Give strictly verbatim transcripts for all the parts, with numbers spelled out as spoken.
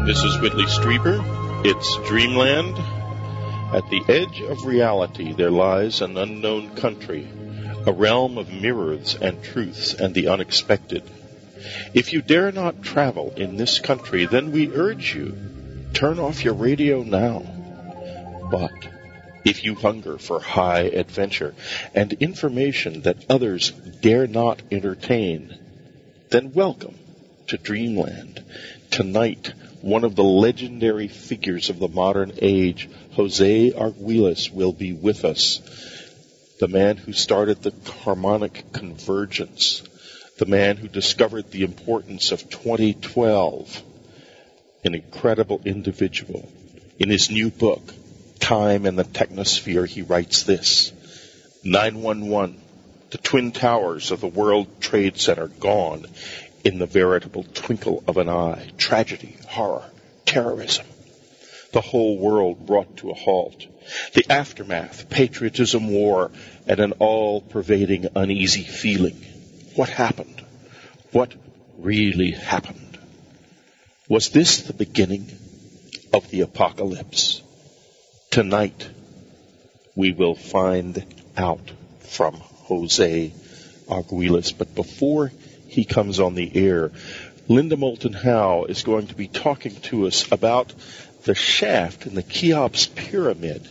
This is Whitley Strieber. It's Dreamland. At the edge of reality there lies an unknown country, a realm of mirrors and truths and the unexpected. If you dare not travel in this country, then we urge you, turn off your radio now. But if you hunger for high adventure and information that others dare not entertain, then welcome to Dreamland. Tonight, one of the legendary figures of the modern age, Jose Arguelles, will be with us. The man who started the harmonic convergence. The man who discovered the importance of twenty twelve. An incredible individual. In his new book, Time and the Technosphere, he writes this. nine one one, the Twin Towers of the World Trade Center gone in the veritable twinkle of an eye. Tragedy, horror, terrorism. The whole world brought to a halt. The aftermath, patriotism, war, and an all-pervading uneasy feeling. What happened? What really happened? Was this the beginning of the apocalypse? Tonight, we will find out from Jose Arguelles. But before he comes on the air, Linda Moulton Howe is going to be talking to us about the shaft in the Cheops Pyramid.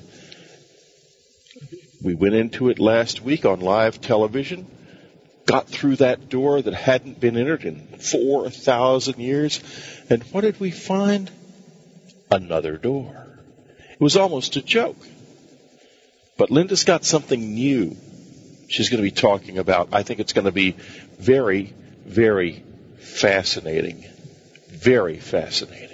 We went into it last week on live television, got through that door that hadn't been entered in four thousand years, and what did we find? Another door. It was almost a joke. But Linda's got something new she's going to be talking about. I think it's going to be very, very fascinating. Very fascinating.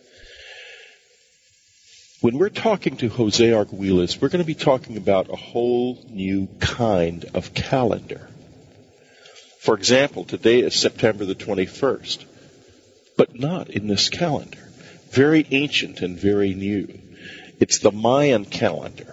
When we're talking to Jose Arguelles, we're going to be talking about a whole new kind of calendar. For example, today is September the twenty-first, but not in this calendar. Very ancient and very new. It's the Mayan calendar.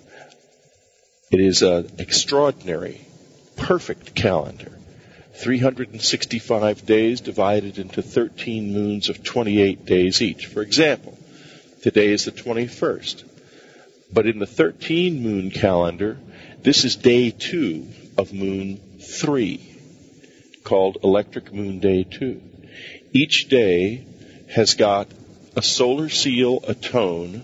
It is an extraordinary, perfect calendar. three hundred sixty-five days divided into thirteen moons of twenty-eight days each. For example, today is the twenty-first. But in the thirteen moon calendar, this is day two of moon three, called Electric Moon Day two. Each day has got a solar seal, a tone,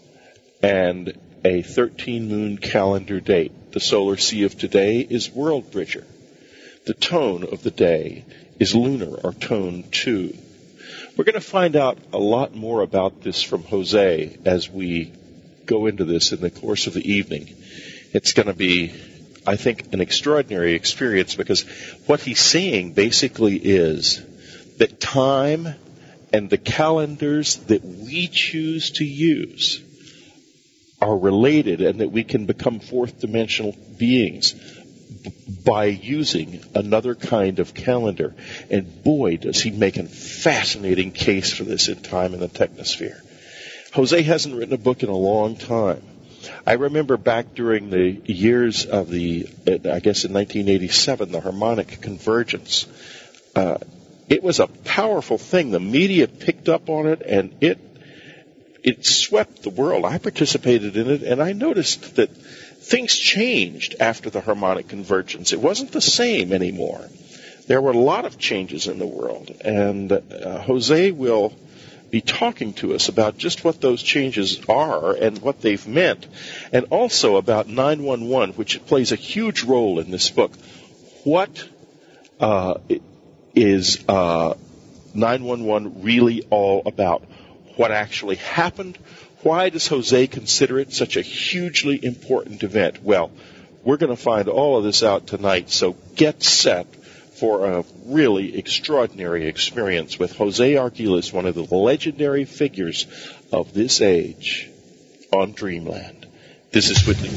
and a thirteen moon calendar date. The solar sea of today is World Bridger. The tone of the day is lunar, or tone two. We're going to find out a lot more about this from Jose as we go into this in the course of the evening. It's going to be, I think, an extraordinary experience, because what he's saying basically is that time and the calendars that we choose to use are related, and that we can become fourth dimensional beings by using another kind of calendar. And boy, does he make a fascinating case for this in Time and the Technosphere. Jose hasn't written a book in a long time. I remember back during the years of the, I guess in nineteen eighty-seven, the harmonic convergence. Uh, it was a powerful thing. The media picked up on it, and it it swept the world. I participated in it, and I noticed that things changed after the harmonic convergence. It wasn't the same anymore. There were a lot of changes in the world, and uh, Jose will be talking to us about just what those changes are and what they've meant, and also about nine one one, which plays a huge role in this book. What uh, is uh, nine one one really all about? What actually happened? Why does Jose consider it such a hugely important event? Well, we're going to find all of this out tonight, so get set for a really extraordinary experience with Jose Arguelles, one of the legendary figures of this age, on Dreamland. This is Whitley.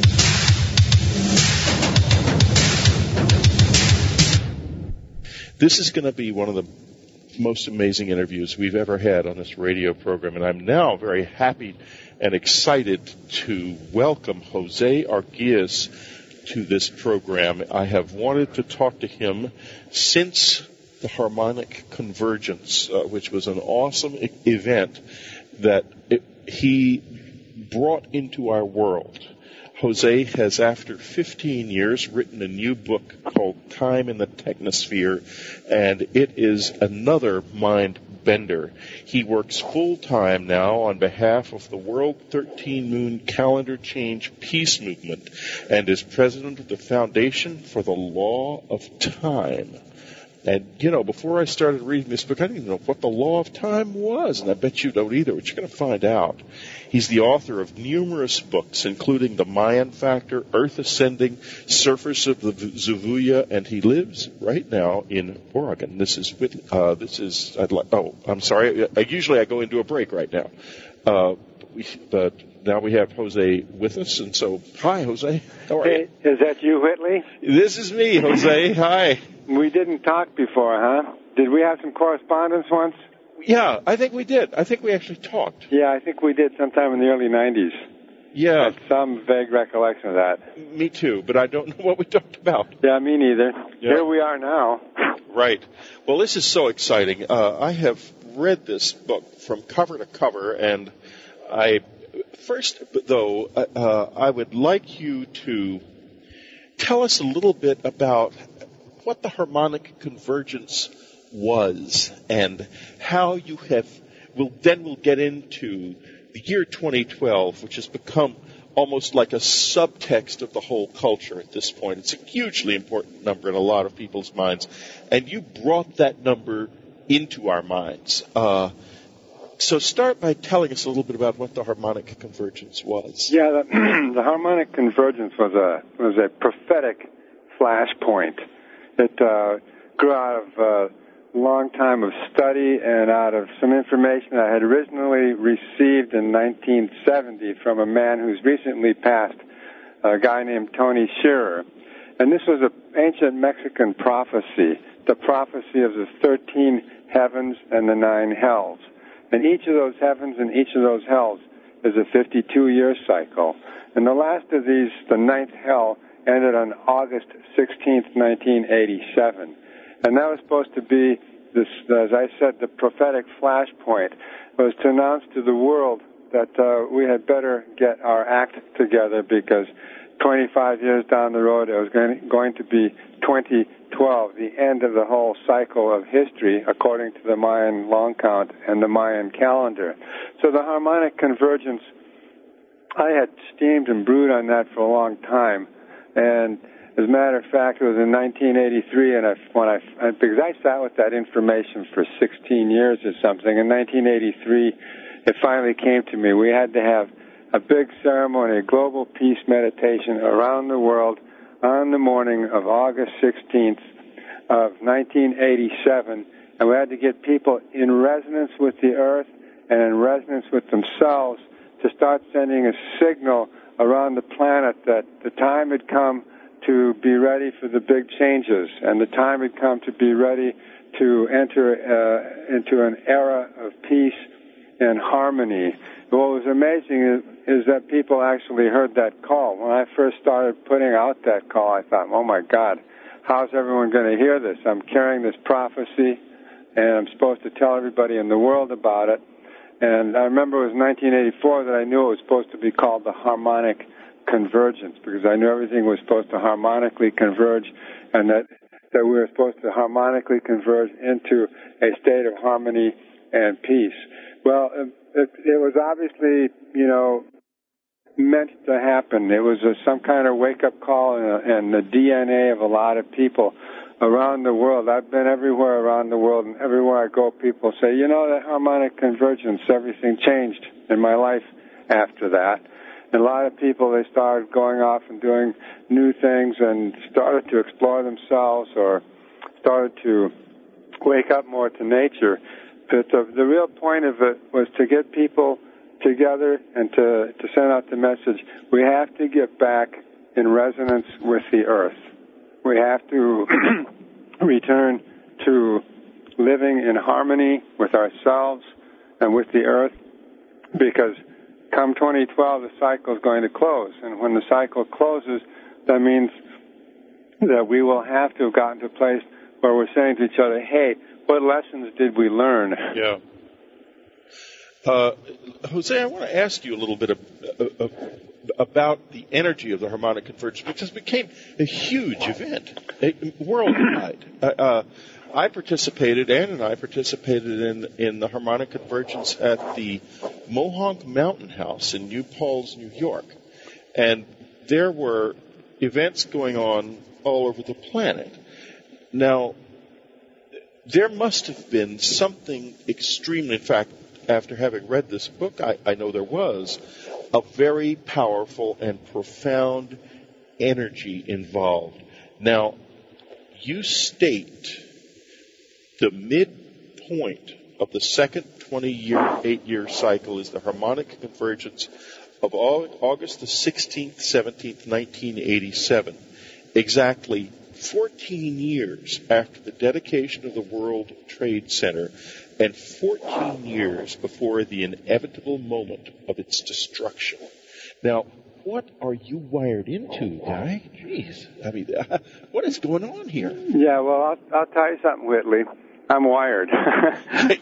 This is going to be one of the most amazing interviews we've ever had on this radio program, and I'm now very happy and excited to welcome Jose Arguelles to this program. I have wanted to talk to him since the harmonic convergence, uh, which was an awesome e- event that it, he brought into our world. Jose has, after fifteen years, written a new book called Time in the Technosphere, and it is another mind bender. He works full-time now on behalf of the World thirteen Moon Calendar Change Peace Movement and is president of the Foundation for the Law of Time. And, you know, before I started reading this book, I didn't even know what the law of time was, and I bet you don't either, but you're going to find out. He's the author of numerous books, including The Mayan Factor, Earth Ascending, Surfers of the Zavuya, and he lives right now in Oregon. This is, with, uh, this is, I'd like, oh, I'm sorry, I, usually I go into a break right now. Uh, we, but now we have Jose with us, and so, hi, Jose. How are Hey, you? is that you, Whitley? This is me, Jose. Hi. We didn't talk before, huh? Did we have some correspondence once? Yeah, I think we did. I think we actually talked. Yeah, I think we did sometime in the early nineties. Yeah. I have some vague recollection of that. Me too, but I don't know what we talked about. Yeah, me neither. Yeah. Here we are now. Right. Well, this is so exciting. Uh, I have read this book from cover to cover, and I first, though, uh, I would like you to tell us a little bit about what the harmonic convergence was and how you have, well, then we'll get into the year twenty twelve, which has become almost like a subtext of the whole culture at this point. It's a hugely important number in a lot of people's minds, and you brought that number into our minds. Uh, so start by telling us a little bit about what the harmonic convergence was. Yeah, the, the harmonic convergence was a was a prophetic flashpoint. It uh, grew out of a long time of study and out of some information I had originally received in nineteen seventy from a man who's recently passed, a guy named Tony Shearer. And this was an ancient Mexican prophecy, the prophecy of the thirteen heavens and the nine hells. And each of those heavens and each of those hells is a fifty-two year cycle. And the last of these, the ninth hell, ended on August sixteenth, nineteen eighty-seven. And that was supposed to be, this, as I said, the prophetic flashpoint. It was to announce to the world that uh, we had better get our act together because twenty-five years down the road it was going, going to be twenty twelve, the end of the whole cycle of history according to the Mayan long count and the Mayan calendar. So the harmonic convergence, I had steamed and brewed on that for a long time. And as a matter of fact, it was in nineteen eighty-three, and I, when I, because I sat with that information for sixteen years or something, in nineteen eighty-three, it finally came to me. We had to have a big ceremony, a global peace meditation around the world on the morning of August sixteenth of nineteen eighty-seven, and we had to get people in resonance with the earth and in resonance with themselves to start sending a signal around the planet that the time had come to be ready for the big changes, and the time had come to be ready to enter uh, into an era of peace and harmony. What was amazing is, is that people actually heard that call. When I first started putting out that call, I thought, oh my God, how's everyone going to hear this? I'm carrying this prophecy, and I'm supposed to tell everybody in the world about it. And I remember it was nineteen eighty-four that I knew it was supposed to be called the harmonic convergence, because I knew everything was supposed to harmonically converge, and that, that we were supposed to harmonically converge into a state of harmony and peace. Well, it, it was obviously, you know, meant to happen. It was a, some kind of wake-up call in the D N A of a lot of people around the world. I've been everywhere around the world, and everywhere I go, people say, you know, that harmonic convergence, everything changed in my life after that. And a lot of people, they started going off and doing new things and started to explore themselves or started to wake up more to nature. But the, the real point of it was to get people together and to, to send out the message, we have to get back in resonance with the earth. We have to return to living in harmony with ourselves and with the earth, because come twenty twelve, the cycle is going to close. And when the cycle closes, that means that we will have to have gotten to a place where we're saying to each other, hey, what lessons did we learn? Yeah. Uh, Jose, I want to ask you a little bit of, of, of, about the energy of the harmonic convergence, because it became a huge event worldwide. Uh, uh, I participated, Ann and I participated in in the harmonic convergence at the Mohonk Mountain House in New Paltz, New York, and there were events going on all over the planet. Now, there must have been something extremely, in fact, after having read this book, I, I know there was a very powerful and profound energy involved. Now, you state the midpoint of the second twenty-year, eight-year cycle is the harmonic convergence of August the sixteenth, seventeenth, nineteen eighty-seven. Exactly fourteen years after the dedication of the World Trade Center and fourteen years before the inevitable moment of its destruction. Now, what are you wired into, Guy? Jeez. I mean, what is going on here? Yeah, well, I'll, I'll tell you something, Whitley. I'm wired. Yeah,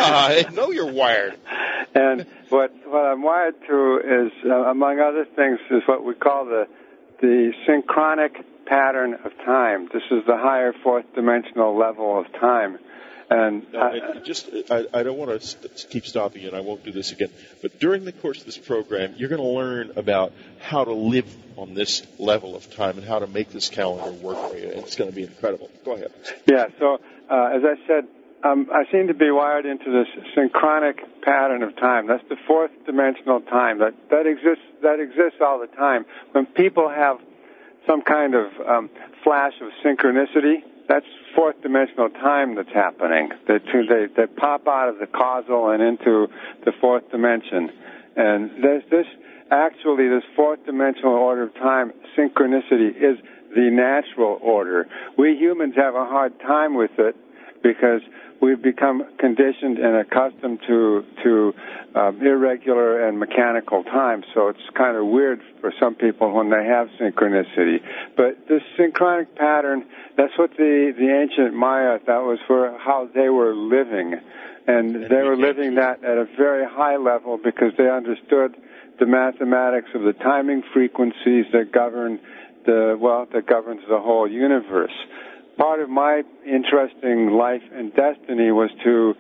I know you're wired. And what what I'm wired to is, uh, among other things, is what we call the the synchronic pattern of time. This is the higher fourth dimensional level of time. And no, I, just, I, I don't want to st- keep stopping you, and I won't do this again. But during the course of this program, you're going to learn about how to live on this level of time and how to make this calendar work for you. And it's going to be incredible. Go ahead. Yeah. So, uh, as I said, um, I seem to be wired into this synchronic pattern of time. That's the fourth dimensional time that that exists. That exists all the time. When people have some kind of um, flash of synchronicity, that's fourth dimensional time that's happening. They, they, they pop out of the causal and into the fourth dimension. And there's this, actually, this fourth dimensional order of time, synchronicity, is the natural order. We humans have a hard time with it because we've become conditioned and accustomed to to um, irregular and mechanical time, so it's kind of weird for some people when they have synchronicity. But this synchronic pattern, that's what the, the ancient Maya, that was for how they were living. And they were living that at a very high level because they understood the mathematics of the timing frequencies that govern the, well, that governs the whole universe. Part of my interesting life and destiny was to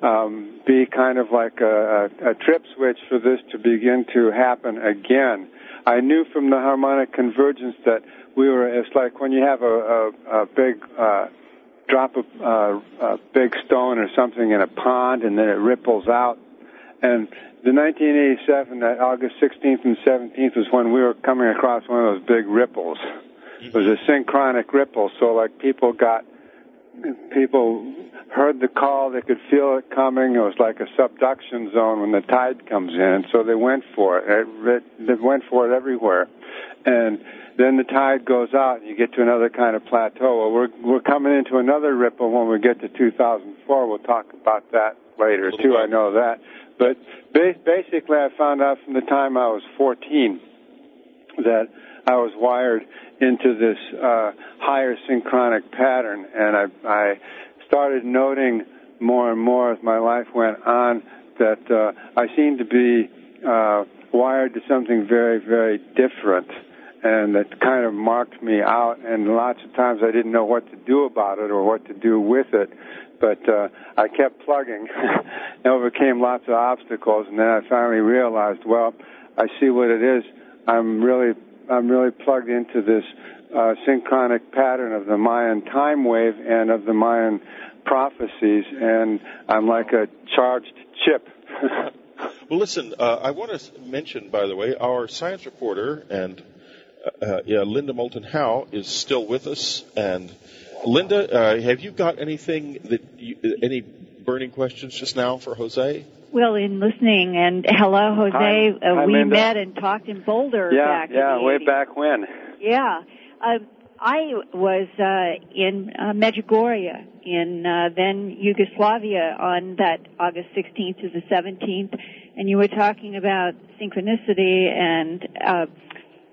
um, be kind of like a, a, a trip switch for this to begin to happen again. I knew from the harmonic convergence that we were, it's like when you have a, a, a big uh, drop of uh, a big stone or something in a pond and then it ripples out. And the nineteen eighty-seven, that August sixteenth and seventeenth was when we were coming across one of those big ripples. It was a synchronic ripple, so like people got, people heard the call, they could feel it coming. It was like a subduction zone when the tide comes in, and so they went for it. it. They went for it everywhere. And then the tide goes out, and you get to another kind of plateau. Well, we're we're coming into another ripple when we get to two thousand four. We'll talk about that later, too. I know that. But basically, I found out from the time I was fourteen that I was wired into this uh, higher synchronic pattern, and I, I started noting more and more as my life went on that uh, I seemed to be uh, wired to something very, very different, and that kind of marked me out, and lots of times I didn't know what to do about it or what to do with it, but uh, I kept plugging and overcame lots of obstacles, and then I finally realized, well, I see what it is. I'm really I'm really plugged into this uh, synchronic pattern of the Mayan time wave and of the Mayan prophecies, and I'm like a charged chip. Well, listen, uh, I want to mention, by the way, our science reporter and uh, yeah, Linda Moulton Howe is still with us. And Linda, uh, have you got anything that you, any burning questions just now for Jose? Well, in listening, and hello, Jose. Hi. Uh, Hi, we Linda. met and talked in Boulder yeah, back yeah, in the way eighties. back when. Yeah. Uh, I was uh, in uh, Medjugorje in uh, then Yugoslavia on that August sixteenth to the seventeenth, and you were talking about synchronicity and uh,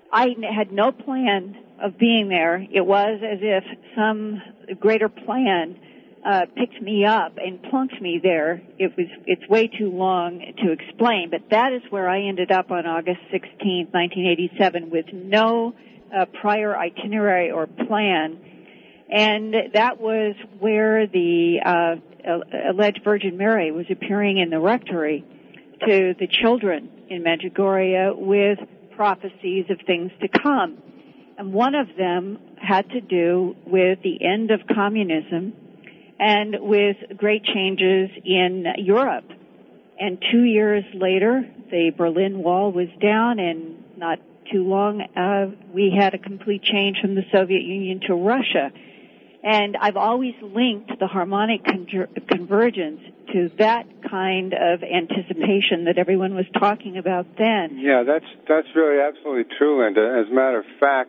I had no plan of being there. It was as if some greater plan uh, picked me up and plunked me there. It was, it's way too long to explain, but that is where I ended up on August sixteenth, nineteen eighty-seven, with no uh, prior itinerary or plan. And that was where the uh, alleged Virgin Mary was appearing in the rectory to the children in Medjugorje with prophecies of things to come. And one of them had to do with the end of communism and with great changes in Europe. And two years later, the Berlin Wall was down, and not too long, uh, we had a complete change from the Soviet Union to Russia. And I've always linked the harmonic con- convergence to that kind of anticipation that everyone was talking about then. Yeah, that's that's really absolutely true, Linda. As a matter of fact,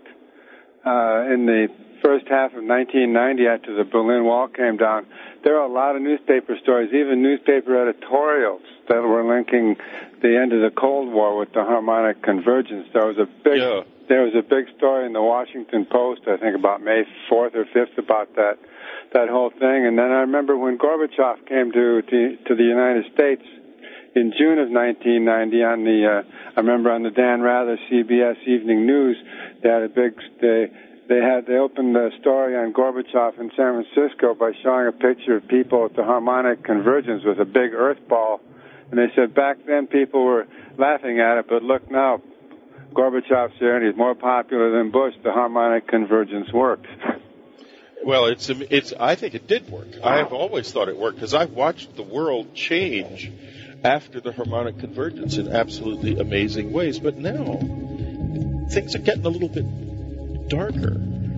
uh, in the first half of nineteen ninety, after the Berlin Wall came down, there were a lot of newspaper stories, even newspaper editorials, that were linking the end of the Cold War with the harmonic convergence. There was a big... Yeah. There was a big story in the Washington Post, I think about May fourth or fifth, about that that whole thing. And then I remember when Gorbachev came to to, to the United States in June of nineteen ninety on the, uh, I remember on the Dan Rather C B S Evening News, they had a big, they, they had, they opened the story on Gorbachev in San Francisco by showing a picture of people at the harmonic convergence with a big earth ball. And they said back then people were laughing at it, but look now, Gorbachev's there, and he's more popular than Bush. The harmonic convergence worked. Well, it's it's. I think it did work. I have always thought it worked because I've watched the world change after the harmonic convergence in absolutely amazing ways. But now things are getting a little bit darker,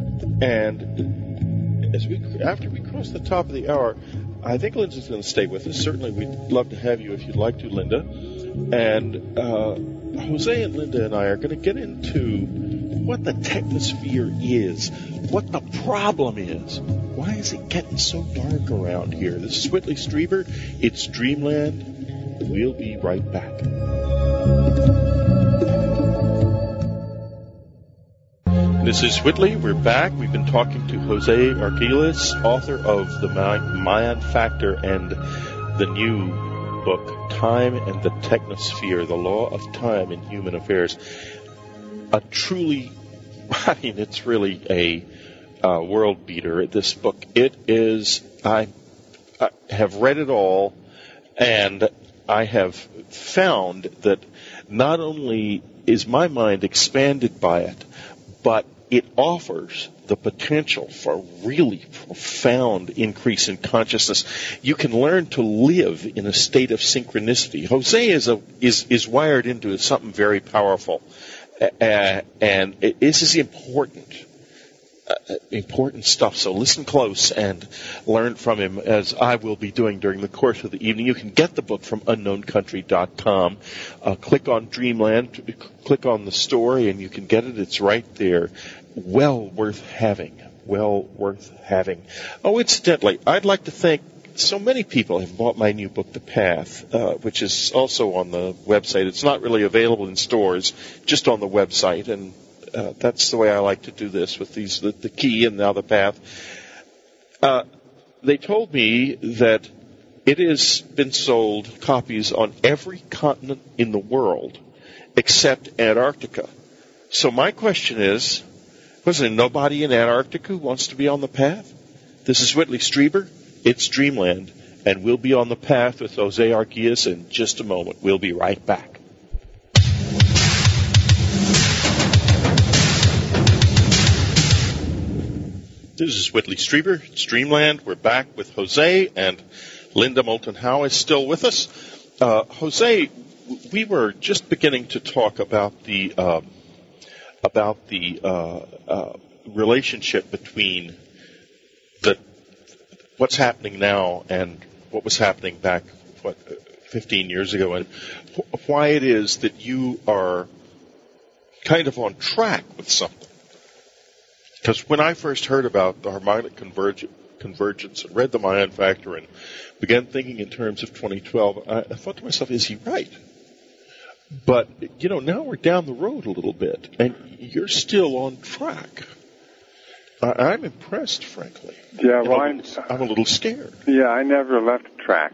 and as we after we cross the top of the hour, I think Linda's going to stay with us. Certainly, we'd love to have you if you'd like to, Linda, and. Uh, Jose and Linda and I are going to get into what the technosphere is, what the problem is. Why is it getting so dark around here? This is Whitley Strieber. It's Dreamland. We'll be right back. This is Whitley. We're back. We've been talking to Jose Arguelles, author of The Mayan Factor and the new book, Time and the Technosphere, The Law of Time in Human Affairs. A truly, I mean, it's really a uh, world beater, this book. It is, I, I have read it all, and I have found that not only is my mind expanded by it, but it offers the potential for really profound increase in consciousness. You can learn to live in a state of synchronicity. Jose is a, is is wired into something very powerful, uh, and it, this is important, uh, important stuff. So listen close and learn from him, as I will be doing during the course of the evening. You can get the book from unknown country dot com. Uh, click on Dreamland, click on the story, and you can get it. It's right there. Well worth having. Well worth having. Oh, incidentally, I'd like to thank so many people have bought my new book, The Path, uh, which is also on the website. It's not really available in stores, just on the website, and uh, that's the way I like to do this with these, the, the Key and now The Path. Uh, they told me that it has been sold copies on every continent in the world except Antarctica. So my question is, was there nobody in Antarctica who wants to be on the path? This is Whitley Strieber. It's Dreamland, and we'll be on the path with Jose Arguelles in just a moment. We'll be right back. This is Whitley Strieber. It's Dreamland. We're back with Jose, and Linda Moulton Howe is still with us. Uh, Jose, we were just beginning to talk about the uh, about the uh, uh, relationship between the what's happening now and what was happening back what fifteen years ago, and wh- why it is that you are kind of on track with something. Because when I first heard about the harmonic converg- convergence and read the Mayan Factor and began thinking in terms of twenty twelve, I, I thought to myself, is he right? But, you know, now we're down the road a little bit, and you're still on track. I, I'm impressed, frankly. Yeah, well, I'm, I'm a little scared. Yeah, I never left track.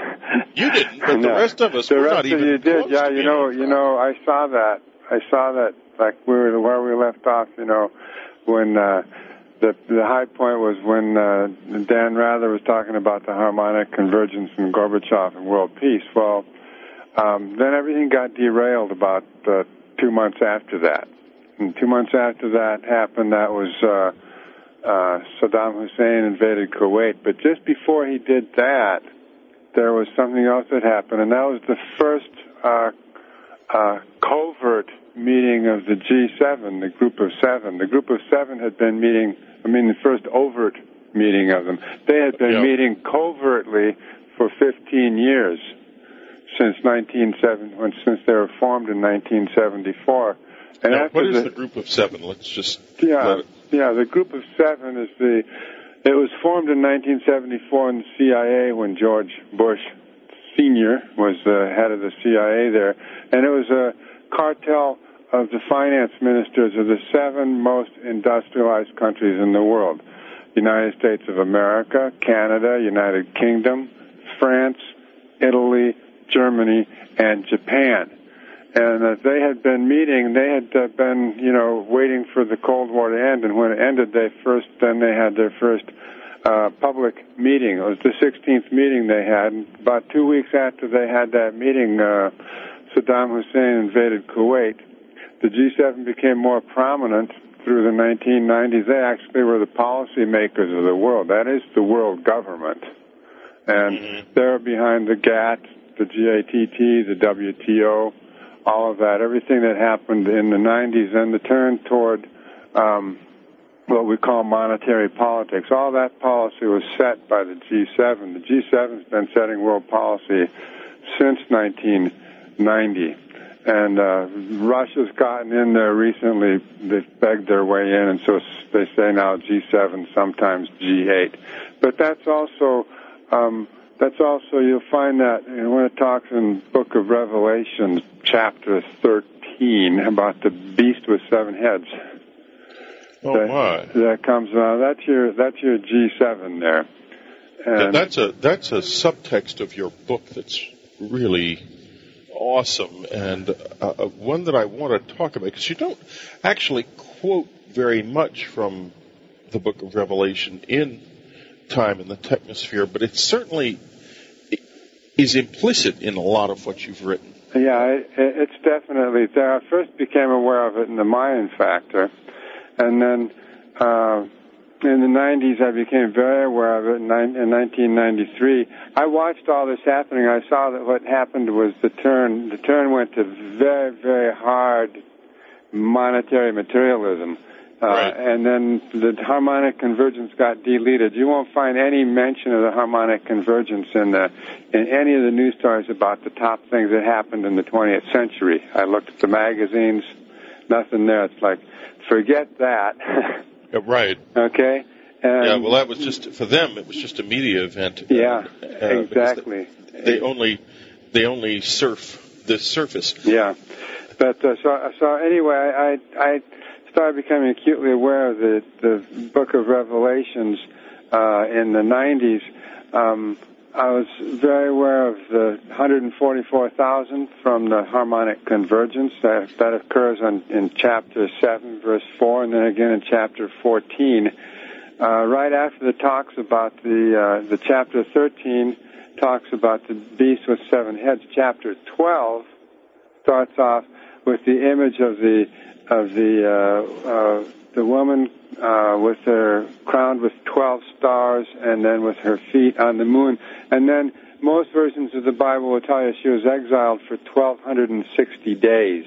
You didn't, but no. the rest of us the were rest not of even you did. close Yeah, to you know, being you know, I saw that. I saw that, like we were where we left off. You know, when uh, the the high point was when uh, Dan Rather was talking about the harmonic convergence in Gorbachev and world peace. Well, um, then everything got derailed about uh, two months after that. And two months after that happened, that was uh, uh, Saddam Hussein invaded Kuwait. But just before he did that, there was something else that happened, and that was the first uh, uh, covert meeting of the G seven, the Group of Seven. The Group of Seven had been meeting, I mean, the first overt meeting of them. They had been yeah. meeting covertly for fifteen years since nineteen seventy, since they were formed in nineteen seventy-four. And now, after what is the, the Group of Seven? Let's just yeah, let it... yeah. The Group of Seven is the. It was formed in nineteen seventy-four in the C I A when George Bush Senior was the head of the C I A there, and it was a cartel of the finance ministers of the seven most industrialized countries in the world: United States of America, Canada, United Kingdom, France, Italy, Germany, and Japan. And uh, they had been meeting, they had uh, been, you know, waiting for the Cold War to end, and when it ended, they first, then they had their first uh, public meeting. It was the sixteenth meeting they had. And about two weeks after they had that meeting, uh, Saddam Hussein invaded Kuwait. The G seven became more prominent through the nineteen nineties. They actually were the policy makers of the world. That is the world government. And mm-hmm. they're behind the GATT, the G A T T, the W T O, all of that, everything that happened in the nineties, and the turn toward um, what we call monetary politics. All that policy was set by the G seven. The G seven's been setting world policy since nineteen ninety. And uh, Russia's gotten in there recently. They've begged their way in, and so they say now G seven, sometimes G eight. But that's also... Um, That's also, you'll find that you know, when it talks in Book of Revelation, chapter thirteen, about the beast with seven heads. Oh that, my! That comes out. That's your that's your G seven there. And that's a that's a subtext of your book that's really awesome, and uh, one that I want to talk about because you don't actually quote very much from the Book of Revelation in Time in the Technosphere, but it certainly is implicit in a lot of what you've written. Yeah, it, it's definitely there. I first became aware of it in the Mayan Factor, and then uh, in the nineties I became very aware of it in, in nineteen ninety-three. I watched all this happening. I saw that what happened was the turn. The turn went to very, very hard monetary materialism. Uh, right. And then the harmonic convergence got deleted. You won't find any mention of the harmonic convergence in the in any of the news stories about the top things that happened in the twentieth century. I looked at the magazines, nothing there. It's like, forget that. Yeah, right. Okay. And yeah. Well, that was just for them. It was just a media event. Yeah. Uh, exactly. They, they only they only surf the surface. Yeah. But uh, so so anyway, I I. started becoming acutely aware of the, the Book of Revelations uh, in the nineties. Um, I was very aware of the one hundred forty-four thousand from the harmonic convergence that, that occurs on, in chapter seven, verse four, and then again in chapter fourteen. Uh, right after the talks about the uh, the chapter thirteen talks about the beast with seven heads. Chapter twelve starts off with the image of the of the uh, uh, the woman uh, with her crowned with twelve stars, and then with her feet on the moon. And then most versions of the Bible will tell you she was exiled for twelve sixty days.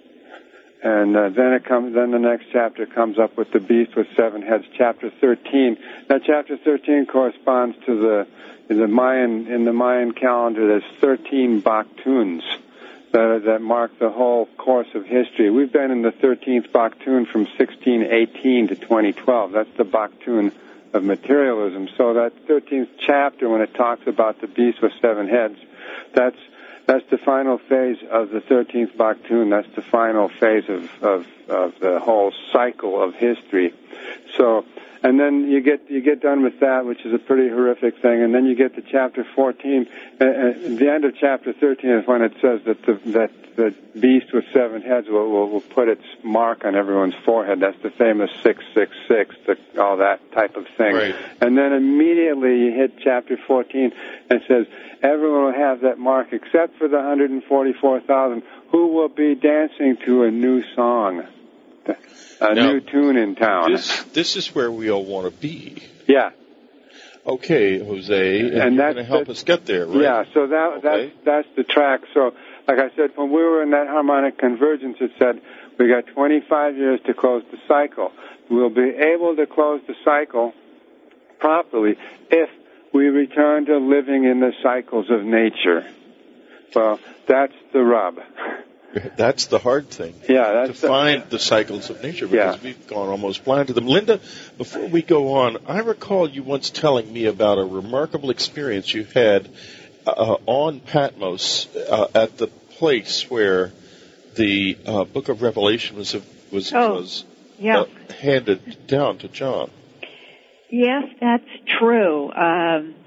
And uh, then it comes. Then the next chapter comes up with the beast with seven heads, chapter thirteen. Now, chapter thirteen corresponds to the in the Mayan in the Mayan calendar. There's thirteen Baktuns that, that mark the whole course of history. We've been in the thirteenth Baktun from sixteen eighteen to twenty twelve. That's the Baktun of materialism. So that thirteenth chapter, when it talks about the beast with seven heads, that's That's the final phase of the thirteenth Bach tune. That's the final phase of, of, of the whole cycle of history. So, and then you get you get done with that, which is a pretty horrific thing, and then you get to chapter fourteen. Uh, uh, the end of chapter thirteen is when it says that the that the beast with seven heads will, will, will put its mark on everyone's forehead. That's the famous six six six, the, all that type of thing. Right. And then immediately you hit chapter fourteen and it says everyone will have that mark except for the one hundred forty-four thousand who will be dancing to a new song. A now, new tune in town. This, this is where we all want to be. Yeah. Okay, Jose, and, and you're going to help us get there, right? Yeah, so that, okay. that's, that's the track. So, like I said, when we were in that harmonic convergence, it said we got twenty-five years to close the cycle. We'll be able to close the cycle properly if we return to living in the cycles of nature. Well, that's the rub. That's the hard thing. Yeah, that's to find the, the cycles of nature, because yeah. we've gone almost blind to them. Linda, before we go on, I recall you once telling me about a remarkable experience you had uh, on Patmos uh, at the place where the uh, Book of Revelation was was, oh, was yeah. uh, handed down to John. Yes, that's true. Um,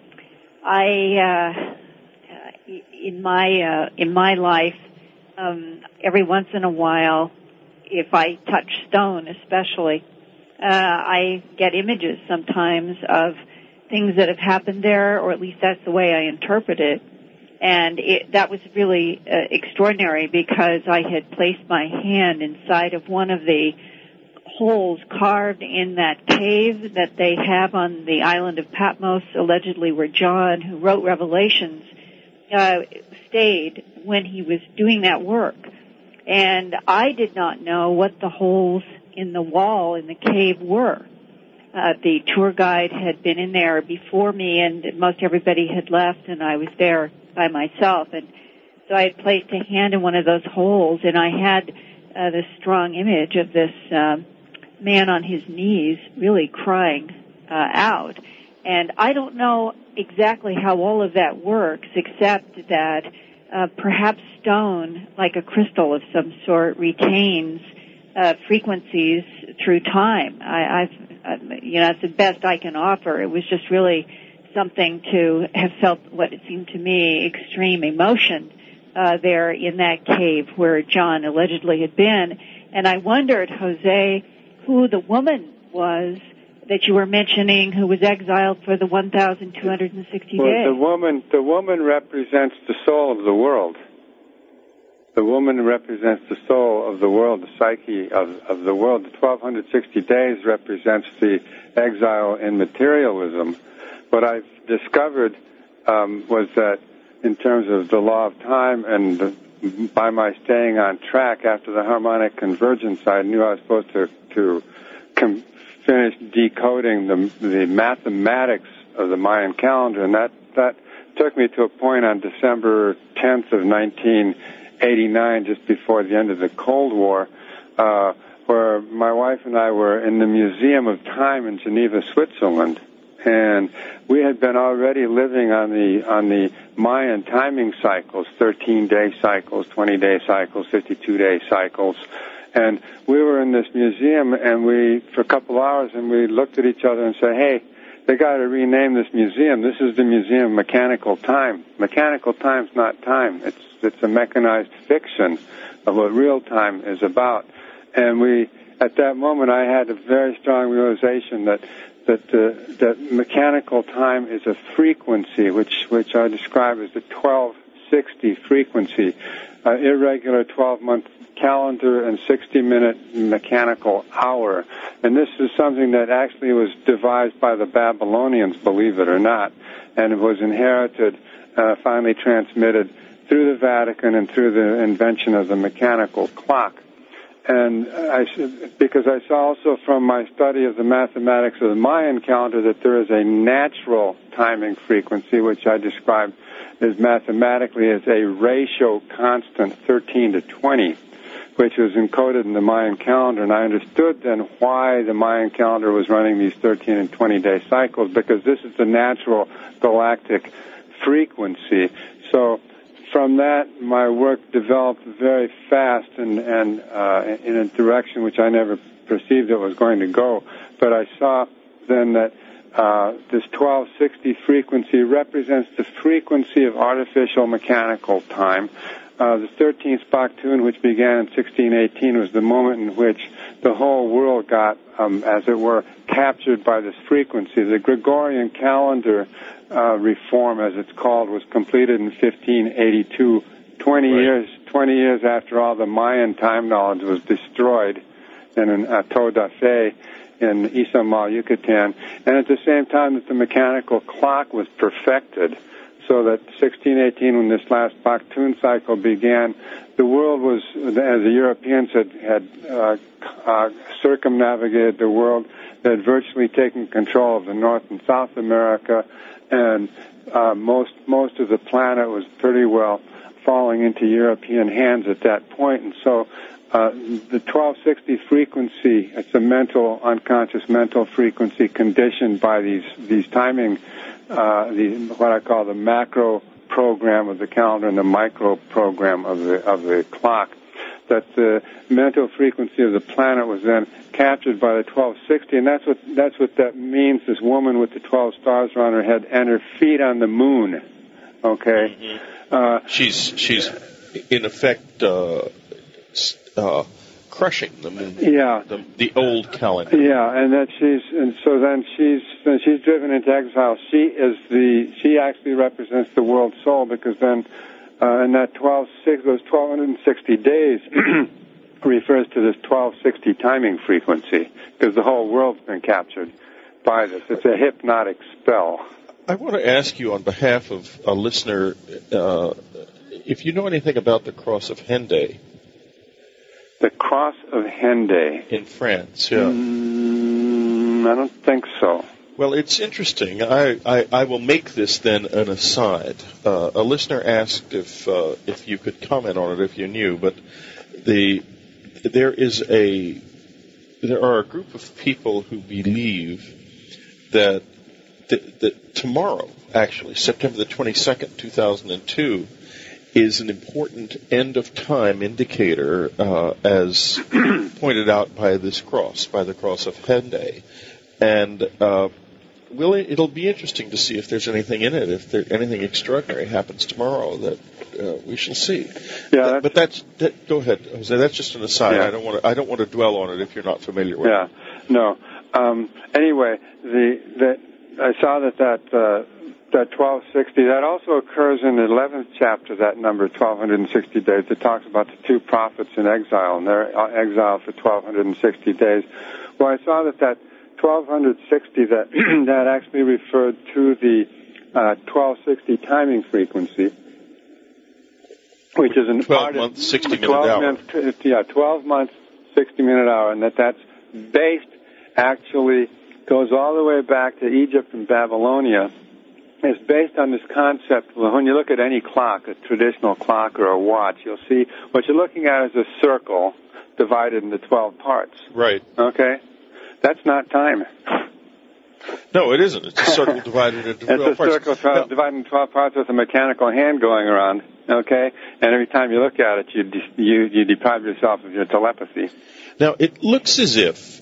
I uh, in my uh, in my life. Um, every once in a while, if I touch stone especially, uh, I get images sometimes of things that have happened there, or at least that's the way I interpret it. And it, that was really uh, extraordinary because I had placed my hand inside of one of the holes carved in that cave that they have on the island of Patmos, allegedly where John, who wrote Revelations, uh, stayed when he was doing that work. And I did not know what the holes in the wall in the cave were. Uh, the tour guide had been in there before me, and most everybody had left, and I was there by myself. And so I had placed a hand in one of those holes, and I had uh, this strong image of this uh, man on his knees really crying uh, out. And I don't know exactly how all of that works, except that uh, perhaps stone, like a crystal of some sort, retains uh, frequencies through time. I, I've, uh, you know, that's the best I can offer. It was just really something to have felt what it seemed to me extreme emotion uh, there in that cave where John allegedly had been. And I wondered, Jose, who the woman was that you were mentioning who was exiled for the one thousand two hundred sixty well, days. The woman, the woman represents the soul of the world. The woman represents the soul of the world, the psyche of, of the world. The twelve sixty days represents the exile in materialism. What I've discovered um, was that in terms of the law of time and the, by my staying on track after the harmonic convergence, I knew I was supposed to, to com- finish decoding the, the mathematics of the Mayan calendar, and that, that took me to a point on December tenth of nineteen eighty-nine, just before the end of the Cold War, uh, where my wife and I were in the Museum of Time in Geneva, Switzerland. And we had been already living on the on the Mayan timing cycles, thirteen-day cycles, twenty-day cycles, fifty-two-day cycles. And we were in this museum, and we, for a couple hours, and we looked at each other and said, hey, they got to rename this museum. This is the Museum of Mechanical Time. Mechanical time's not time. It's it's a mechanized fiction of what real time is about. And we, at that moment, I had a very strong realization that that uh, that mechanical time is a frequency, which which I describe as the twelve sixty frequency, uh, irregular twelve-month calendar and sixty-minute mechanical hour. And this is something that actually was devised by the Babylonians, believe it or not, and it was inherited, uh, finally transmitted through the Vatican and through the invention of the mechanical clock. And I, because I saw also from my study of the mathematics of the Mayan calendar that there is a natural timing frequency, which I describe as mathematically as a ratio constant thirteen to twenty, which was encoded in the Mayan calendar. And I understood then why the Mayan calendar was running these thirteen and twenty day cycles, because this is the natural galactic frequency. So from that, my work developed very fast and, and uh, in a direction which I never perceived it was going to go. But I saw then that uh, this twelve sixty frequency represents the frequency of artificial mechanical time. Uh, the thirteenth Baktun, which began in sixteen eighteen, was the moment in which the whole world got, um, as it were, captured by this frequency. The Gregorian calendar uh, reform, as it's called, was completed in fifteen eighty-two, twenty right. years twenty years after all the Mayan time knowledge was destroyed in an Auto da Fe in Izamal, Yucatan, and at the same time that the mechanical clock was perfected, so that sixteen eighteen, when this last Baktun cycle began, the world was, as the Europeans had, had uh, uh, circumnavigated the world, they had virtually taken control of the North and South America, and uh, most most of the planet was pretty well falling into European hands at that point. And so uh, the twelve sixty frequency, it's a mental, unconscious mental frequency conditioned by these, these timing Uh, the what I call the macro program of the calendar and the micro program of the of the clock. That the mental frequency of the planet was then captured by the twelve sixty, and that's what that's what that means. This woman with the twelve stars around her head and her feet on the moon. Okay, mm-hmm. uh, she's she's in effect uh, uh, crushing the moon. Yeah, the, the old calendar. Yeah, and that she's and so then she's then she's driven into exile. She is the she actually represents the world soul, because then uh, in that twelve six those twelve sixty days refers to this twelve sixty timing frequency, because the whole world's been captured by this. It's a hypnotic spell. I want to ask you on behalf of a listener uh, if you know anything about the Cross of Henday. The Cross of Henday. In France, yeah. Mm, I don't think so. Well, it's interesting. I, I, I will make this then an aside. Uh, a listener asked if uh, if you could comment on it if you knew, but the there is a there are a group of people who believe that that, that tomorrow, actually, September the twenty-second, two thousand two, is an important end-of-time indicator, uh, as pointed out by this cross, by the Cross of Henday. And uh, will it, it'll be interesting to see if there's anything in it, if there, anything extraordinary happens tomorrow that uh, we shall see. Yeah, that, but that's that, go ahead, Jose. That's just an aside. Yeah. I don't want to. I don't want to dwell on it if you're not familiar with yeah. it. Yeah, no. Um, anyway, the, the I saw that that. Uh, That twelve sixty, that also occurs in the eleventh chapter, that number, twelve sixty days. It talks about the two prophets in exile, and they're exiled for twelve sixty days. Well, I saw that that twelve sixty, that, that actually referred to the uh, twelve sixty timing frequency, which is an twelve month, sixty minute hour. Minutes, yeah, twelve months, sixty minute hour, and that that's based, actually, goes all the way back to Egypt and Babylonia. It's based on this concept. Well, when you look at any clock, a traditional clock or a watch, you'll see what you're looking at is a circle divided into twelve parts. Right. Okay? That's not time. No, it isn't. It's a circle divided into twelve parts. It's a parts. circle tra- no. divided into twelve parts with a mechanical hand going around. Okay? And every time you look at it, you de- you, you deprive yourself of your telepathy. Now, it looks as if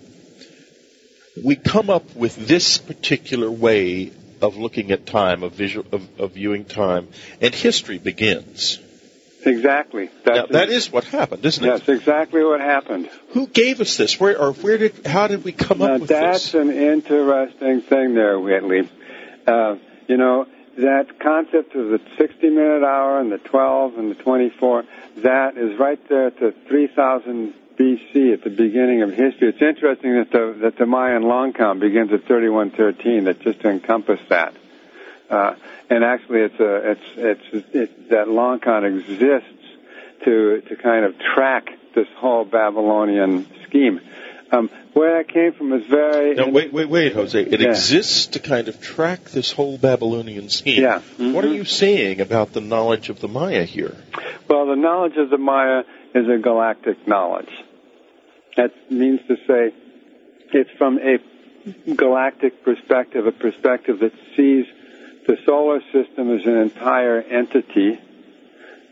we come up with this particular way of looking at time, of visual, of, of viewing time, and history begins. Exactly. That's now, that is what happened, isn't it? That's exactly what happened. Who gave us this? Where or where did? How did we come now, up with that's this? That's an interesting thing there, Whitley. Uh, you know, that concept of the sixty-minute hour and the twelve and the twenty-four, that is right there at the three thousand B C at the beginning of history. It's interesting that the that the Mayan long count begins at thirty-one thirteen. That just to encompass that, uh, and actually, it's a it's it's it, that long count exists to to kind of track this whole Babylonian scheme. Um, where that came from is very. Now wait wait wait, Jose. It yeah. exists to kind of track this whole Babylonian scheme. Yeah. Mm-hmm. What are you saying about the knowledge of the Maya here? Well, the knowledge of the Maya is a galactic knowledge. That means to say it's from a galactic perspective, a perspective that sees the solar system as an entire entity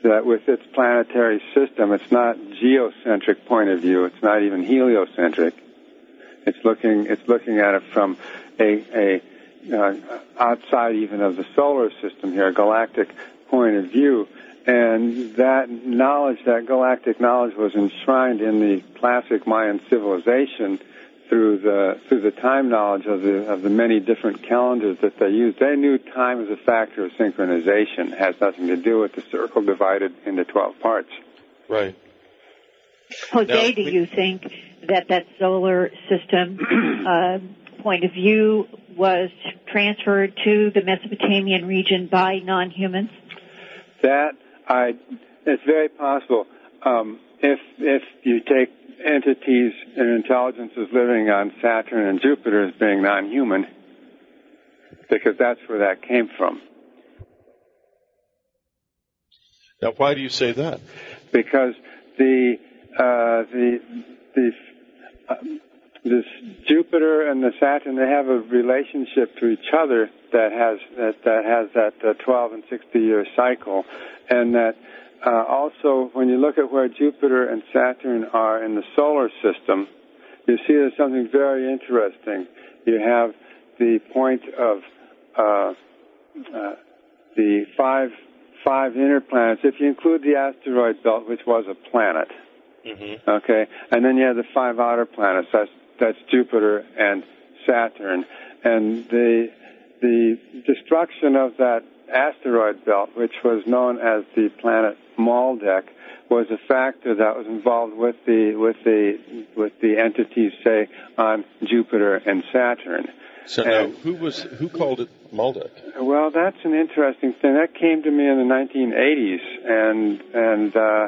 that with its planetary system, it's not geocentric point of view. It's not even heliocentric. It's looking it's looking at it from a, a uh, outside even of the solar system here, a galactic point of view. And that knowledge, that galactic knowledge, was enshrined in the classic Mayan civilization through the through the time knowledge of the of the many different calendars that they used. They knew time as a factor of synchronization. It has nothing to do with the circle divided into twelve parts. Right. Jose, now, do you think that that solar system uh, point of view was transferred to the Mesopotamian region by non-humans? That I, it's very possible. Um, if if you take entities and intelligences living on Saturn and Jupiter as being non-human, because that's where that came from. Now, why do you say that? Because the uh, the the uh, this Jupiter and the Saturn, they have a relationship to each other that has that that has that uh, twelve and sixty year cycle, and that. Uh, also, when you look at where Jupiter and Saturn are in the solar system, you see there's something very interesting. You have the point of uh, uh, the five five inner planets, if you include the asteroid belt, which was a planet. Mm-hmm. Okay, and then you have the five outer planets. That's that's Jupiter and Saturn, and the the destruction of that asteroid belt, which was known as the planet Maldek, was a factor that was involved with the with the with the entities, say, on Jupiter and Saturn. So and, now, who was who called it Maldek? Well, that's an interesting thing. That came to me in the nineteen eighties, and and uh,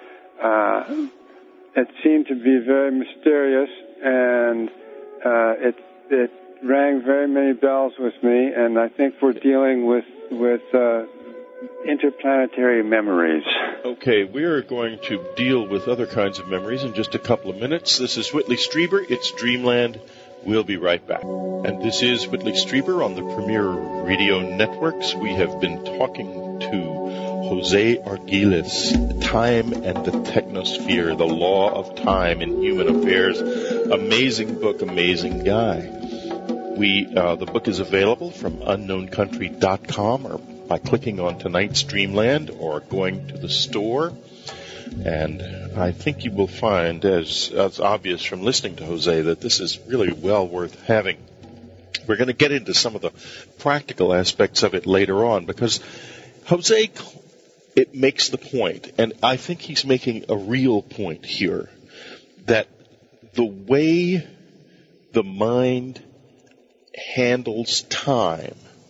uh, it seemed to be very mysterious, and uh, it it rang very many bells with me. And I think we're dealing with with uh, interplanetary memories. Okay, we're going to deal with other kinds of memories in just a couple of minutes. This is Whitley Strieber. It's Dreamland. We'll be right back. And this is Whitley Strieber on the Premier Radio Networks. We have been talking to Jose Arguelles, Time and the Technosphere, the Law of Time in Human Affairs. Amazing book, amazing guy. We uh, the book is available from unknown country dot com or by clicking on tonight's Dreamland or going to the store. And I think you will find, as, as obvious from listening to Jose, that this is really well worth having. We're going to get into some of the practical aspects of it later on, because Jose, it makes the point, and I think he's making a real point here, that the way the mind handles time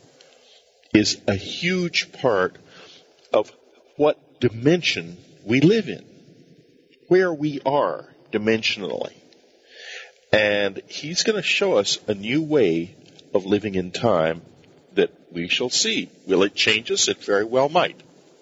is a huge part of what dimension we live in, where we are dimensionally. And he's going to show us a new way of living in time that we shall see. Will it change us? It very well might.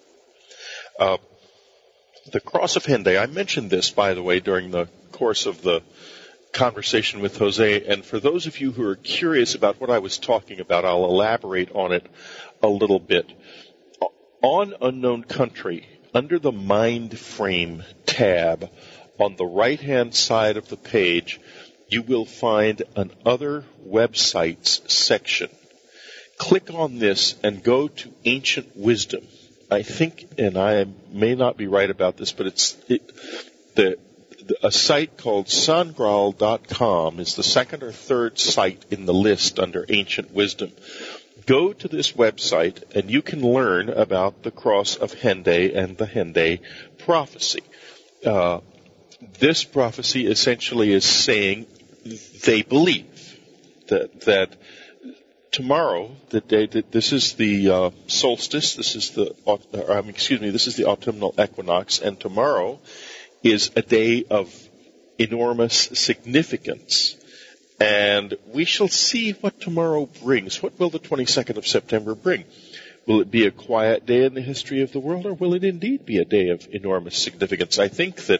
Uh, the Cross of Henday, I mentioned this, by the way, during the course of the conversation with Jose, and for those of you who are curious about what I was talking about, I'll elaborate on it a little bit. On Unknown Country, under the Mind Frame tab, on the right-hand side of the page, you will find an Other Websites section. Click on this and go to Ancient Wisdom. I think, and I may not be right about this, but it's it, the, the a site called Sangral dot com is the second or third site in the list under Ancient Wisdom. Go to this website and you can learn about the Cross of Henday and the Henday prophecy. Uh, this prophecy essentially is saying they believe that that tomorrow, the day that this is the uh, solstice, this is the uh, um, excuse me, this is the autumnal equinox, and tomorrow is a day of enormous significance. And we shall see what tomorrow brings. What will the twenty-second of September bring? Will it be a quiet day in the history of the world, or will it indeed be a day of enormous significance? I think that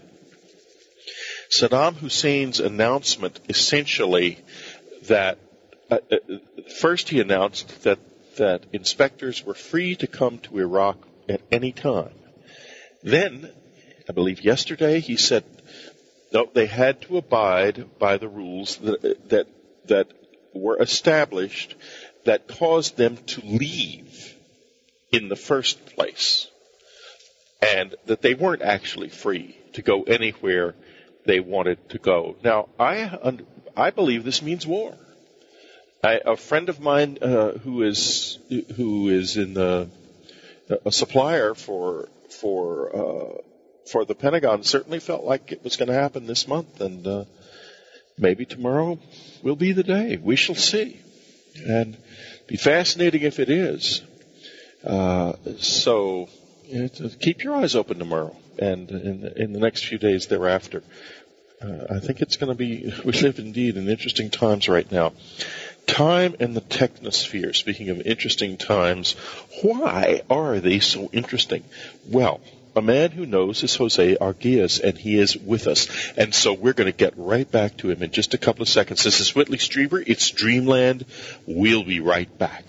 Saddam Hussein's announcement essentially that uh, uh, first he announced that, that inspectors were free to come to Iraq at any time. Then, I believe yesterday, he said, no, they had to abide by the rules that, that, that were established that caused them to leave in the first place, and that they weren't actually free to go anywhere they wanted to go. Now, I, I believe this means war. I, a friend of mine uh, who is who is in the a supplier for for uh, for the Pentagon certainly felt like it was going to happen this month, and uh, maybe tomorrow will be the day. We shall see, and it'd be fascinating if it is. Uh, so it, uh, keep your eyes open tomorrow, and in the, in the next few days thereafter. Uh, I think it's going to be. We live indeed in interesting times right now. Time and the technosphere. Speaking of interesting times, why are they so interesting? Well, a man who knows is Jose Arguelles, and he is with us. And so we're going to get right back to him in just a couple of seconds. This is Whitley Strieber. It's Dreamland. We'll be right back.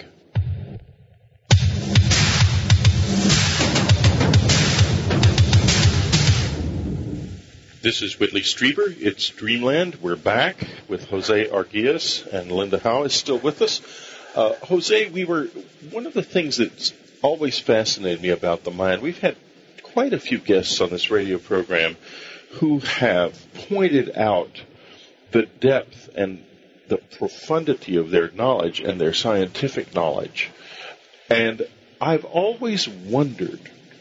This is Whitley Strieber. It's Dreamland. We're back with Jose Arguelles, and Linda Howe is still with us. Uh, Jose, we were one of the things that's always fascinated me about the Mayan. We've had quite a few guests on this radio program who have pointed out the depth and the profundity of their knowledge and their scientific knowledge. And I've always wondered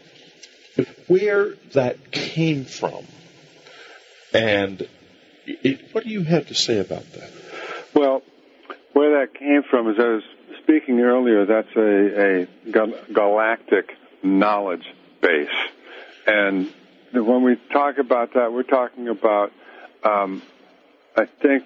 where that came from. And it, what do you have to say about that? Well, where that came from, as I was speaking earlier, that's a, a gal- galactic knowledge base. And when we talk about that, we're talking about, um, I think,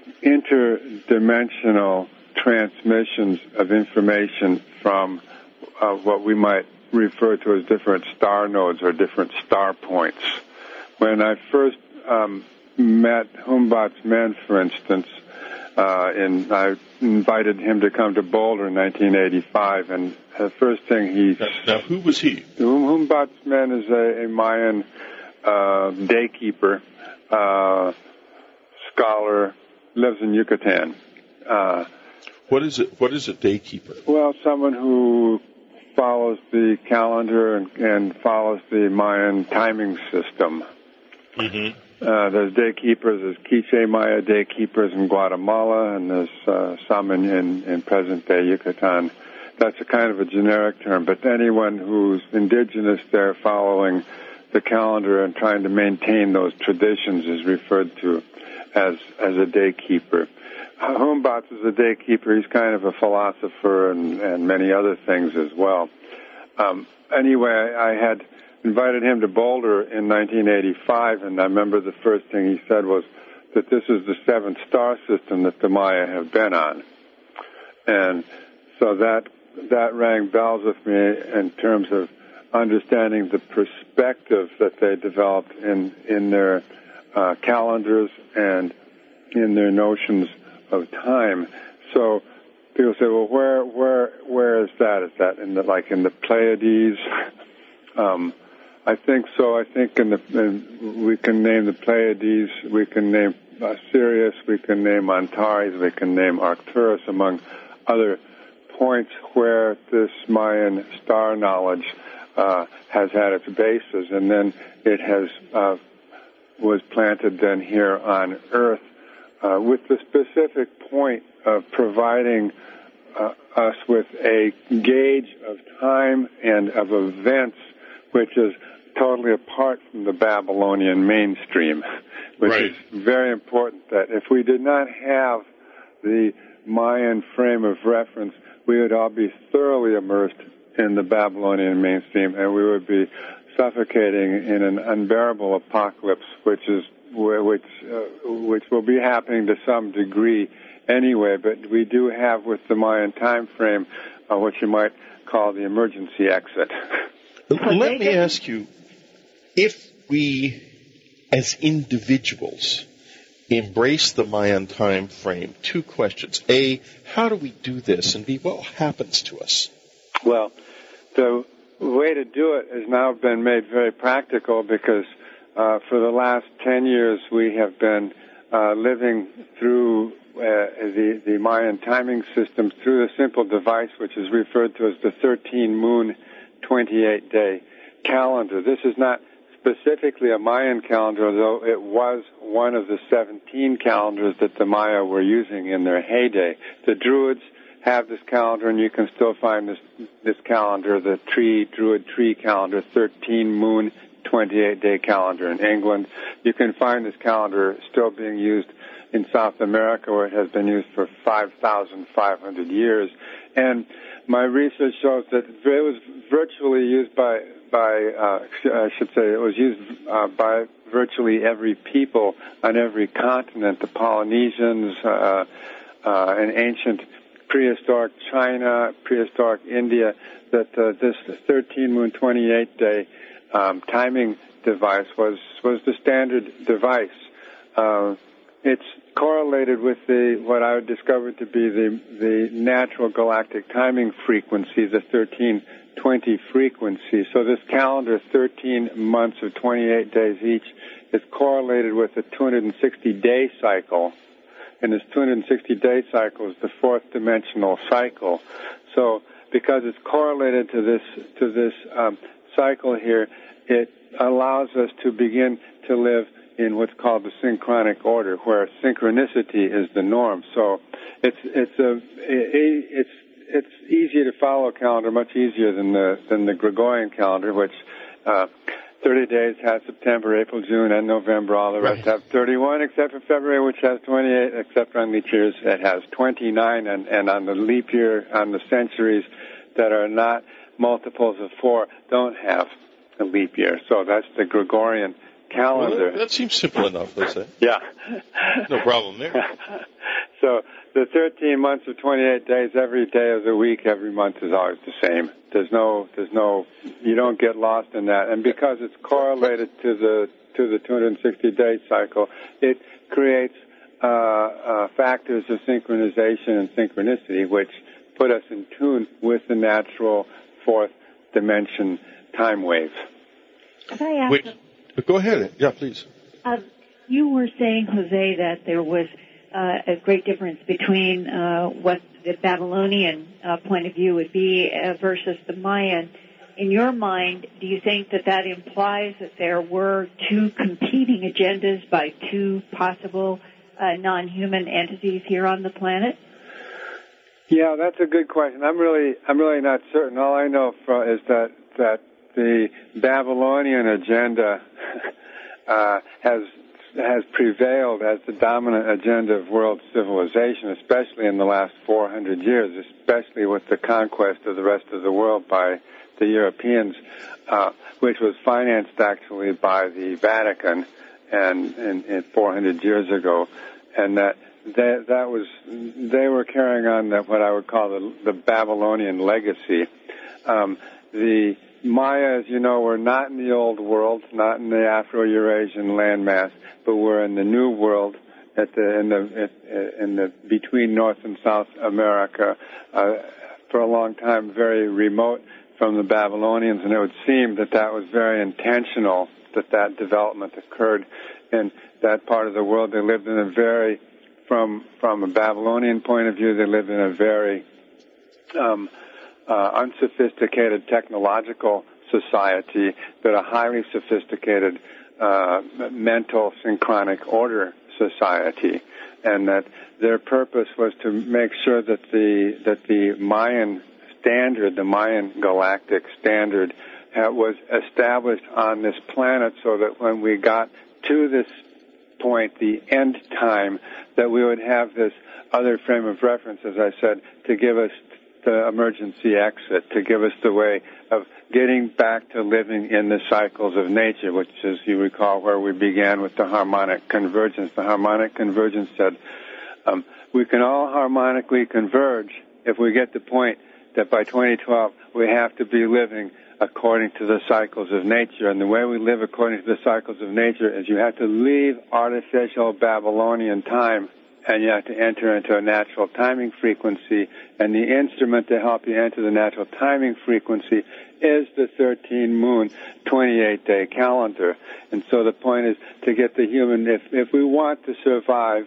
interdimensional transmissions of information from uh, what we might refer to as different star nodes or different star points. When I first um, met Humboldt's men, for instance, uh, and I invited him to come to Boulder in nineteen eighty-five, and the first thing he... Now, now who was he? Humboldt's men is a, a Mayan uh, daykeeper, uh, scholar, lives in Yucatan. Uh, what is it? What is a daykeeper? Well, someone who follows the calendar and, and follows the Mayan timing system. Mm-hmm. Uh, there's daykeepers, there's Quiche Maya daykeepers in Guatemala, and there's uh, some in, in, in present-day Yucatan. That's a kind of a generic term, but anyone who's indigenous there following the calendar and trying to maintain those traditions is referred to as as a daykeeper. Humboldt is a daykeeper. He's kind of a philosopher and, and many other things as well. Um, anyway, I had invited him to Boulder in nineteen eighty-five, and I remember the first thing he said was that this is the seventh star system that the Maya have been on. And so that that rang bells with me in terms of understanding the perspective that they developed in, in their uh, calendars and in their notions of time. So people say, well, where where where is that? Is that in the like in the Pleiades? um, I think so. I think in the in, we can name the Pleiades. We can name uh, Sirius. We can name Antares. We can name Arcturus, among other points where this Mayan star knowledge uh, has had its basis, and then it has uh, was planted then here on Earth uh, with the specific point of providing uh, us with a gauge of time and of events which is totally apart from the Babylonian mainstream, which right. is very important. That if we did not have the Mayan frame of reference, we would all be thoroughly immersed in the Babylonian mainstream, and we would be suffocating in an unbearable apocalypse, which is which uh, which will be happening to some degree anyway. But we do have with the Mayan time frame uh, what you might call the emergency exit. Let me ask you, if we, as individuals, embrace the Mayan time frame, two questions. A, how do we do this? And B, what happens to us? Well, the way to do it has now been made very practical because uh, for the last ten years we have been uh, living through uh, the, the Mayan timing system through a simple device which is referred to as the thirteen moon twenty-eight day calendar. This is not specifically a Mayan calendar, though it was one of the seventeen calendars that the Maya were using in their heyday. The Druids have this calendar, and you can still find this this calendar, the tree Druid tree calendar, thirteen moon twenty-eight day calendar in England. You can find this calendar still being used in South America, where it has been used for five thousand five hundred years. And my research shows that it was virtually used by, by uh, I should say, it was used uh, by virtually every people on every continent, the Polynesians, uh, uh, in ancient prehistoric China, prehistoric India, that uh, this thirteen moon twenty-eight day um, timing device was, was the standard device. Uh, it's correlated with the what I would discover to be the the natural galactic timing frequency, the thirteen twenty frequency. So this calendar, thirteen months of twenty-eight days each, is correlated with a two hundred sixty day cycle. And this two hundred sixty day cycle is the fourth dimensional cycle. So because it's correlated to this to this um, cycle here, it allows us to begin to live in what's called the synchronic order, where synchronicity is the norm. So it's it's a it's it's easy to follow a calendar, much easier than the than the Gregorian calendar, which uh, thirty days has September, April, June, and November. All the rest right. have thirty-one, except for February, which has twenty-eight. Except on leap years, it has twenty-nine, and and on the leap year, on the centuries that are not multiples of four, don't have a leap year. So that's the Gregorian calendar. Well, that, that seems simple enough, let's say. Yeah. No problem there. So the thirteen months of twenty-eight days, every day of the week, every month is always the same. There's no, there's no, you don't get lost in that. And because it's correlated to the to the two hundred sixty day cycle, it creates uh, uh, factors of synchronization and synchronicity, which put us in tune with the natural fourth dimension time wave. Could I ask? Wait. Go ahead. Yeah, please. Uh, you were saying, Jose, that there was uh, a great difference between uh, what the Babylonian uh, point of view would be uh, versus the Mayan. In your mind, do you think that that implies that there were two competing agendas by two possible uh, non-human entities here on the planet? Yeah, that's a good question. I'm really, I'm really not certain. All I know for, is that that the Babylonian agenda uh, has has prevailed as the dominant agenda of world civilization, especially in the last four hundred years, especially with the conquest of the rest of the world by the Europeans, uh, which was financed actually by the Vatican and, and, and four hundred years ago, and that they, that was they were carrying on that what I would call the, the Babylonian legacy. Um, the Maya, as you know, were not in the old world, not in the Afro-Eurasian landmass, but were in the new world, at the in the at, in the between North and South America, uh, for a long time, very remote from the Babylonians, and it would seem that that was very intentional that that development occurred in that part of the world. They lived in a very, from from a Babylonian point of view, they lived in a very um, Uh, unsophisticated technological society, but a highly sophisticated uh, mental synchronic order society, and that their purpose was to make sure that the that the Mayan standard, the Mayan galactic standard, uh, was established on this planet, so that when we got to this point, the end time, that we would have this other frame of reference, as I said, to give us the emergency exit, to give us the way of getting back to living in the cycles of nature, which, as you recall, where we began with the harmonic convergence. The harmonic convergence said um, we can all harmonically converge if we get the point that by twenty twelve we have to be living according to the cycles of nature. And the way we live according to the cycles of nature is you have to leave artificial Babylonian time and you have to enter into a natural timing frequency, and the instrument to help you enter the natural timing frequency is the thirteen moon twenty-eight day calendar. And so the point is to get the human, if, if we want to survive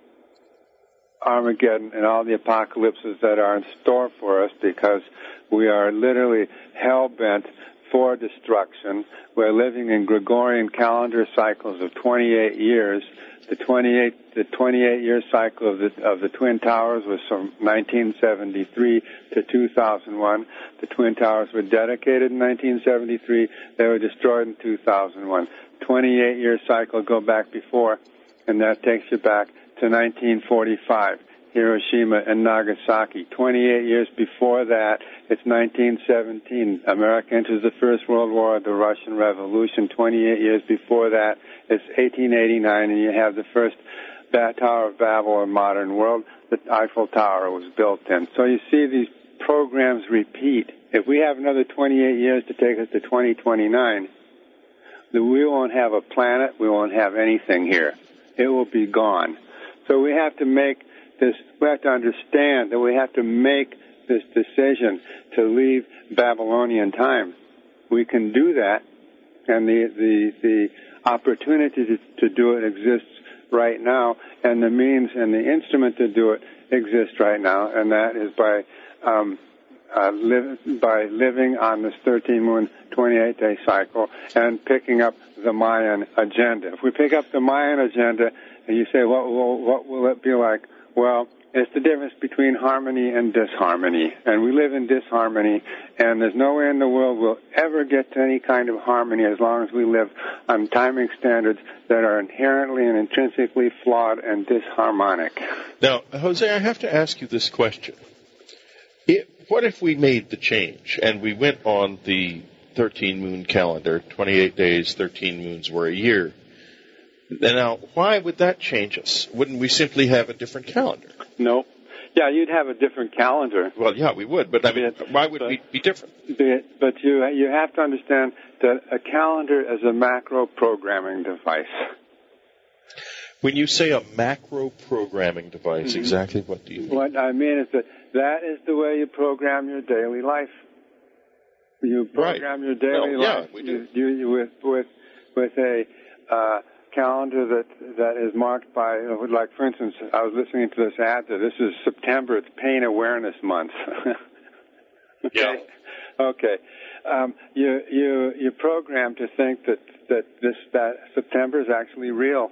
Armageddon and all the apocalypses that are in store for us, because we are literally hell-bent for destruction. We're living in Gregorian calendar cycles of twenty-eight years. The twenty-eight, the twenty-eight year cycle of the, of the Twin Towers was from nineteen seventy-three to two thousand one. The Twin Towers were dedicated in nineteen seventy-three. They were destroyed in two thousand one. twenty-eight year cycle go back before, and that takes you back to nineteen forty-five. Hiroshima and Nagasaki. twenty-eight years before that, it's nineteen seventeen. America enters the First World War, the Russian Revolution. twenty-eight years before that, it's eighteen eighty-nine, and you have the first Tower of Babel in modern world. The Eiffel Tower was built in. So you see these programs repeat. If we have another twenty-eight years to take us to twenty twenty-nine, then we won't have a planet, we won't have anything here. It will be gone. So we have to make this, we have to understand that we have to make this decision to leave Babylonian time. We can do that, and the the, the opportunity to, to do it exists right now, and the means and the instrument to do it exists right now, and that is by um, uh, live, by living on this thirteen moon twenty-eight day cycle and picking up the Mayan agenda. If we pick up the Mayan agenda, and you say, what will, what will it be like? Well, it's the difference between harmony and disharmony. And we live in disharmony, and there's no way in the world we'll ever get to any kind of harmony as long as we live on timing standards that are inherently and intrinsically flawed and disharmonic. Now, Jose, I have to ask you this question. It, what if we made the change and we went on the thirteen moon calendar, twenty-eight days, thirteen moons were a year? Now, why would that change us? Wouldn't we simply have a different calendar? No. Yeah, you'd have a different calendar. Well, yeah, we would, but I mean, but, why would but, we be different? But you you have to understand that a calendar is a macro programming device. When you say a macro programming device, mm-hmm. exactly what do you mean? What I mean is that that is the way you program your daily life. You program right. your daily well, life yeah, we do. You, you, with with with a uh, calendar that that is marked by, like for instance, I was listening to this ad that this is September, it's Pain Awareness Month. okay. Yeah. Okay. Um, you you you program to think that that this that September is actually real.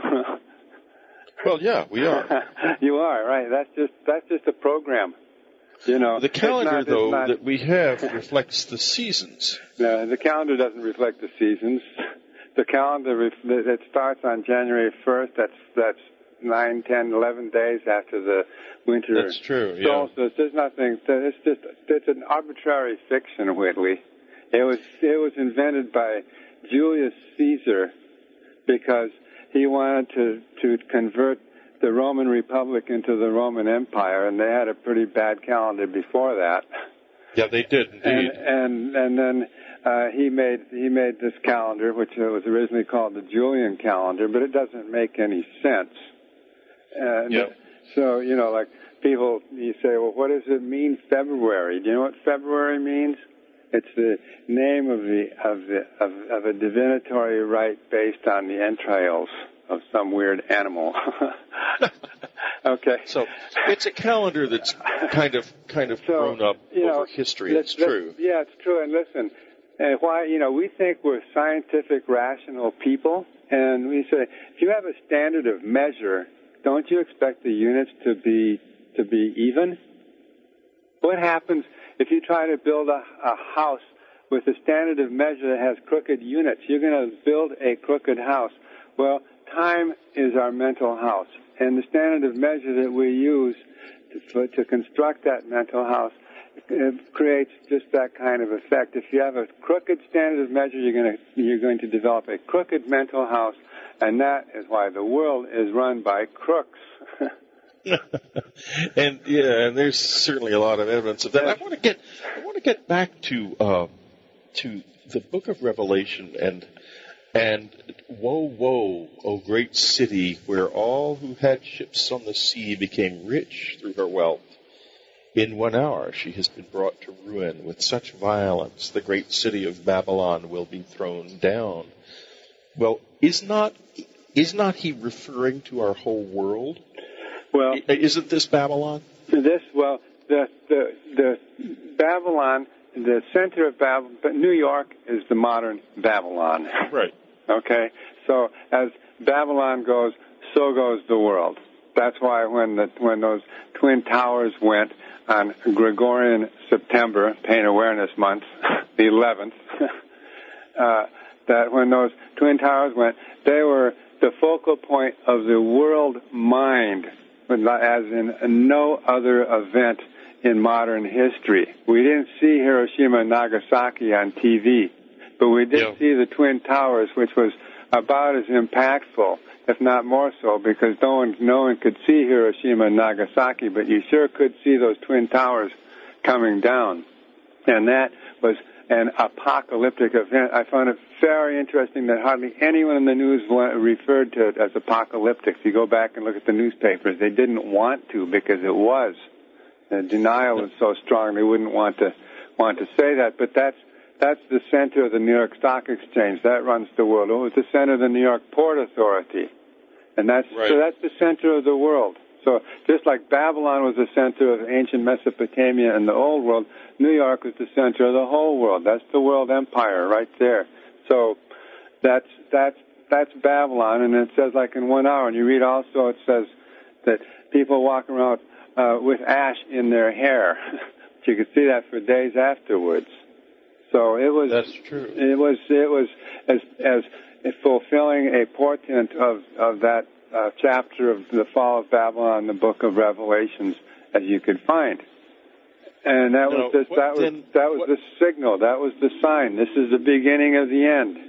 Well, yeah, we are. You are right. That's just that's just a program. You know, the calendar, not, though, not, that we have reflects the seasons. No, the calendar doesn't reflect the seasons. The calendar, it starts on January first. That's that's nine, ten, eleven days after the winter That's true, solstice. yeah. There's nothing. It's just it's an arbitrary fiction, Whitley. It was it was invented by Julius Caesar because he wanted to to convert the Roman Republic into the Roman Empire, and they had a pretty bad calendar before that. Yeah, they did indeed. And and, and then uh, he made he made this calendar, which was originally called the Julian calendar, but it doesn't make any sense. And yeah. So you know, like people, you say, well, what does it mean, February? Do you know what February means? It's the name of the of the of, of a divinatory rite based on the entrails of some weird animal. Okay. So it's a calendar that's kind of kind of so, grown up you know, over history. It's true. Yeah, it's true. And listen, uh, why you know we think we're scientific, rational people, and we say if you have a standard of measure, don't you expect the units to be to be even? What happens if you try to build a, a house with a standard of measure that has crooked units? You're going to build a crooked house. Well, time is our mental house, and the standard of measure that we use to, for, to construct that mental house it creates just that kind of effect. If you have a crooked standard of measure, you're going to you're going to develop a crooked mental house, and that is why the world is run by crooks. and yeah, and there's certainly a lot of evidence of that. I want to get I want to get back to uh, to the Book of Revelation and And woe, woe, O great city, where all who had ships on the sea became rich through her wealth. In one hour she has been brought to ruin. With such violence, the great city of Babylon will be thrown down. Well, is not is not he referring to our whole world? Well, isn't this Babylon? This well, the the the Babylon, the center of Babylon, New York is the modern Babylon. Right. Okay. So as Babylon goes, so goes the world. That's why when the when those twin towers went on Gregorian September, Pain Awareness Month, the eleventh, uh, that when those twin towers went, they were the focal point of the world mind, as in no other event in modern history. We didn't see Hiroshima and Nagasaki on T V, but we did yeah. see the twin towers, which was about as impactful, if not more so, because no one, no one could see Hiroshima and Nagasaki, but you sure could see those twin towers coming down. And that was an apocalyptic event. I found it very interesting that hardly anyone in the news referred to it as apocalyptic. If you go back and look at the newspapers, they didn't want to because it was. The denial was so strong they wouldn't want to want to say that. But that's that's the center of the New York Stock Exchange. That runs the world. It was the center of the New York Port Authority. And that's right. So that's the center of the world. So just like Babylon was the center of ancient Mesopotamia and the old world, New York was the center of the whole world. That's the world empire right there. So that's that's that's Babylon, and it says like in one hour. And you read also it says that people walk around uh, with ash in their hair. You could see that for days afterwards. So it was. That's true. It was. It was as as fulfilling a portent of of that uh, chapter of the fall of Babylon in the Book of Revelations as you could find. And that now, was this, that was then, that was what, the signal. That was the sign. This is the beginning of the end.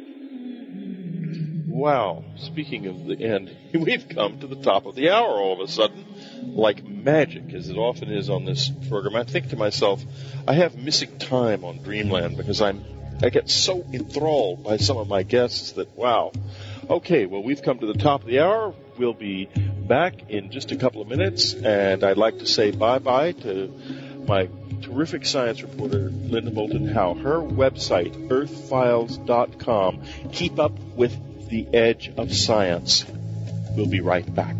Wow. Speaking of the end, we've come to the top of the hour all of a sudden, like magic, as it often is on this program. I think to myself, I have missing time on Dreamland because I'm I get so enthralled by some of my guests that, wow. Okay, well, we've come to the top of the hour. We'll be back in just a couple of minutes, and I'd like to say bye-bye to my terrific science reporter, Linda Moulton Howe. Her website, earth files dot com. Keep up with the edge of science. We'll be right back.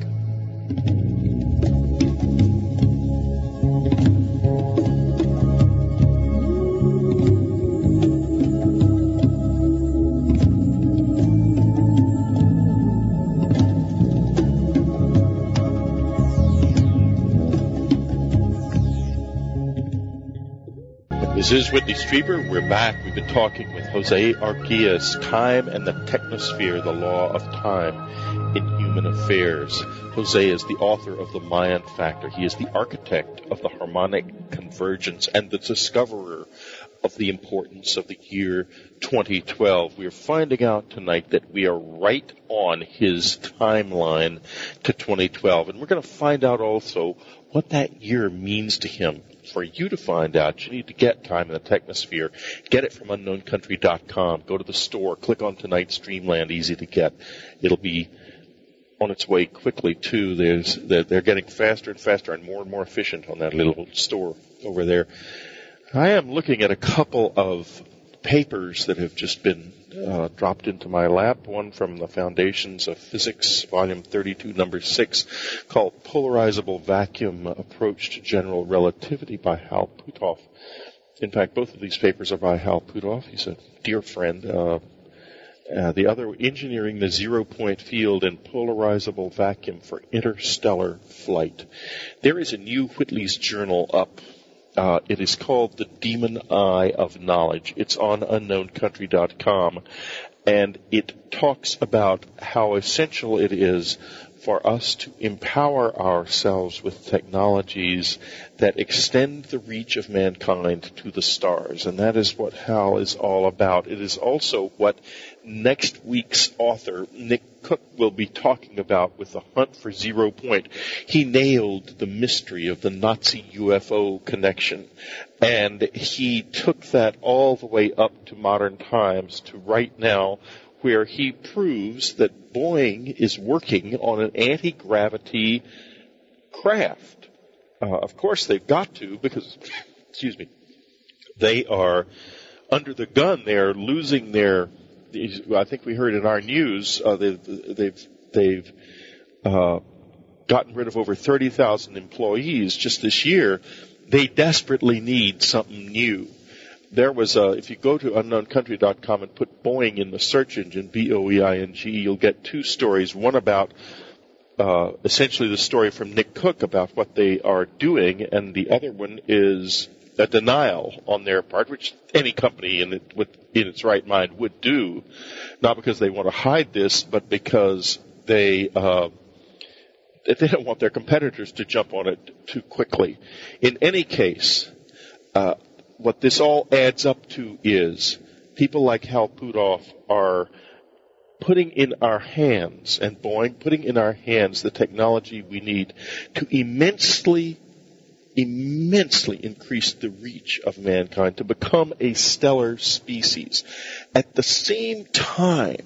This is Whitley Strieber. We're back. We've been talking with Jose Arquillas, Time and the Technosphere, the Law of Time in Human Affairs. Jose is the author of The Mayan Factor. He is the architect of the harmonic convergence and the discoverer of the importance of the year twenty twelve. We are finding out tonight that we are right on his timeline to twenty twelve. And we're going to find out also what that year means to him. For you to find out, you need to get Time in the Technosphere. Get it from unknown country dot com. Go to the store. Click on tonight's Dreamland. Easy to get. It'll be on its way quickly, too. There's, they're getting faster and faster and more and more efficient on that little store over there. I am looking at a couple of papers that have just been uh, dropped into my lap. One from the Foundations of Physics, volume thirty-two, number six, called Polarizable Vacuum Approach to General Relativity by Hal Puthoff. In fact, both of these papers are by Hal Puthoff. He's a dear friend. Uh, uh, the other, Engineering the Zero-Point Field in Polarizable Vacuum for Interstellar Flight. There is a new Whitley's Journal up. Uh, it is called The Demon Eye of Knowledge. It's on unknown country dot com, and it talks about how essential it is for us to empower ourselves with technologies that extend the reach of mankind to the stars. And that is what Hal is all about. It is also what next week's author, Nick Cook, will be talking about with the Hunt for Zero Point. He nailed the mystery of the Nazi U F O connection, and he took that all the way up to modern times to right now where he proves that Boeing is working on an anti-gravity craft. Uh, of course, they've got to because, excuse me, they are under the gun. They're losing their. I think we heard in our news uh, they've they've they've uh, gotten rid of over thirty thousand employees just this year. They desperately need something new. There was a, if you go to unknown country dot com and put Boeing in the search engine, B O E I N G, you'll get two stories. One about uh, essentially the story from Nick Cook about what they are doing, and the other one is a denial on their part, which any company in, it, with, in its right mind would do, not because they want to hide this, but because they uh, they don't want their competitors to jump on it too quickly. In any case, uh, what this all adds up to is people like Hal Puthoff are putting in our hands, and Boeing putting in our hands the technology we need to immensely, immensely increase the reach of mankind, to become a stellar species. At the same time,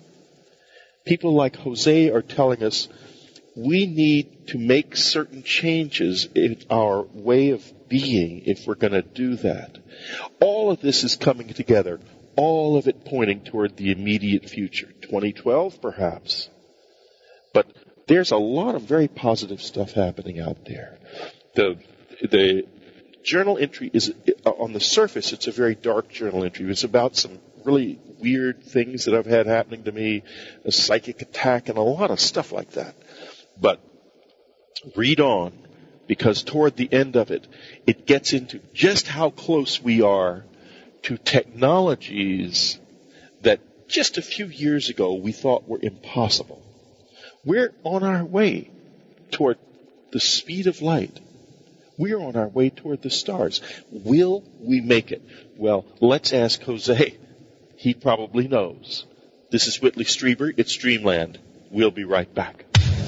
people like Jose are telling us we need to make certain changes in our way of being if we're going to do that. All of this is coming together, all of it pointing toward the immediate future, twenty twelve perhaps. But there's a lot of very positive stuff happening out there. The the journal entry is, on the surface, it's a very dark journal entry. It's about some really weird things that I've had happening to me, a psychic attack and a lot of stuff like that. But read on, because toward the end of it, it gets into just how close we are to technologies that just a few years ago we thought were impossible. We're on our way toward the speed of light. We're on our way toward the stars. Will we make it? Well, let's ask Jose. He probably knows. This is Whitley Strieber. It's Dreamland. We'll be right back.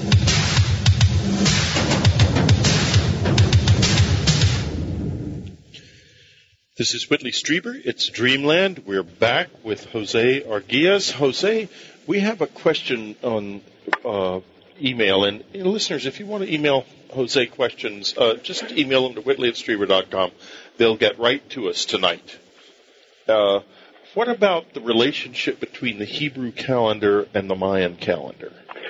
This is Whitley Strieber. It's Dreamland. We're back with Jose Arguillas. Jose, we have a question on uh, email. And, and listeners, if you want to email Jose questions, uh, just email them to whitley at strieber dot com. They'll get right to us tonight. Uh, what about the relationship between the Hebrew calendar and the Mayan calendar?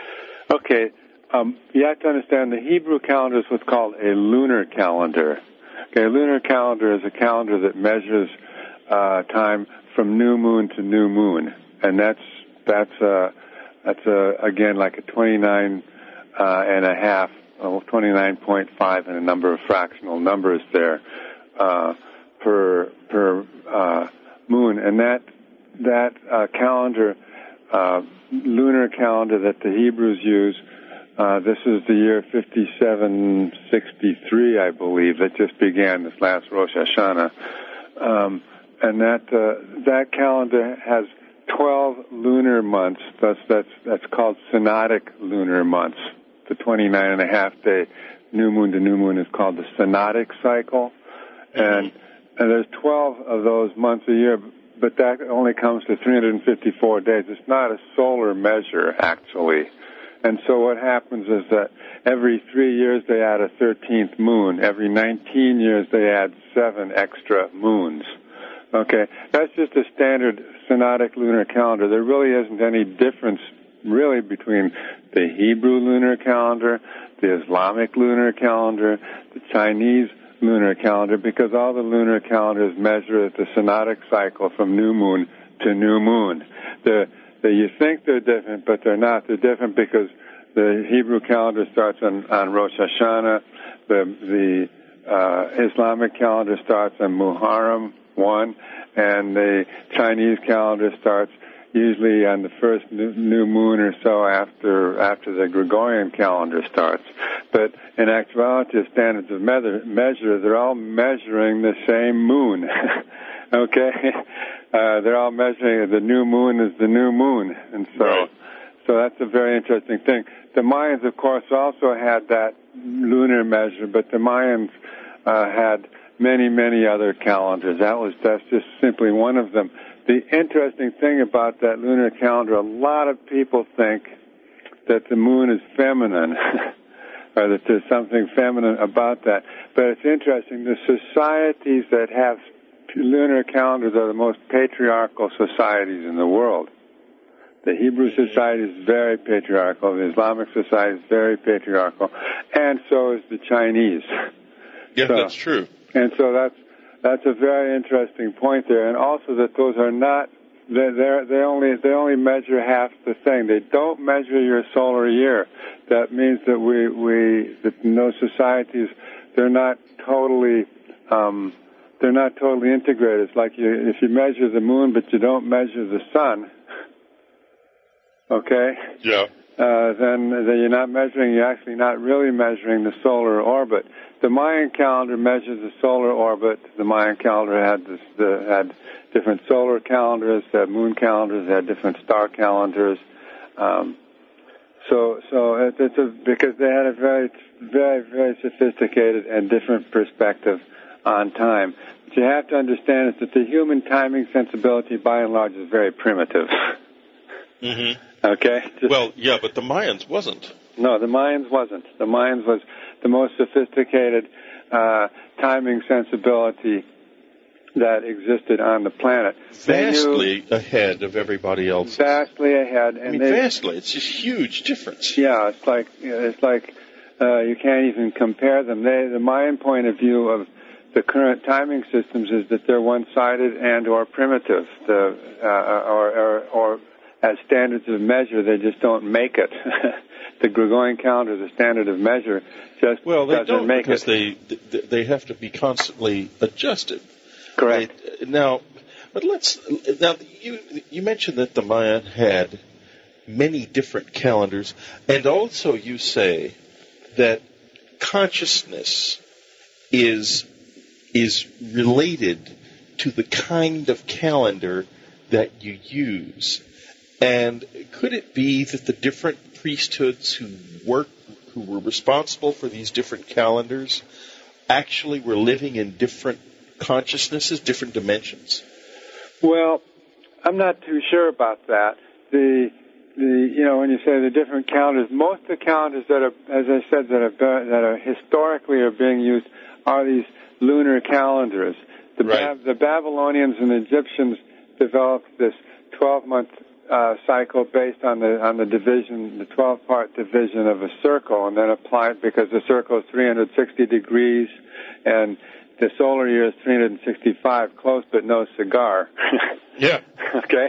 Okay. Um, you have to understand the Hebrew calendar is what's called a lunar calendar. Okay, a lunar calendar is a calendar that measures uh, time from new moon to new moon, and that's that's uh, that's uh, again like a twenty-nine uh, and a half, uh, twenty-nine point five, and a number of fractional numbers there uh, per per uh, moon, and that that uh, calendar, uh, lunar calendar that the Hebrews use. Uh, this is the year fifty-seven sixty-three, I believe, that just began this last Rosh Hashanah. Um, and that, uh, that calendar has twelve lunar months. Thus, that's, that's called synodic lunar months. The twenty-nine and a half day new moon to new moon is called the synodic cycle. And, and there's twelve of those months a year, but that only comes to three hundred fifty-four days. It's not a solar measure, actually. And so what happens is that every three years they add a thirteenth moon. Every nineteen years they add seven extra moons. Okay, that's just a standard synodic lunar calendar. There really isn't any difference really between the Hebrew lunar calendar, the Islamic lunar calendar, the Chinese lunar calendar, because all the lunar calendars measure the synodic cycle from new moon to new moon. The You think they're different, but they're not. They're different because the Hebrew calendar starts on, on Rosh Hashanah. The, the uh, Islamic calendar starts on Muharram one, and the Chinese calendar starts usually on the first new, new moon or so after after the Gregorian calendar starts. But in actuality, the standards of measure, they're all measuring the same moon. Okay? Uh, they're all measuring the new moon is the new moon. And so, right. so that's a very interesting thing. The Mayans, of course, also had that lunar measure, but the Mayans uh, had many, many other calendars. That was that's just simply one of them. The interesting thing about that lunar calendar, a lot of people think that the moon is feminine, or that there's something feminine about that. But it's interesting. The societies that have lunar calendars are the most patriarchal societies in the world. The Hebrew society is very patriarchal. The Islamic society is very patriarchal. And so is the Chinese. Yeah, so, that's true. And so that's that's a very interesting point there. And also that those are not, they they only they only measure half the thing. They don't measure your solar year. That means that we we that in those societies, they're not totally um, they're not totally integrated. It's like you, if you measure the moon but you don't measure the sun. Okay? Yeah. Uh, then, then you're not measuring, you're actually not really measuring the solar orbit. The Mayan calendar measures the solar orbit. The Mayan calendar had this, the, had different solar calendars, had moon calendars, had different star calendars. Um, so, so it, it's a, because they had a very, very, very sophisticated and different perspective on time. What you have to understand is that the human timing sensibility, by and large, is very primitive. Mm-hmm. Okay. Just, well, yeah, but the Mayans wasn't. No, the Mayans wasn't. The Mayans was the most sophisticated uh, timing sensibility that existed on the planet. Vastly knew, ahead of everybody else. Vastly ahead. And I mean, they, vastly. It's just huge difference. Yeah, it's like it's like uh, you can't even compare them. They, the Mayan point of view of the current timing systems is that they're one-sided and or primitive, the, uh, or, or, or as standards of measure, they just don't make it. The Gregorian calendar is a standard of measure, just well, they doesn't don't make because it. they they have to be constantly adjusted. Correct. They, now, but let's now you you mentioned that the Maya had many different calendars, and also you say that consciousness is is related to the kind of calendar that you use. And could it be that the different priesthoods who work, who were responsible for these different calendars, actually were living in different consciousnesses, different dimensions? Well, I'm not too sure about that. The the you know when you say the different calendars, most of the calendars that are, as I said, that are that are historically are being used are these lunar calendars. The right. Ba- the Babylonians and the Egyptians developed this twelve-month Uh, cycle based on the on the division, the twelve-part division of a circle, and then applied because the circle is three hundred sixty degrees, and the solar year is three hundred sixty-five, close but no cigar. Yeah. Okay.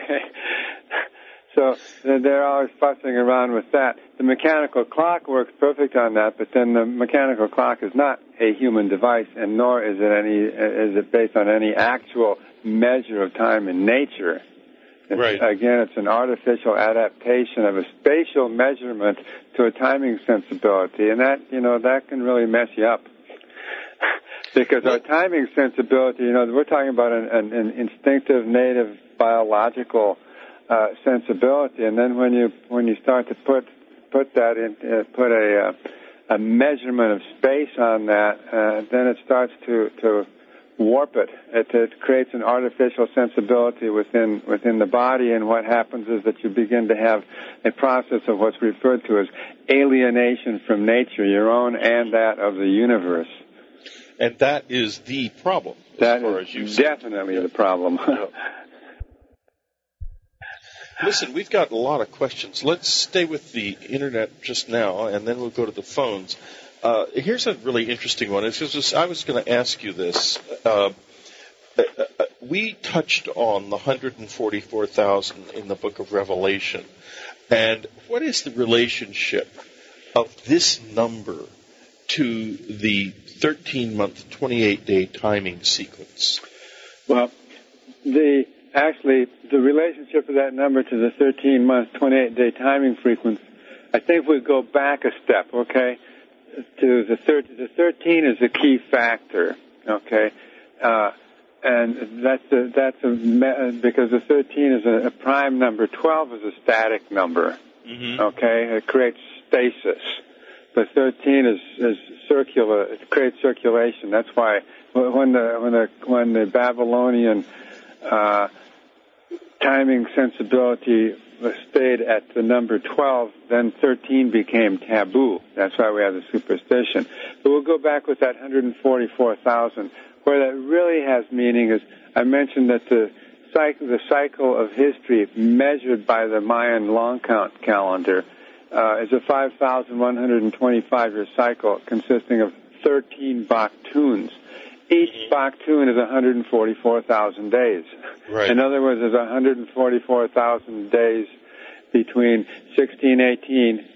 So they're always fussing around with that. The mechanical clock works perfect on that, but then the mechanical clock is not a human device, and nor is it any is it based on any actual measure of time in nature. It's, right. Again, it's an artificial adaptation of a spatial measurement to a timing sensibility, and that, you know, that can really mess you up. Because our timing sensibility, you know, we're talking about an, an, an instinctive, native, biological uh, sensibility, and then when you when you start to put put that in, uh, put a uh, a measurement of space on that, uh, then it starts to to warp it. it. It creates an artificial sensibility within within the body, and what happens is that you begin to have a process of what's referred to as alienation from nature, your own and that of the universe. And that is the problem. That as far is as you definitely the problem. Listen, we've got a lot of questions. Let's stay with the internet just now, and then we'll go to the phones. Uh, here's a really interesting one. It's just, I was going to ask you this. Uh, we touched on the one hundred forty-four thousand in the book of Revelation. And what is the relationship of this number to the thirteen-month, twenty-eight day timing sequence? Well, the actually, the relationship of that number to the thirteen-month, twenty-eight day timing frequency, I think we go back a step, okay? To the thir- the thirteen is a key factor, okay, uh, and that's a, that's a me- because the thirteen is a, a prime number. Twelve is a static number, mm-hmm. okay. It creates stasis, but thirteen is is circular. It creates circulation. That's why when the when the when the Babylonian uh, timing sensibility stayed at the number twelve, then thirteen became taboo. That's why we have the superstition. But we'll go back with that one hundred forty-four thousand. Where that really has meaning is, I mentioned that the cycle, the cycle of history measured by the Mayan long count calendar uh, is a five thousand one hundred twenty-five year cycle consisting of thirteen Baktuns. Each Baktun is one hundred forty-four thousand days. Right. In other words, there's one hundred forty-four thousand days between sixteen eighteen,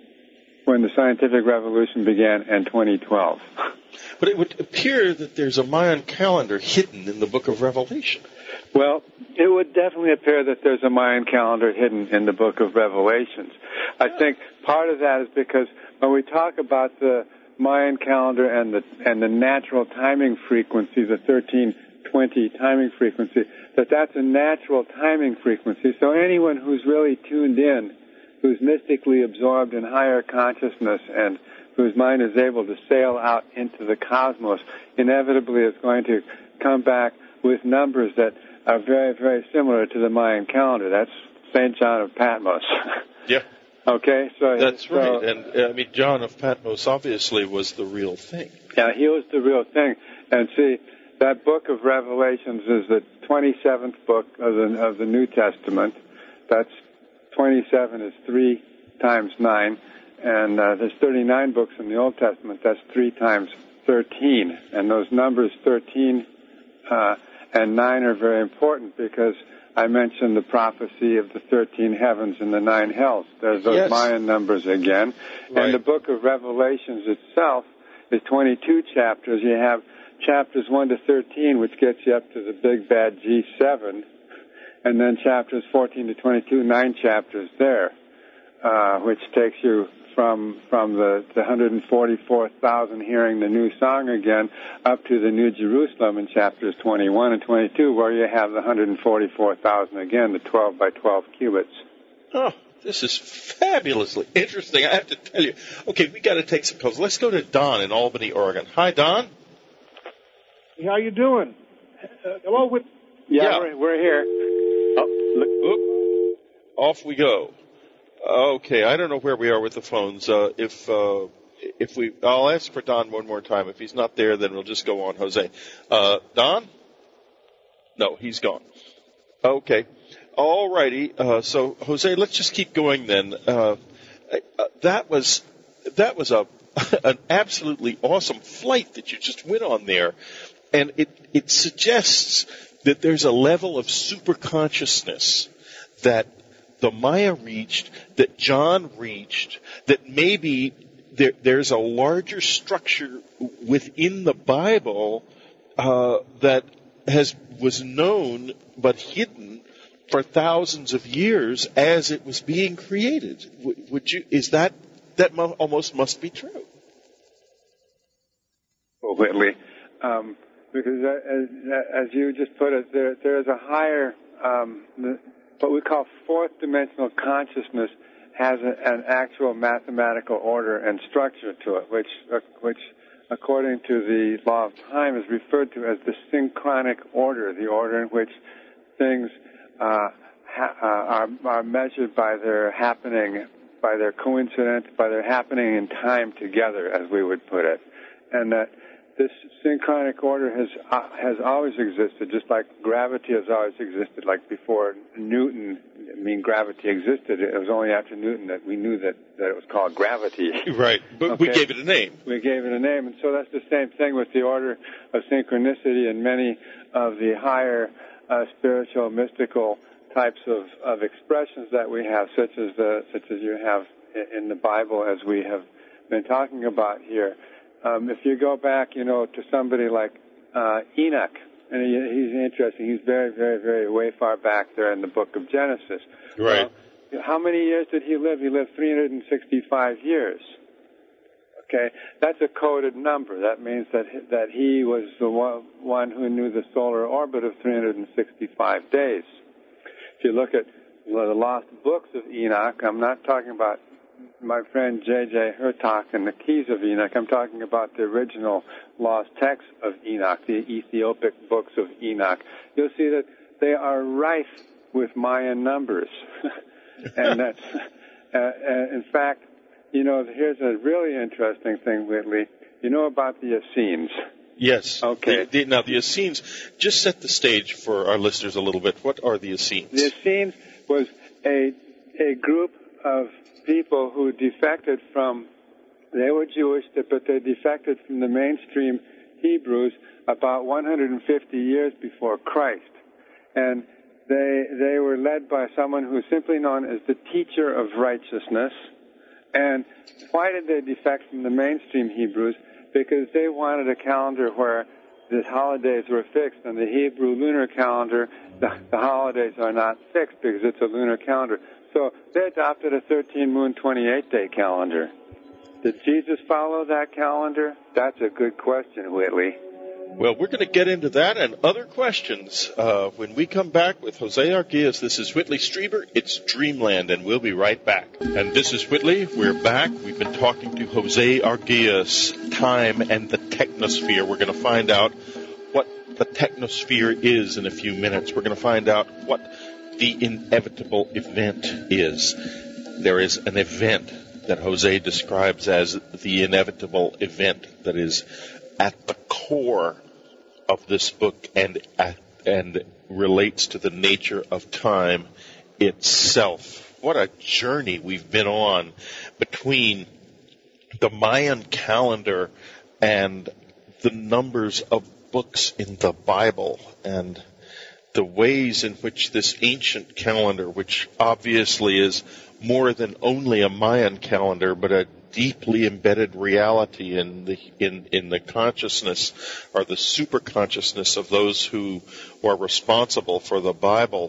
when the scientific revolution began, and twenty twelve. But it would appear that there's a Mayan calendar hidden in the book of Revelation. Well, it would definitely appear that there's a Mayan calendar hidden in the book of Revelations. I think part of that is because when we talk about the Mayan calendar and the and the natural timing frequency, the thirteen twenty timing frequency, that that's a natural timing frequency. So anyone who's really tuned in, who's mystically absorbed in higher consciousness and whose mind is able to sail out into the cosmos, inevitably is going to come back with numbers that are very, very similar to the Mayan calendar. That's Saint John of Patmos. Yeah. Okay, so that's so, right. And uh, I mean, John of Patmos obviously was the real thing. Yeah, he was the real thing. And see, that book of Revelations is the twenty-seventh book of the of the New Testament. That's twenty-seven is three times nine, and uh, there's thirty-nine books in the Old Testament. That's three times thirteen, and those numbers thirteen uh, and nine are very important because I mentioned the prophecy of the thirteen heavens and the nine hells. There's those yes. Mayan numbers again. Right. And the book of Revelations itself is twenty-two chapters. You have chapters one to thirteen, which gets you up to the big bad G seven, and then chapters fourteen to twenty-two, nine chapters there, uh, which takes you from from the, the one hundred forty-four thousand hearing the new song again up to the New Jerusalem in chapters twenty-one and twenty-two, where you have the one hundred forty-four thousand again, the twelve by twelve cubits. Oh, this is fabulously interesting, I have to tell you. Okay, we got to take some calls. Let's go to Don in Albany, Oregon. Hi, Don. How you doing? Uh, hello, with Yeah, Yeah. We're, we're here. Oh, look, oop. Off we go. Okay, I don't know where we are with the phones. Uh, if uh, if we, I'll ask for Don one more time. If he's not there, then we'll just go on Jose. Uh, Don? No, he's gone. Okay, all righty. Uh, so Jose, let's just keep going then. Uh, uh, that was that was a an absolutely awesome flight that you just went on there, and it it suggests that there's a level of superconsciousness that the Maya reached, that John reached, that maybe there, there's a larger structure within the Bible uh, that has was known but hidden for thousands of years as it was being created. Would, would you? Is that that mo- almost must be true? Well, Whitley, um, because as, as you just put it, there there is a higher. Um, the, What we call fourth dimensional consciousness has a, an actual mathematical order and structure to it, which, uh, which, according to the law of time, is referred to as the synchronic order, the order in which things uh, ha- uh, are, are measured by their happening, by their coincidence, by their happening in time together, as we would put it, and that. This synchronic order has uh, has always existed, just like gravity has always existed. Like before Newton, I mean, gravity existed. It was only after Newton that we knew that, that it was called gravity. Right, but Okay. we gave it a name. We gave it a name, and so that's the same thing with the order of synchronicity and many of the higher uh, spiritual, mystical types of, of expressions that we have, such as the such as you have in the Bible, as we have been talking about here. Um, if you go back, you know, to somebody like uh, Enoch, and he, he's interesting. He's very, very, very way far back there in the book of Genesis. Right. Uh, how many years did he live? He lived three hundred sixty-five years. Okay, that's a coded number. That means that that he was the one, one who knew the solar orbit of three hundred sixty-five days. If you look at well, the lost books of Enoch, I'm not talking about my friend J J Hurtak and the Keys of Enoch. I'm talking about the original lost texts of Enoch, the Ethiopic books of Enoch. You'll see that they are rife with Mayan numbers. and that's, uh, uh, in fact, you know, here's a really interesting thing, Whitley. You know about the Essenes? Yes. Okay. The, the, now, the Essenes, just set the stage for our listeners a little bit. What are the Essenes? The Essenes was a a group of people who defected from, they were Jewish, but they defected from the mainstream Hebrews about one hundred fifty years before Christ. And they they were led by someone who is simply known as the teacher of righteousness. And why did they defect from the mainstream Hebrews? Because they wanted a calendar where the holidays were fixed. On the Hebrew lunar calendar, the, the holidays are not fixed because it's a lunar calendar. So they adopted a thirteen-moon, twenty-eight day calendar. Did Jesus follow that calendar? That's a good question, Whitley. Well, we're going to get into that and other questions uh, when we come back with Jose Arguelles. This is Whitley Strieber. It's Dreamland, and we'll be right back. And this is Whitley. We're back. We've been talking to Jose Arguelles, Time and the Technosphere. We're going to find out what the technosphere is in a few minutes. We're going to find out what the inevitable event is. There is an event that Jose describes as the inevitable event that is at the core of this book and at, and relates to the nature of time itself. What a journey we've been on between the Mayan calendar and the numbers of books in the Bible and the ways in which this ancient calendar, which obviously is more than only a Mayan calendar, but a deeply embedded reality in the in, in the consciousness or the super consciousness of those who are responsible for the Bible.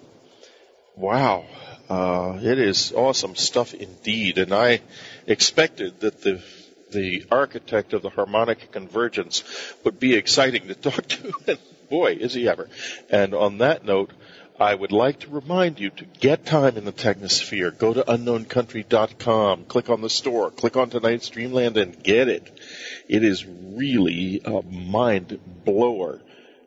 Wow, uh, it is awesome stuff indeed. And I expected that the the architect of the harmonic convergence would be exciting to talk to. And boy, is he ever. And on that note, I would like to remind you to get Time in the Technosphere. Go to unknown country dot com, click on the store, click on tonight's Dreamland, and get it. It is really a mind blower.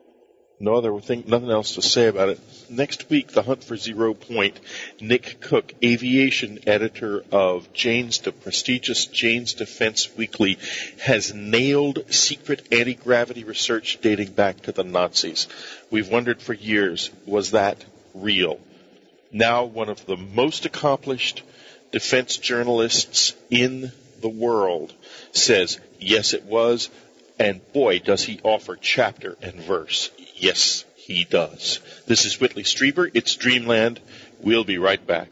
No other thing, nothing else to say about it. Next week, The Hunt for Zero Point. Nick Cook, aviation editor of Jane's, the prestigious Jane's Defense Weekly, has nailed secret anti-gravity research dating back to the Nazis. We've wondered for years, was that real? Now one of the most accomplished defense journalists in the world says, yes, it was, and boy, does he offer chapter and verse. Yes, he does. This is Whitley Strieber. It's Dreamland. We'll be right back.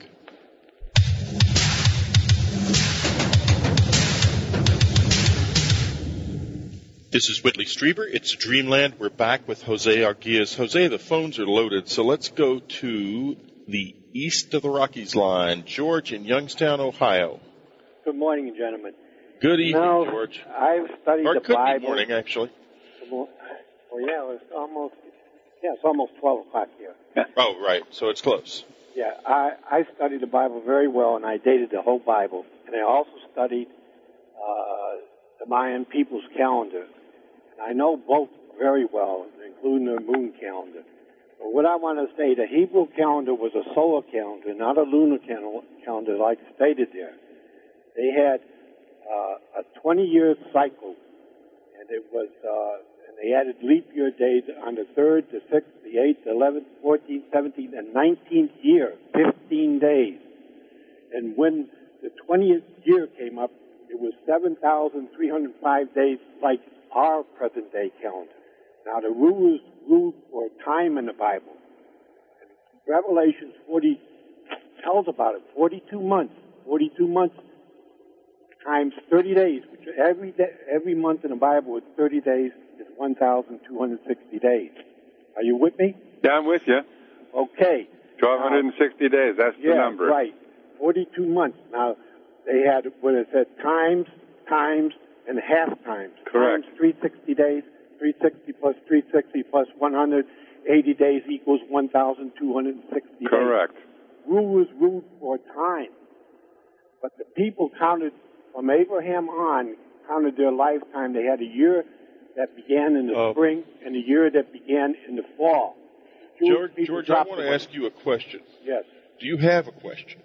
This is Whitley Strieber. It's Dreamland. We're back with Jose Arguelles. Jose, the phones are loaded, so let's go to the east of the Rockies line. George in Youngstown, Ohio. Good morning, gentlemen. Good evening, now, George. I've studied or the could Bible. Be morning, actually. Well, yeah, it's almost yeah, it's almost twelve o'clock here. Oh, right. So it's close. Yeah, I I studied the Bible very well, and I dated the whole Bible, and I also studied uh, the Mayan people's calendar. And I know both very well, including their moon calendar. But what I want to say, the Hebrew calendar was a solar calendar, not a lunar calendar like stated there. They had uh, a twenty-year cycle, and it was. Uh, They added leap year days on the third, the sixth, the eighth, the eleventh, fourteenth, seventeenth, and nineteenth year, fifteen days. And when the twentieth year came up, it was seven thousand three hundred five days like our present-day calendar. Now, the rulers ruled for time in the Bible. Revelation forty tells about it, forty-two months, forty-two months times thirty days, which every day, every month in the Bible is thirty days, is one thousand two hundred sixty days. Are you with me? Yeah, I'm with you. Okay. twelve sixty days, that's yeah, the number. Right. forty-two months. Now, they had, when it said times, times, and half times. Correct. Times three hundred sixty days, three hundred sixty plus three hundred sixty plus one hundred eighty days equals one thousand two hundred sixty Correct. days. Rulers ruled for time. but the people counted from Abraham on, counted their lifetime. They had a year that began in the uh, spring and a year that began in the fall. George, George I want to ask you a question. Yes. Do you have a question?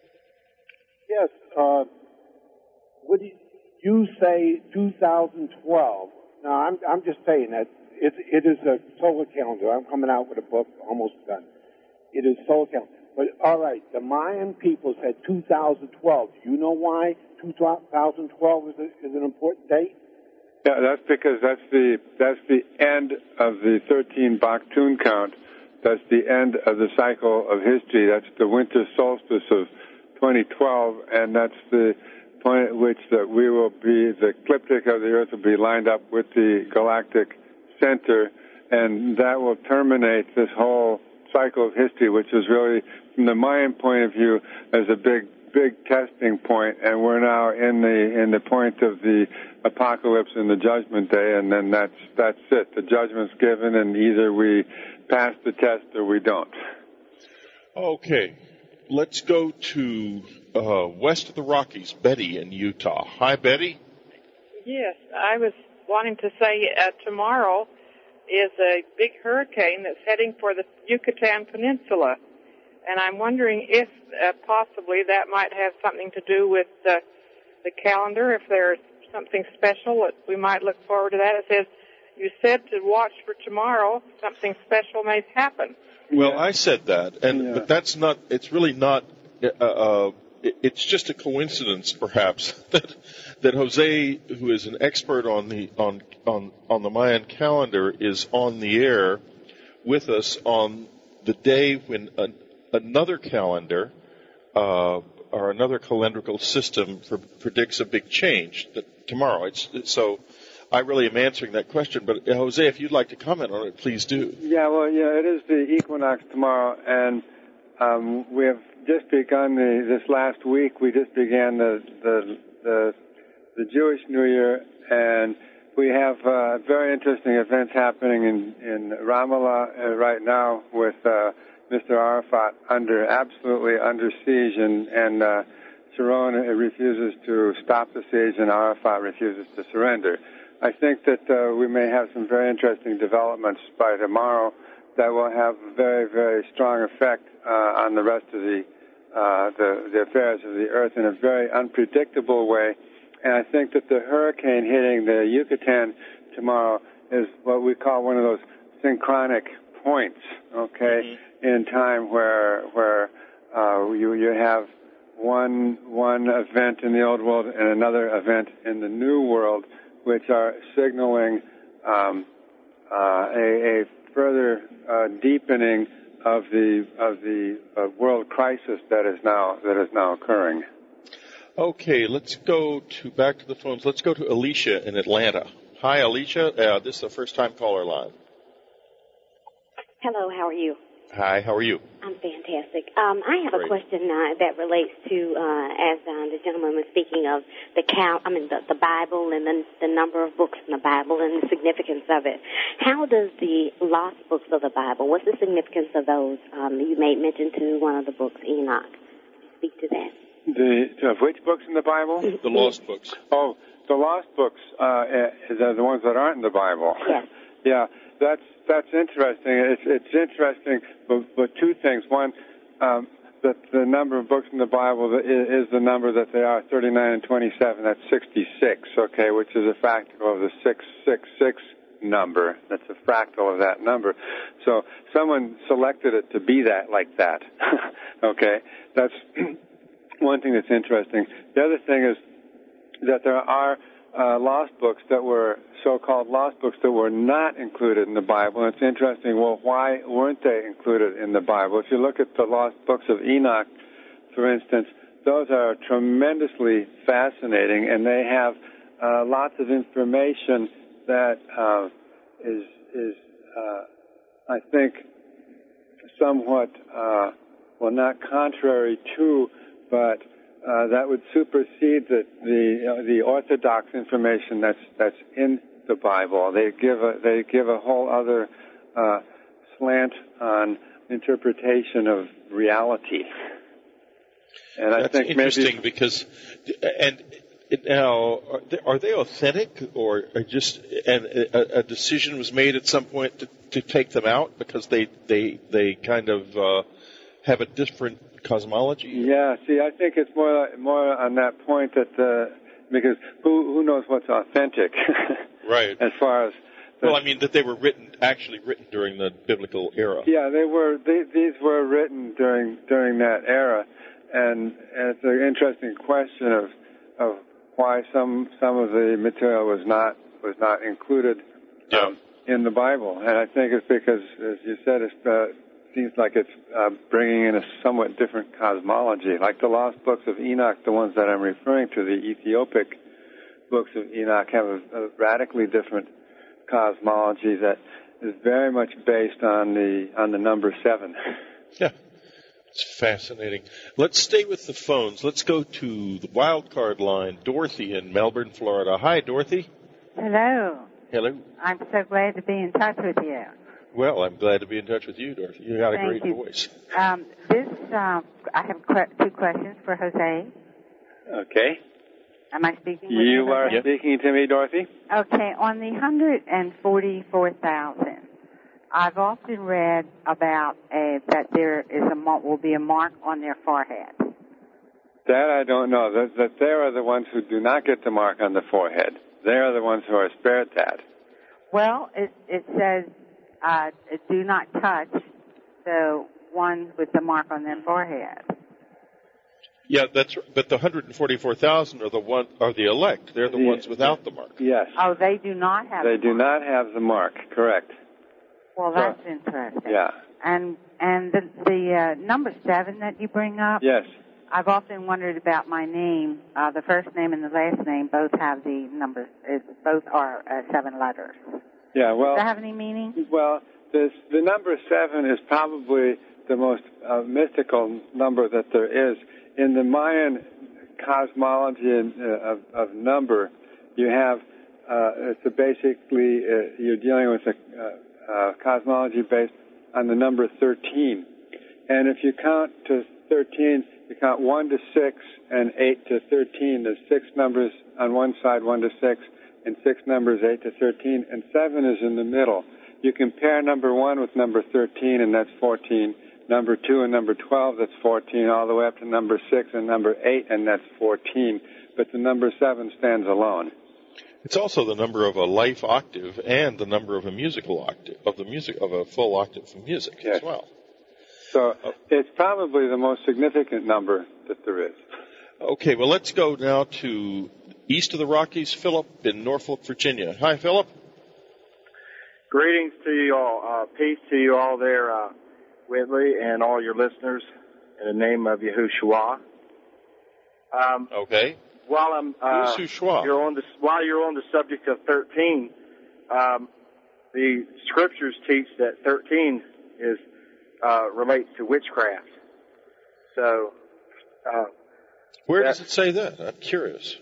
Yes. Uh, what do you, you say two thousand twelve? Now, I'm, I'm just saying that it, it is a solar calendar. I'm coming out with a book almost done. It is solar calendar. But, all right, the Mayan people said two thousand twelve. Do you know why two thousand twelve is, a, is an important date? Yeah, that's because that's the that's the end of the thirteen Baktun count. That's the end of the cycle of history. That's the winter solstice of twenty twelve, and that's the point at which that we will be, the ecliptic of the Earth will be lined up with the galactic center, and that will terminate this whole cycle of history, which is really, from the Mayan point of view, as a big, big testing point, and we're now in the in the point of the apocalypse and the judgment day, and then that's that's it. The judgment's given, and either we pass the test or we don't. Okay, let's go to uh, west of the Rockies, Betty in Utah. Hi, Betty. Yes, I was wanting to say uh, tomorrow is a big hurricane that's heading for the Yucatan Peninsula, and I'm wondering if uh, possibly that might have something to do with uh, the calendar, if there's something special that we might look forward to that. It says, you said to watch for tomorrow, something special may happen. Well, I said that, and Yeah. but that's not, it's really not, uh, uh, it, it's just a coincidence, perhaps, that that Jose, who is an expert on the on on on the Mayan calendar, is on the air with us on the day when an, another calendar uh, or another calendrical system for, predicts a big change that tomorrow. It's, it's so. I really am answering that question, but uh, Jose, if you'd like to comment on it, please do. Yeah, well, yeah, it is the equinox tomorrow, and um, we have just begun the, this last week. We just began the the the, the Jewish New Year, and we have uh, very interesting events happening in in Ramallah uh, right now with uh, Mister Arafat under absolutely under siege, and and uh, Sharon refuses to stop the siege, and Arafat refuses to surrender. I think that uh, we may have some very interesting developments by tomorrow that will have a very, very strong effect uh, on the rest of the, uh, the the affairs of the Earth in a very unpredictable way. And I think that the hurricane hitting the Yucatan tomorrow is what we call one of those synchronic points, okay, mm-hmm. in time where where uh, you you have one one event in the old world and another event in the new world, which are signaling um, uh, a, a further uh, deepening of the of the uh, world crisis that is now that is now occurring. Okay, let's go to back to the phones. Let's go to Alicia in Atlanta. Hi, Alicia. Uh, this is a first-time caller line. Hello, how are you? Hi, how are you? I'm fantastic. Um, I have Great. a question uh, that relates to, uh, as uh, the gentleman was speaking of, the count, I mean, the, the Bible and the, the number of books in the Bible and the significance of it. How does the lost books of the Bible, what's the significance of those? Um, you made mention to one of the books, Enoch. Speak to that. The of which books in the Bible? The lost books. Oh, the lost books uh, are the ones that aren't in the Bible. Yes. Yeah, that's that's interesting. It's it's interesting, but, but two things. One, um, that the number of books in the Bible is, is the number that they are, thirty-nine and twenty-seven. That's sixty-six. Okay, which is a fractal of the six six six number. That's a fractal of that number. So someone selected it to be that like that. Okay, that's one thing that's interesting. The other thing is that there are uh, lost books that were so-called lost books that were not included in the Bible. And it's interesting, well, why weren't they included in the Bible? If you look at the lost books of Enoch, for instance, those are tremendously fascinating, and they have uh, lots of information that uh, is, is uh, I think, somewhat, uh, well, not contrary to, but uh, that would supersede the the, uh, the orthodox information that's that's in the Bible. They give a they give a whole other uh, slant on interpretation of reality. And I That's think interesting maybe, because, and now are they, are they authentic, or are just and a, a decision was made at some point to, to take them out because they they they kind of uh, have a different cosmology? Yeah, see, I think it's more more on that point that uh, because who who knows what's authentic, right? As far as the, well, I mean that they were written actually written during the biblical era. Yeah, they were. They, these were written during during that era, and, and it's an interesting question of of why some some of the material was not was not included yeah. um, in the Bible, and I think it's because, as you said, it uh, seems like it's uh, bringing in a somewhat different cosmology, like the lost books of Enoch. The ones that I'm referring to, the Ethiopic books of Enoch, have a, a radically different cosmology that is very much based on the on the number seven. Yeah. It's fascinating. Let's stay with the phones. Let's go to the wild card line. Dorothy in Melbourne, Florida. Hi, Dorothy. Hello. Hello. I'm so glad to be in touch with you. Well, I'm glad to be in touch with you, Dorothy. You got a Thank great you. voice. Um, this, uh, I have qu- two questions for Jose. Okay. Am I speaking with you? You are Jose? speaking to me, Dorothy. Okay. On the one hundred forty-four thousand. I've often read about a, that there is a will be a mark on their forehead. That I don't know. That, that they are the ones who do not get the mark on the forehead. They are the ones who are spared that. Well, it, it says uh, do not touch the ones with the mark on their forehead. Yeah, that's. But the one hundred forty-four thousand are the one are the elect. They're the the, ones without the mark. Yes. Oh, they do not have. They the do mark. not have the mark. Correct. Well, that's so, interesting. Yeah. And and the the uh, number seven that you bring up. Yes. I've often wondered about my name. Uh, the first name and the last name both have the numbers. It, both are uh, seven letters. Yeah. Well. Does that have any meaning? Well, this, the number seven is probably the most uh, mystical number that there is in the Mayan cosmology and, uh, of, of number. You have uh, it's a basically uh, you're dealing with a uh, Uh, cosmology based on the number thirteen. And if you count to thirteen, you count one to six and eight to thirteen. There's six numbers on one side, one to six, and six numbers, eight to thirteen, and seven is in the middle. You compare number one with number thirteen, and that's fourteen. Number two and number twelve, that's fourteen, all the way up to number six and number eight, and that's fourteen. But the number seven stands alone. It's also the number of a life octave and the number of a musical octave, of the music, of a full octave of music yes. as well. So it's probably the most significant number that there is. Okay, well, let's go now to east of the Rockies, Philip in Norfolk, Virginia. Hi, Philip. Greetings to you all. Uh, peace to you all there, uh, Whitley, and all your listeners, in the name of Yahushua. Um, okay. While I'm uh, you're on the while you're on the subject of thirteen, um, the scriptures teach that thirteen is uh, relates to witchcraft. So, uh, where does it say that? I'm curious.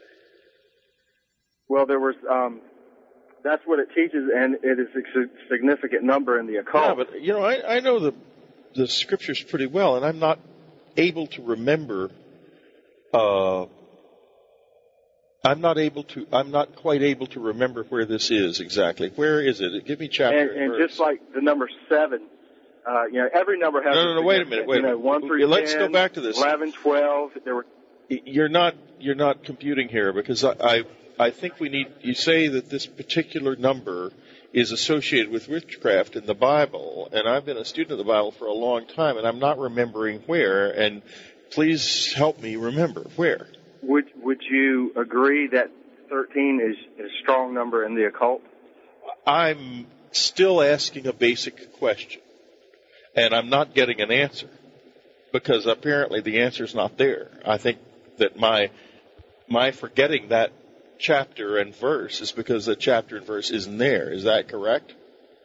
Well, there was um, that's what it teaches, and it is a significant number in the occult. Yeah, but you know, I, I know the the scriptures pretty well, and I'm not able to remember. Uh, I'm not able to. I'm not quite able to remember where this is exactly. Where is it? Give me chapter and, and, and verse. just like the number seven, uh, you know, every number has. No, no, no. Wait a minute. Wait you a know, minute. One through Let's ten, go back to this. Eleven, twelve. There were. You're not. You're not computing here because I, I. I think we need. You say that this particular number is associated with witchcraft in the Bible, and I've been a student of the Bible for a long time, and I'm not remembering where. And please help me remember where. Would Would you agree that thirteen is, is a strong number in the occult? I'm still asking a basic question, and I'm not getting an answer, because apparently the answer's not there. I think that my my forgetting that chapter and verse is because the chapter and verse isn't there. Is that correct?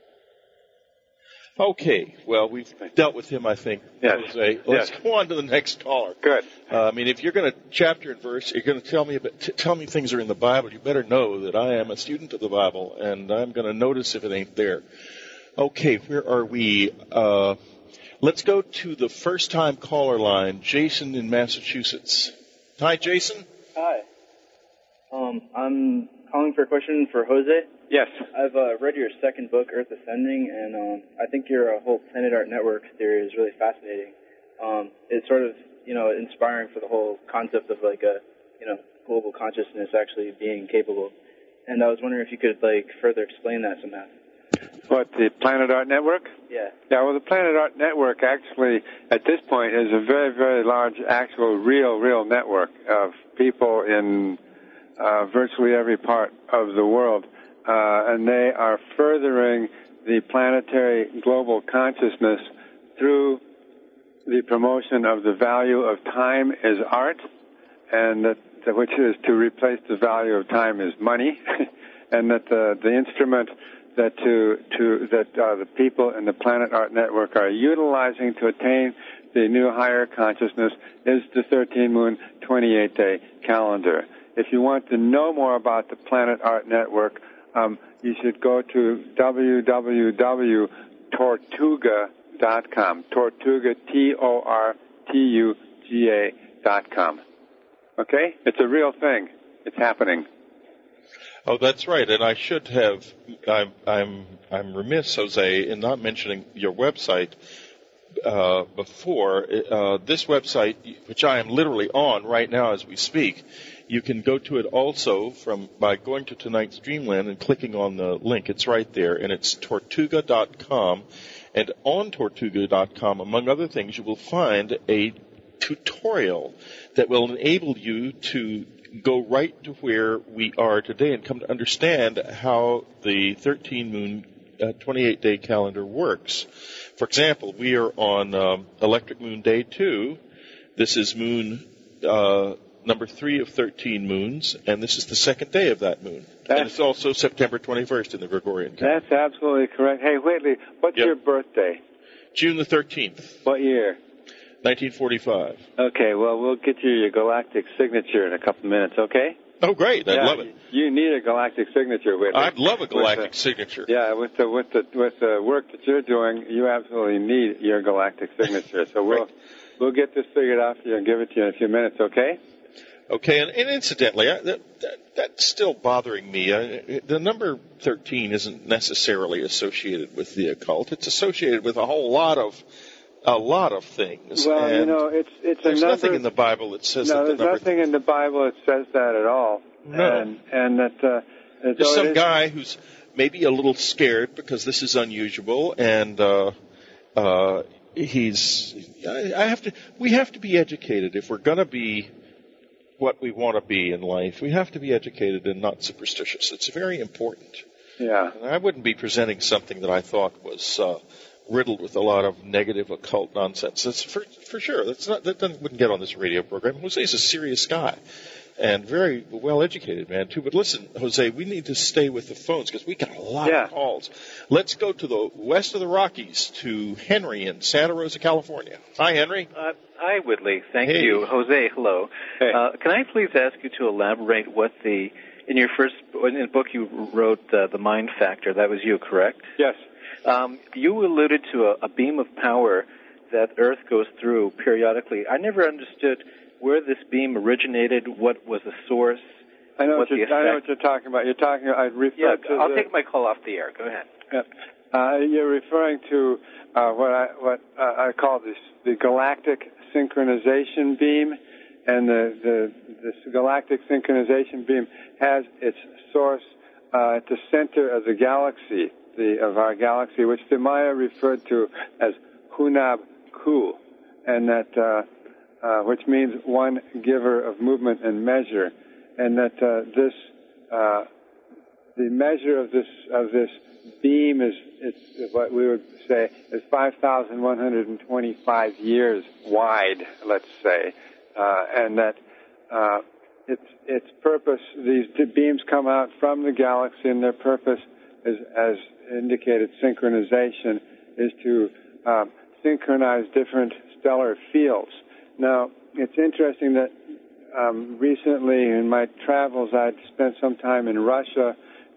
Okay, well, we've dealt with him, I think, yes. Jose. Let's yes. go on to the next caller. Good. Uh, I mean, if you're going to chapter and verse, you're going to tell me about, t- tell me things are in the Bible, you better know that I am a student of the Bible, and I'm going to notice if it ain't there. Okay, where are we? Uh, Let's go to the first-time caller line, Jason in Massachusetts. Hi, Jason. Hi. Um, I'm calling for a question for Jose. Yes. I've uh, read your second book, Earth Ascending, and um, I think your uh, whole Planet Art Network theory is really fascinating. Um, it's sort of, you know, inspiring for the whole concept of like a, you know, global consciousness actually being capable. And I was wondering if you could like further explain that somehow. What, the Planet Art Network? Yeah. Yeah, well, the Planet Art Network actually, at this point, is a very, very large, actual, real, real network of people in uh, virtually every part of the world. Uh, and they are furthering the planetary global consciousness through the promotion of the value of time as art, and that, which is to replace the value of time as money, and that the, the instrument that to to that uh, the people in the Planet Art Network are utilizing to attain the new higher consciousness is the thirteen moon twenty-eight day calendar. If you want to know more about the Planet Art Network, um, you should go to w w w dot tortuga dot com. Tortuga, T O R T U G A dot com. Okay? It's a real thing. It's happening. Oh, that's right, and I should have. I'm I'm I'm remiss, Jose, in not mentioning your website uh, before. Uh, this website, which I am literally on right now as we speak, you can go to it also from by going to tonight's Dreamland and clicking on the link. It's right there, and it's tortuga dot com. And on tortuga dot com, among other things, you will find a tutorial that will enable you to go right to where we are today and come to understand how the thirteen moon uh, twenty-eight day calendar works. For example, we are on um, Electric Moon Day two. This is moon uh, number three of thirteen moons, and this is the second day of that moon. That's, and it's also September twenty-first in the Gregorian calendar. That's absolutely correct. Hey, Whately, what's yep. your birthday? June the thirteenth. What year? nineteen forty-five. Okay, well, we'll get you your galactic signature in a couple of minutes, okay? Oh, great. I'd yeah, love it. You need a galactic signature, Whately. I'd love a galactic the, signature. Yeah, with the with the with the work that you're doing, you absolutely need your galactic signature. So we'll right. we'll get this figured out for you and give it to you in a few minutes, okay? Okay, and, and incidentally, I, that, that, that's still bothering me. I, the number thirteen isn't necessarily associated with the occult. It's associated with a whole lot of a lot of things. Well, and you know, it's it's there's a number, nothing in the Bible that says no, that the there's number nothing th- in the Bible that says that at all. No, and and that uh, there's some guy who's maybe a little scared because this is unusual, and uh, uh, he's. I, I have to. We have to be educated if we're going to be what we want to be in life. We have to be educated and not superstitious. It's very important. Yeah. And I wouldn't be presenting something that I thought was uh, riddled with a lot of negative occult nonsense. That's for for sure. That's not that doesn't, wouldn't get on this radio program. Jose's a serious guy and very well educated man too. But listen, Jose, we need to stay with the phones because we got a lot yeah. of calls. Let's go to the west of the Rockies to Henry in Santa Rosa, California. Hi, Henry. Uh, hi, Whitley. Thank hey. you, Jose. Hello. Hey. Uh, can I please ask you to elaborate what the in your first in the book you wrote uh, the Mind Factor? That was you, correct? Yes. Um, you alluded to a, a beam of power that Earth goes through periodically. I never understood where this beam originated, what was the source. I know, what what, you're, I know what you're talking about. You're talking. I refer yeah, to I'll the, take my call off the air. Go ahead. Yeah. Uh, you're referring to uh, what I what uh, I call this the galactic synchronization beam, and the the this galactic synchronization beam has its source uh, at the center of the galaxy, the of our galaxy, which the Maya referred to as Hunab Ku, and that. Uh, Uh, which means one giver of movement and measure, and that uh, this, uh, the measure of this of this beam is, it's what we would say is five thousand one hundred twenty-five years wide, let's say, uh, and that uh, its its purpose. These beams come out from the galaxy, and their purpose is, as indicated, synchronization, is to um, synchronize different stellar fields. Now, it's interesting that um, recently in my travels I'd spent some time in Russia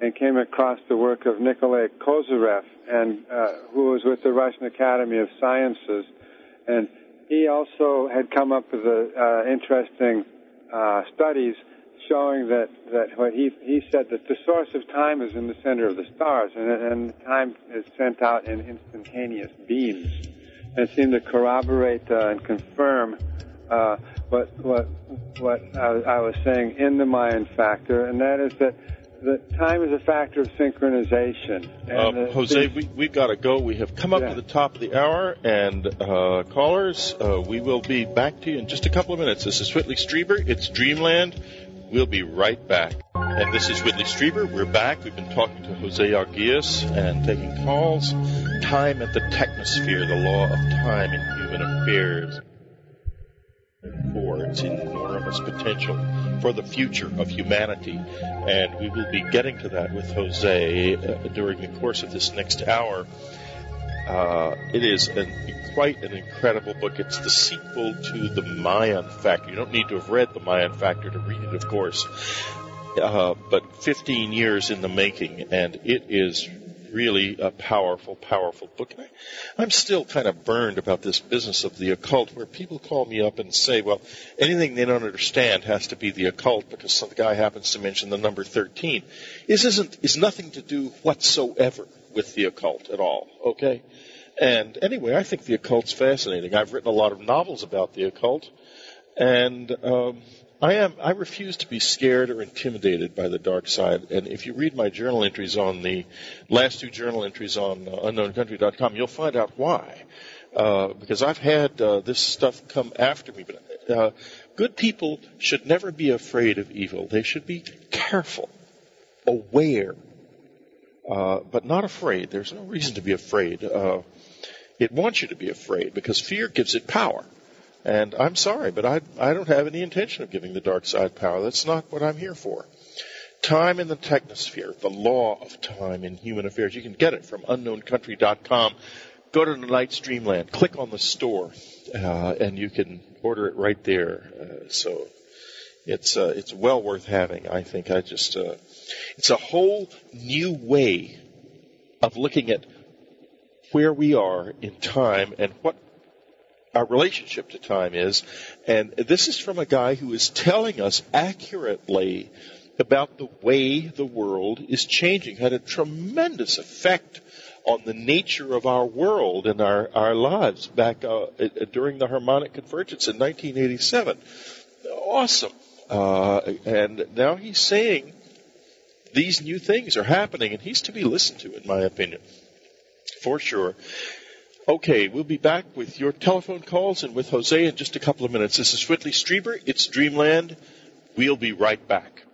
and came across the work of Nikolai Kozyrev, and uh, who was with the Russian Academy of Sciences. And he also had come up with a, uh, interesting uh, studies showing that, that what he, he said that the source of time is in the center of the stars, and, and time is sent out in instantaneous beams. And it seemed to corroborate uh, and confirm uh, what what what I, I was saying in the Mayan factor, and that is that that time is a factor of synchronization. And uh, Jose, we, we've got to go. We have come up yeah. to the top of the hour, and uh, callers, uh, we will be back to you in just a couple of minutes. This is Whitley Strieber. It's Dreamland. We'll be right back. And this is Whitley Strieber. We're back. We've been talking to Jose Arguelles and taking calls. Time at the technosphere, the law of time in human affairs. For its enormous potential for the future of humanity. And we will be getting to that with Jose uh, during the course of this next hour. Uh, it is an, quite an incredible book. It's the sequel to the Mayan Factor. You don't need to have read the Mayan Factor to read it, of course. Uh, but fifteen years in the making, and it is really a powerful, powerful book. And I, I'm still kind of burned about this business of the occult, where people call me up and say, well, anything they don't understand has to be the occult because some guy happens to mention the number thirteen. This isn't, is nothing to do whatsoever with the occult at all, okay? And anyway, I think the occult's fascinating. I've written a lot of novels about the occult, and um, I am I refuse to be scared or intimidated by the dark side. And if you read my journal entries on the last two journal entries on uh, unknown country dot com, you'll find out why. Uh, because I've had uh, this stuff come after me. But uh, good people should never be afraid of evil. They should be careful, aware, uh, but not afraid. There's no reason to be afraid. Uh, it wants you to be afraid because fear gives it power. And I'm sorry, but I, I don't have any intention of giving the dark side power. That's not what I'm here for. Time in the Technosphere, the law of time in human affairs. You can get it from unknown country dot com. Go to the Night's Dreamland, click on the store, uh, and you can order it right there. Uh, so it's uh, it's well worth having, I think. I just uh, it's a whole new way of looking at where we are in time and what our relationship to time is. And this is from a guy who is telling us accurately about the way the world is changing. Had a tremendous effect on the nature of our world and our, our lives back uh, during the Harmonic Convergence in nineteen eighty-seven. Awesome. Uh, and now he's saying these new things are happening, and he's to be listened to, in my opinion, for sure. Okay, we'll be back with your telephone calls and with Jose in just a couple of minutes. This is Whitley Strieber. It's Dreamland. We'll be right back.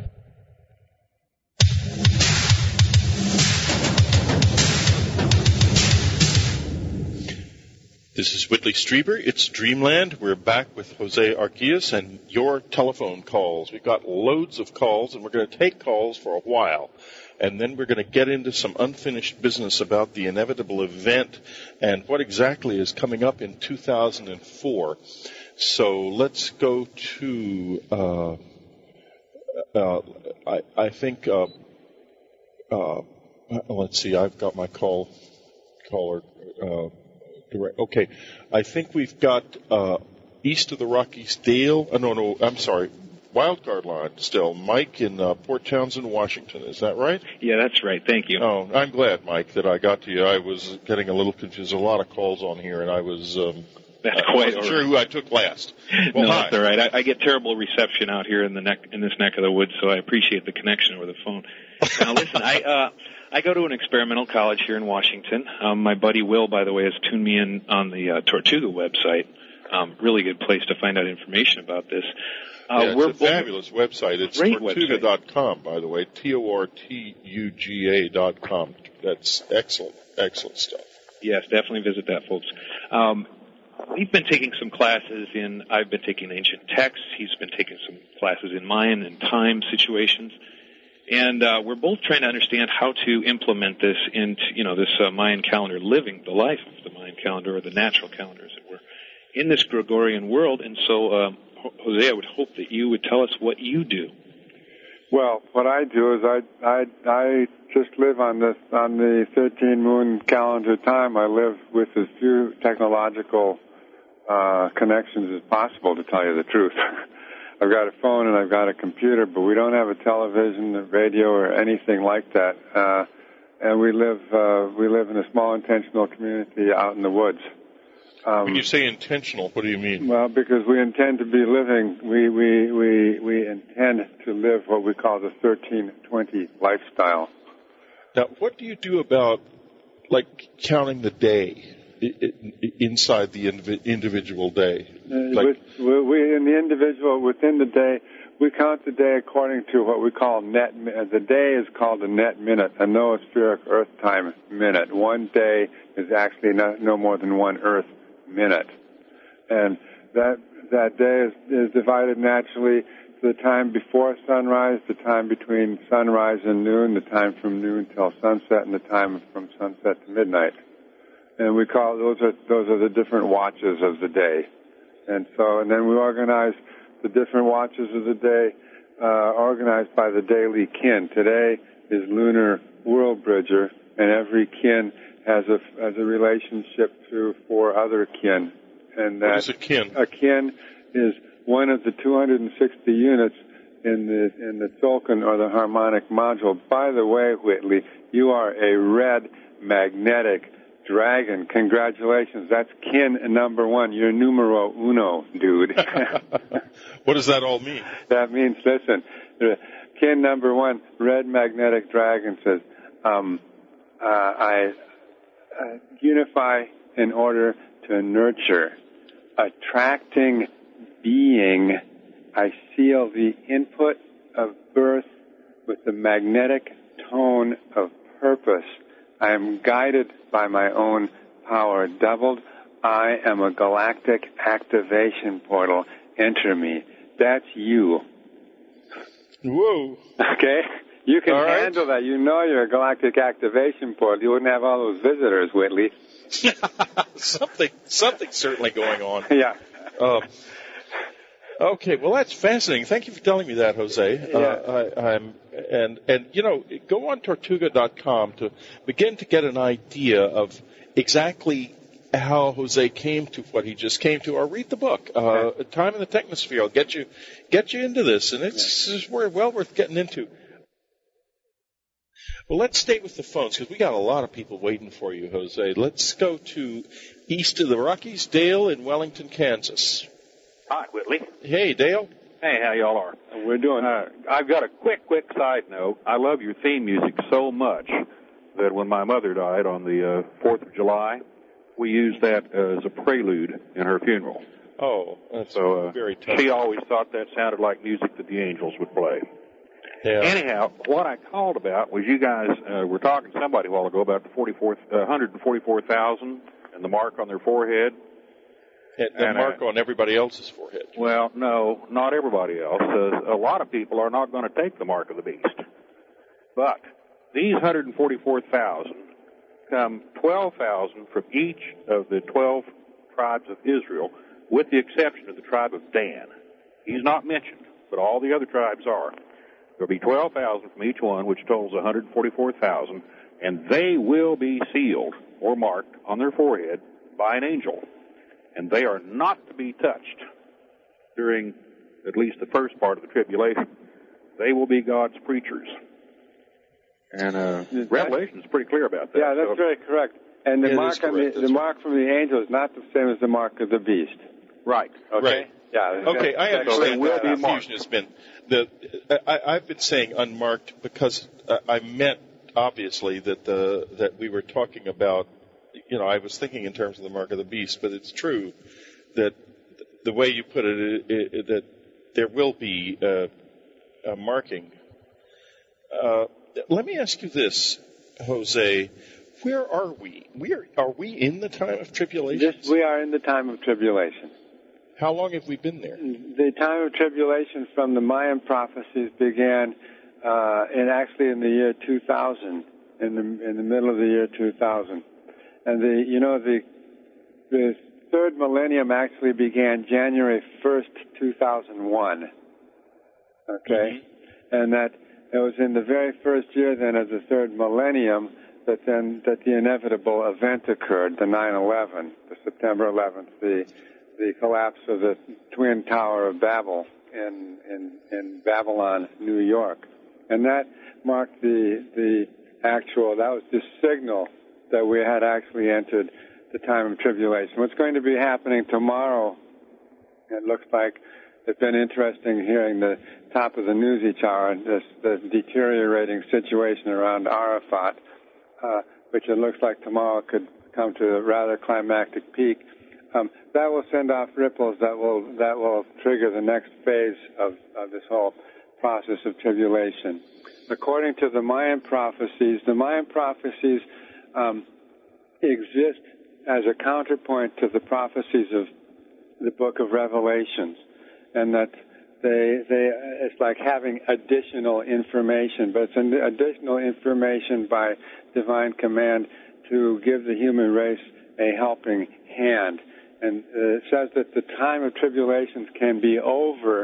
This is Whitley Strieber. It's Dreamland. We're back with Jose Arguelles and your telephone calls. We've got loads of calls, and we're going to take calls for a while. And then we're going to get into some unfinished business about the inevitable event and what exactly is coming up in two thousand four. So let's go to, uh, uh, I, I think, uh, uh, let's see, I've got my call, caller, uh, direct. Okay, I think we've got, uh, east of the Rockies, Dale, uh, no, no, I'm sorry, Wildcard line still. Mike in uh, Port Townsend, Washington. Is that right? Yeah, that's right. Thank you. Oh, I'm glad, Mike, that I got to you. I was getting a little confused. There's a lot of calls on here, and I was um, that's I quite wasn't sure who I took last. Well, no, hi. That's all right. I, I get terrible reception out here in the neck in this neck of the woods, so I appreciate the connection over the phone. Now, listen, I uh, I go to an experimental college here in Washington. Um, my buddy Will, by the way, has tuned me in on the uh, Tortuga website. Um, really good place to find out information about this. Uh, yeah, it's a fabulous website. It's Tortuga dot com, by the way, T O R T U G A dot com. That's excellent, excellent stuff. Yes, definitely visit that, folks. Um, we've been taking some classes in, I've been taking ancient texts. He's been taking some classes in Mayan and time situations. And uh, we're both trying to understand how to implement this into, you know, this uh, Mayan calendar, living the life of the Mayan calendar, or the natural calendar, as it were, in this Gregorian world. And so, um, Jose, I would hope that you would tell us what you do. Well, what I do is I I I just live on this on the thirteen moon calendar time. I live with as few technological uh, connections as possible, to tell you the truth. I've got a phone and I've got a computer, but we don't have a television, a radio, or anything like that. Uh, and we live uh, we live in a small intentional community out in the woods. Um, when you say intentional, what do you mean? Well, because we intend to be living, we we we we intend to live what we call the thirteen twenty lifestyle. Now, what do you do about, like, counting the day inside the individual day? Like, with, we, in the individual, within the day, we count the day according to what we call net. The day is called a net minute, a noospheric Earth time minute. One day is actually no, no more than one Earth minute, and that that day is, is divided naturally to the time before sunrise, the time between sunrise and noon, the time from noon till sunset, and the time from sunset to midnight. And we call those are those are the different watches of the day. And so, and then we organize the different watches of the day, uh, organized by the daily kin. Today is Lunar World Bridger, and every kin has a has a relationship to four other kin. And that what is a kin? A kin is one of the two hundred sixty units in the in the Tzolk'in, or the harmonic module. By the way, Whitley, you are a red magnetic dragon. Congratulations. That's kin number one. You're numero uno, dude. What does that all mean? That means, listen, kin number one, red magnetic dragon, says, um, uh, I uh, unify in order to nurture, attracting being. I seal the input of birth with the magnetic tone of purpose. I am guided by my own power. Doubled, I am a galactic activation portal. Enter me. That's you. Whoa. Okay? You can all right. handle that. You know you're a galactic activation portal. You wouldn't have all those visitors, Whitley. something, something's certainly going on. Yeah. Um, okay, well, that's fascinating. Thank you for telling me that, Jose. Yeah. Uh, I, I'm, and, and, you know, go on Tortuga dot com to begin to get an idea of exactly how Jose came to what he just came to, or read the book, uh, Time in the Technosphere. I'll get you, get you into this, and it's, it's well worth getting into. Well, let's stay with the phones, because we got a lot of people waiting for you, Jose. Let's go to east of the Rockies, Dale in Wellington, Kansas. Hi, Whitley. Hey, Dale. Hey, how y'all are? We're doing. Uh, I've got a quick, quick side note. I love your theme music so much that when my mother died on the uh, fourth of July, we used that as a prelude in her funeral. Oh, that's so, uh, very tough. She always thought that sounded like music that the angels would play. Yeah. Anyhow, what I called about was you guys uh, were talking to somebody a while ago about the forty-four, uh, one hundred forty-four thousand and the mark on their forehead. The and, mark uh, on everybody else's forehead. Well, no, not everybody else. Uh, a lot of people are not going to take the mark of the beast. But these one hundred forty-four thousand come twelve thousand from each of the twelve tribes of Israel, with the exception of the tribe of Dan. He's not mentioned, but all the other tribes are. There will be twelve thousand from each one, which totals one hundred forty-four thousand, and they will be sealed or marked on their forehead by an angel. And they are not to be touched during at least the first part of the tribulation. They will be God's preachers. And uh, Revelation is pretty clear about that. Yeah, that's so, very correct. And the mark on the, the mark from the angel is not the same as the mark of the beast. Right. Okay. Right. Yeah. Okay, I understand will what be the confusion has been. The, I, I've been saying unmarked because uh, I meant, obviously, that the that we were talking about, you know, I was thinking in terms of the mark of the beast, but it's true that the way you put it, it, it that there will be uh, a marking. Uh, let me ask you this, Jose. Where are we? We are, are we in the time of tribulation? Yes, we are in the time of tribulation. How long have we been there? The time of tribulation from the Mayan prophecies began uh, in actually in the year two thousand, in the in the middle of the year two thousand, and the you know the the third millennium actually began January first, two thousand one. Okay, and that it was in the very first year then of the third millennium that then that the inevitable event occurred, the nine eleven, the September eleventh, the the collapse of the Twin Tower of Babel in in, in Babylon, New York, and that marked the the actual. That was the signal that we had actually entered the time of tribulation. What's going to be happening tomorrow? It looks like it's been interesting hearing the top of the news each hour, this the deteriorating situation around Arafat, uh, which it looks like tomorrow could come to a rather climactic peak. Um, that will send off ripples that will that will trigger the next phase of, of this whole process of tribulation. According to the Mayan prophecies, the Mayan prophecies um, exist as a counterpoint to the prophecies of the Book of Revelations, and that they they it's like having additional information, but it's an additional information by divine command to give the human race a helping hand. And uh, it says that the time of tribulations can be over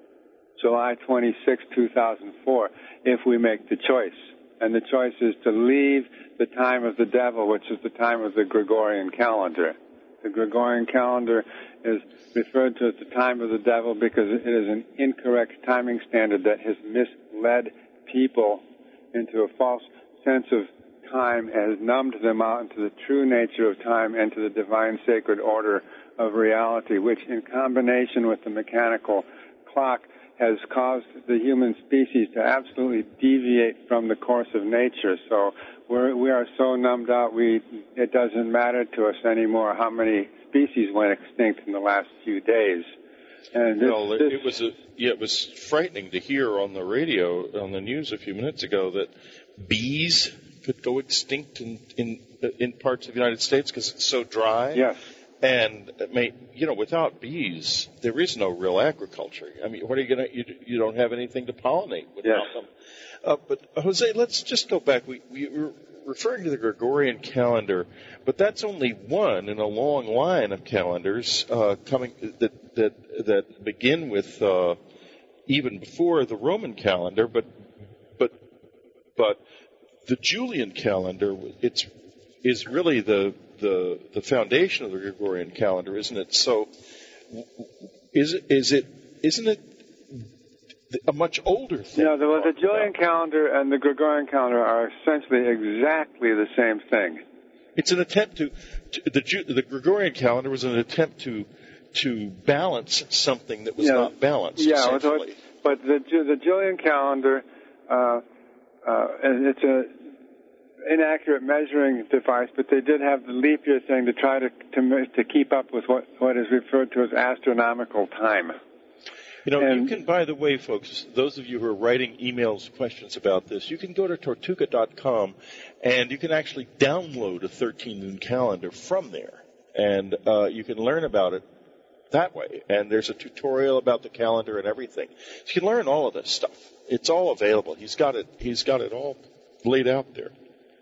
July twenty-sixth, two thousand four, if we make the choice. And the choice is to leave the time of the devil, which is the time of the Gregorian calendar. The Gregorian calendar is referred to as the time of the devil because it is an incorrect timing standard that has misled people into a false sense of time and has numbed them out into the true nature of time and to the divine sacred order of reality, which in combination with the mechanical clock has caused the human species to absolutely deviate from the course of nature. So we're, we are so numbed out, we it doesn't matter to us anymore how many species went extinct in the last few days. And this, well, it, this, it was a, yeah, it was frightening to hear on the radio, on the news a few minutes ago, that bees could go extinct in in, in parts of the United States because it's so dry. Yes. And, I mean, you know, without bees, there is no real agriculture. I mean, what are you going to, you, you don't have anything to pollinate without yes. them. Uh, but, Jose, let's just go back. We, we were referring to the Gregorian calendar, but that's only one in a long line of calendars uh, coming that, that, that begin with uh, even before the Roman calendar, but, but, but the Julian calendar, it's, is really the, the the foundation of the Gregorian calendar, isn't it? So, is it is it isn't it a much older thing? Yeah, the, the Julian calendar and the Gregorian calendar are essentially exactly the same thing. It's an attempt to, to the the Gregorian calendar was an attempt to to balance something that was yeah. not balanced. Yeah, essentially. but the the Julian calendar, uh, uh, and it's a inaccurate measuring device, but they did have the leap year thing to try to to, to keep up with what, what is referred to as astronomical time. You know, and, you can, by the way, folks, those of you who are writing emails, questions about this, you can go to tortuga dot com and you can actually download a thirteen moon calendar from there, and uh, you can learn about it that way. And there's a tutorial about the calendar and everything. So you can learn all of this stuff. It's all available. He's got it. He's got it all laid out there.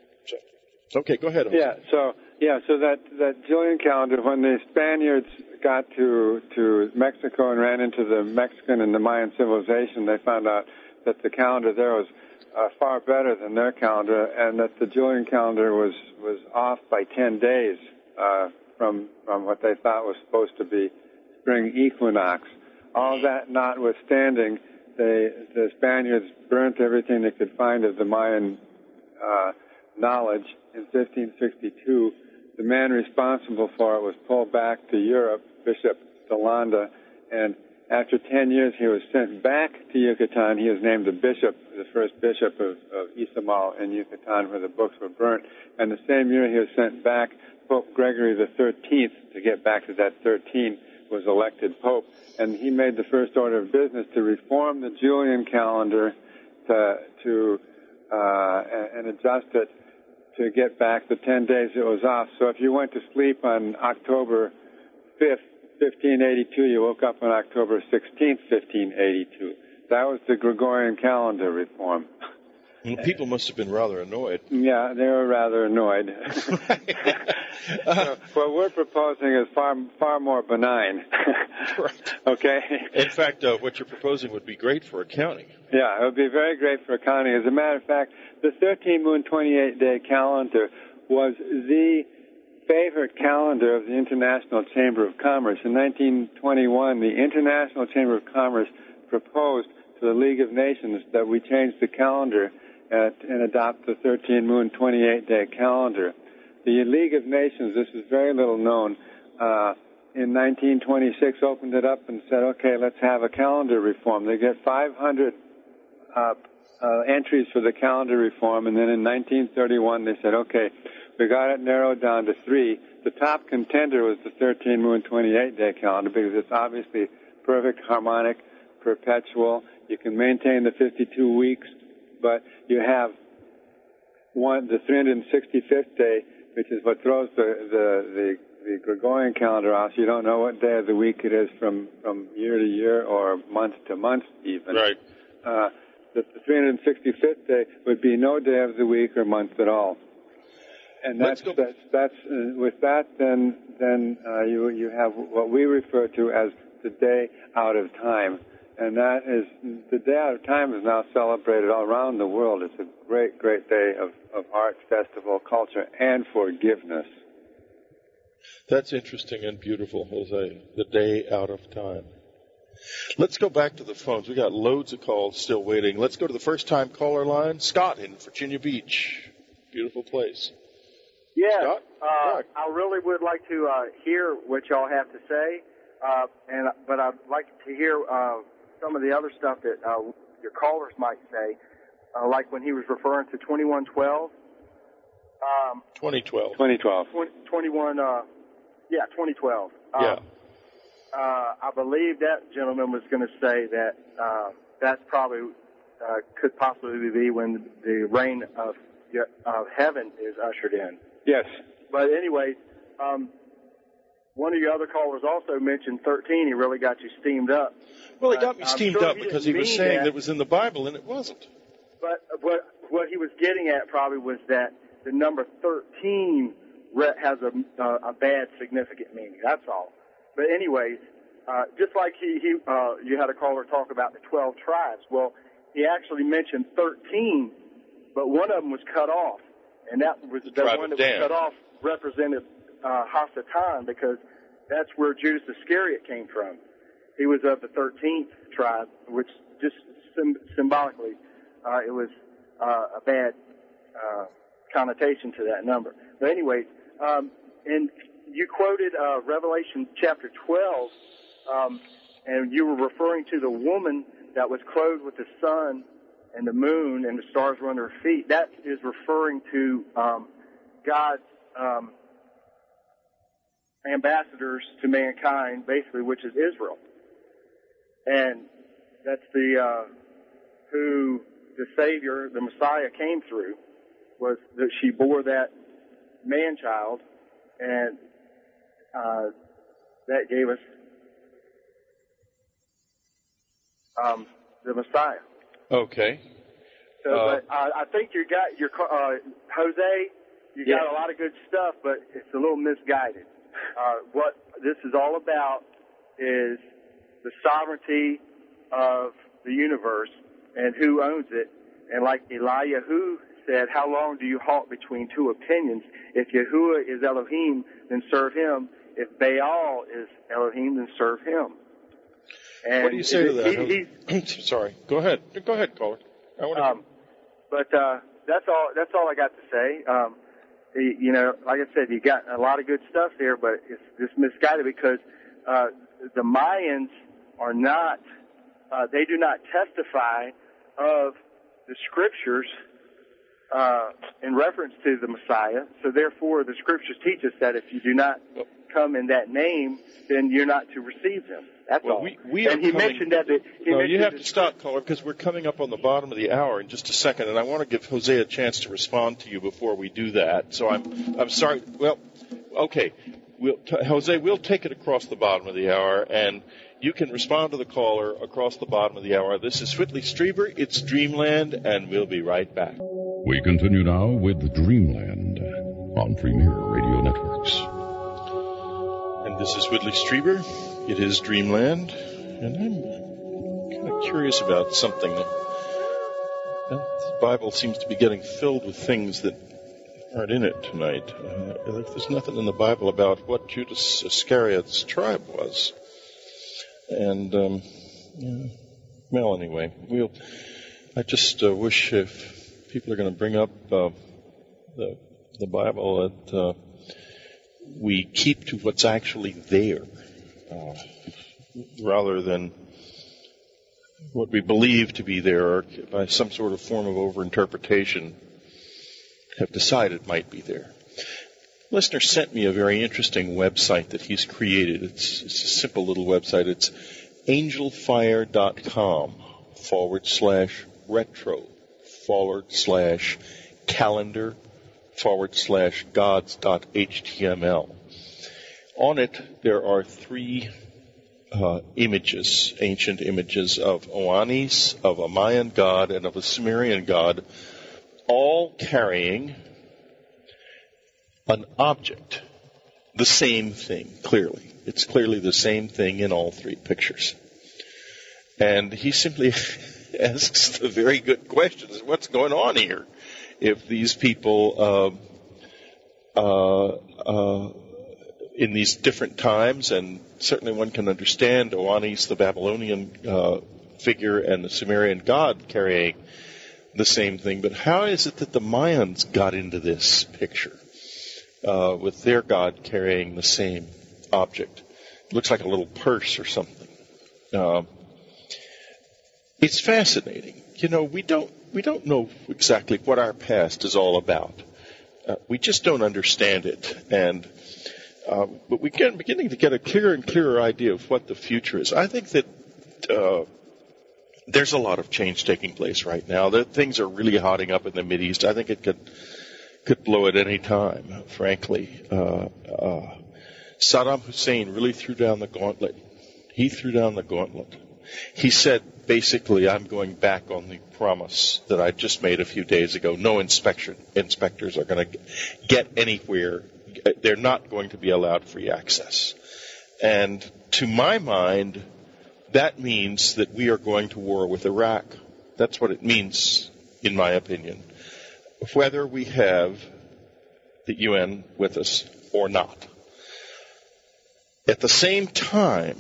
Okay, go ahead. Yeah, so yeah, so that that Julian calendar, when the Spaniards got to to Mexico and ran into the Mexican and the Mayan civilization, they found out that the calendar there was uh, far better than their calendar, and that the Julian calendar was was off by ten days uh, from from what they thought was supposed to be spring equinox. All that notwithstanding, they the Spaniards burnt everything they could find of the Mayan uh, knowledge. In fifteen sixty-two, the man responsible for it was pulled back to Europe, Bishop Delanda, and after ten years he was sent back to Yucatan. He was named the bishop, the first bishop of, of Izamal in Yucatan, where the books were burnt. And the same year he was sent back, Pope Gregory the thirteenth, to get back to that thirteen, was elected pope. And he made the first order of business to reform the Julian calendar to, to uh, and adjust it to get back the ten days it was off. So if you went to sleep on October fifth, fifteen eighty-two, you woke up on October sixteenth, fifteen eighty-two. That was the Gregorian calendar reform. Well, people must have been rather annoyed. Yeah, they were rather annoyed. So what we're proposing is far far more benign. Right. Okay? In fact, uh, what you're proposing would be great for accounting. Yeah, it would be very great for accounting. As a matter of fact, the thirteen moon twenty-eight day calendar was the favorite calendar of the International Chamber of Commerce. In nineteen twenty-one, the International Chamber of Commerce proposed to the League of Nations that we change the calendar at, and adopt the thirteen moon twenty-eight day calendar. The League of Nations, this is very little known, uh, in nineteen twenty-six opened it up and said, okay, let's have a calendar reform. They get five hundred uh, uh, entries for the calendar reform, and then in nineteen thirty-one they said, okay, we got it narrowed down to three. The top contender was the thirteen moon twenty-eight day calendar because it's obviously perfect, harmonic, perpetual. You can maintain the fifty-two weeks, but you have one, the three hundred sixty-fifth day, which is what throws the, the, the, the Gregorian calendar off. So you don't know what day of the week it is from, from year to year or month to month even. Right. Uh, the, the three hundred sixty-fifth day would be no day of the week or month at all. And that's, that's, that's uh, with that, then, then uh, you, you have what we refer to as the day out of time. And that is, the day out of time is now celebrated all around the world. It's a great, great day of, of art, festival, culture, and forgiveness. That's interesting and beautiful, Jose, the day out of time. Let's go back to the phones. We got loads of calls still waiting. Let's go to the first-time caller line. Scott in Virginia Beach. Beautiful place. Yeah, uh, I really would like to uh, hear what y'all have to say, uh, and but I'd like to hear uh, some of the other stuff that uh, your callers might say, uh, like when he was referring to twenty-one twelve. Um, twenty twelve. twenty twelve. twenty-one, uh, yeah, twenty twelve. Um, yeah. Uh, I believe that gentleman was going to say that uh, that's probably uh, could possibly be when the reign of of heaven is ushered in. Yes. But anyway, um, one of your other callers also mentioned thirteen. He really got you steamed up. Well, he got me I'm steamed sure up he because didn't he was mean saying that, that it was in the Bible, and it wasn't. But what what he was getting at probably was that the number thirteen re- has a, uh, a bad significant meaning. That's all. But anyways, uh, just like he, he uh, you had a caller talk about the twelve tribes. Well, he actually mentioned thirteen, but one of them was cut off. And that was the Tribe one of that Dan. was cut off represented uh, Hasatan, because that's where Judas Iscariot came from. He was of the thirteenth tribe, which just sim- symbolically, uh, it was uh, a bad uh, connotation to that number. But anyways, um, and you quoted uh, Revelation chapter twelve, um, and you were referring to the woman that was clothed with the sun and the moon and the stars were under her feet. That is referring to um, God's um, ambassadors to mankind, basically, which is Israel. And that's the uh, who the Savior, the Messiah, came through, was that she bore that man-child, and uh, that gave us um, the Messiah. Okay. So, uh, but uh, I think you got your uh, Jose. You yeah. got a lot of good stuff, but it's a little misguided. Uh, what this is all about is the sovereignty of the universe and who owns it. And like Eliyahu said, how long do you halt between two opinions? If Yahuwah is Elohim, then serve him. If Baal is Elohim, then serve him. And what do you say to that? He, he, Sorry. Go ahead. Go ahead, caller. I want to. Um, but uh, that's all. That's all I got to say. Um, the, you know, like I said, you got a lot of good stuff there, but it's just misguided because uh, the Mayans are not. Uh, they do not testify of the scriptures uh, in reference to the Messiah. So therefore, the scriptures teach us that if you do not come in that name, then you're not to receive them. That's well, all. We, we and he coming, mentioned that. The, he no, mentioned you have the, to stop, caller, because we're coming up on the bottom of the hour in just a second, and I want to give Jose a chance to respond to you before we do that. So I'm, I'm sorry. Well, okay, we'll, t- Jose, we'll take it across the bottom of the hour, and you can respond to the caller across the bottom of the hour. This is Whitley Strieber. It's Dreamland, and we'll be right back. We continue now with Dreamland on Premier Radio Networks. And this is Whitley Strieber. It is Dreamland, and I'm kind of curious about something. The Bible seems to be getting filled with things that aren't in it tonight. Uh, there's nothing in the Bible about what Judas Iscariot's tribe was. And, um, yeah, well, anyway, we'll, I just uh, wish if people are going to bring up uh, the, the Bible that uh, we keep to what's actually there, uh, rather than what we believe to be there, or by some sort of form of overinterpretation have decided might be there. A listener sent me a very interesting website that he's created. It's, it's a simple little website. It's angelfire.com forward slash retro forward slash calendar forward slash gods dot html. On it, there are three uh, images, ancient images of Oannes, of a Mayan god, and of a Sumerian god, all carrying an object, the same thing, clearly. It's clearly the same thing in all three pictures. And he simply asks the very good questions. What's going on here? If these people, uh, uh, uh, in these different times, and certainly one can understand Oannes, the Babylonian uh, figure, and the Sumerian god carrying the same thing, but how is it that the Mayans got into this picture? Uh, with their god carrying the same object. It looks like a little purse or something. Uh, it's fascinating. You know, we don't we don't know exactly what our past is all about. Uh, we just don't understand it, and uh, but we get beginning to get a clearer and clearer idea of what the future is. I think that uh, there's a lot of change taking place right now. That things are really hotting up in the Mideast. I think it could. could blow at any time, frankly. Uh, uh, Saddam Hussein really threw down the gauntlet. He threw down the gauntlet. He said, basically, I'm going back on the promise that I just made a few days ago. No inspection, inspectors are going to get anywhere. They're not going to be allowed free access. And to my mind, that means that we are going to war with Iraq. That's what it means, in my opinion. Whether we have the U N with us or not. At the same time,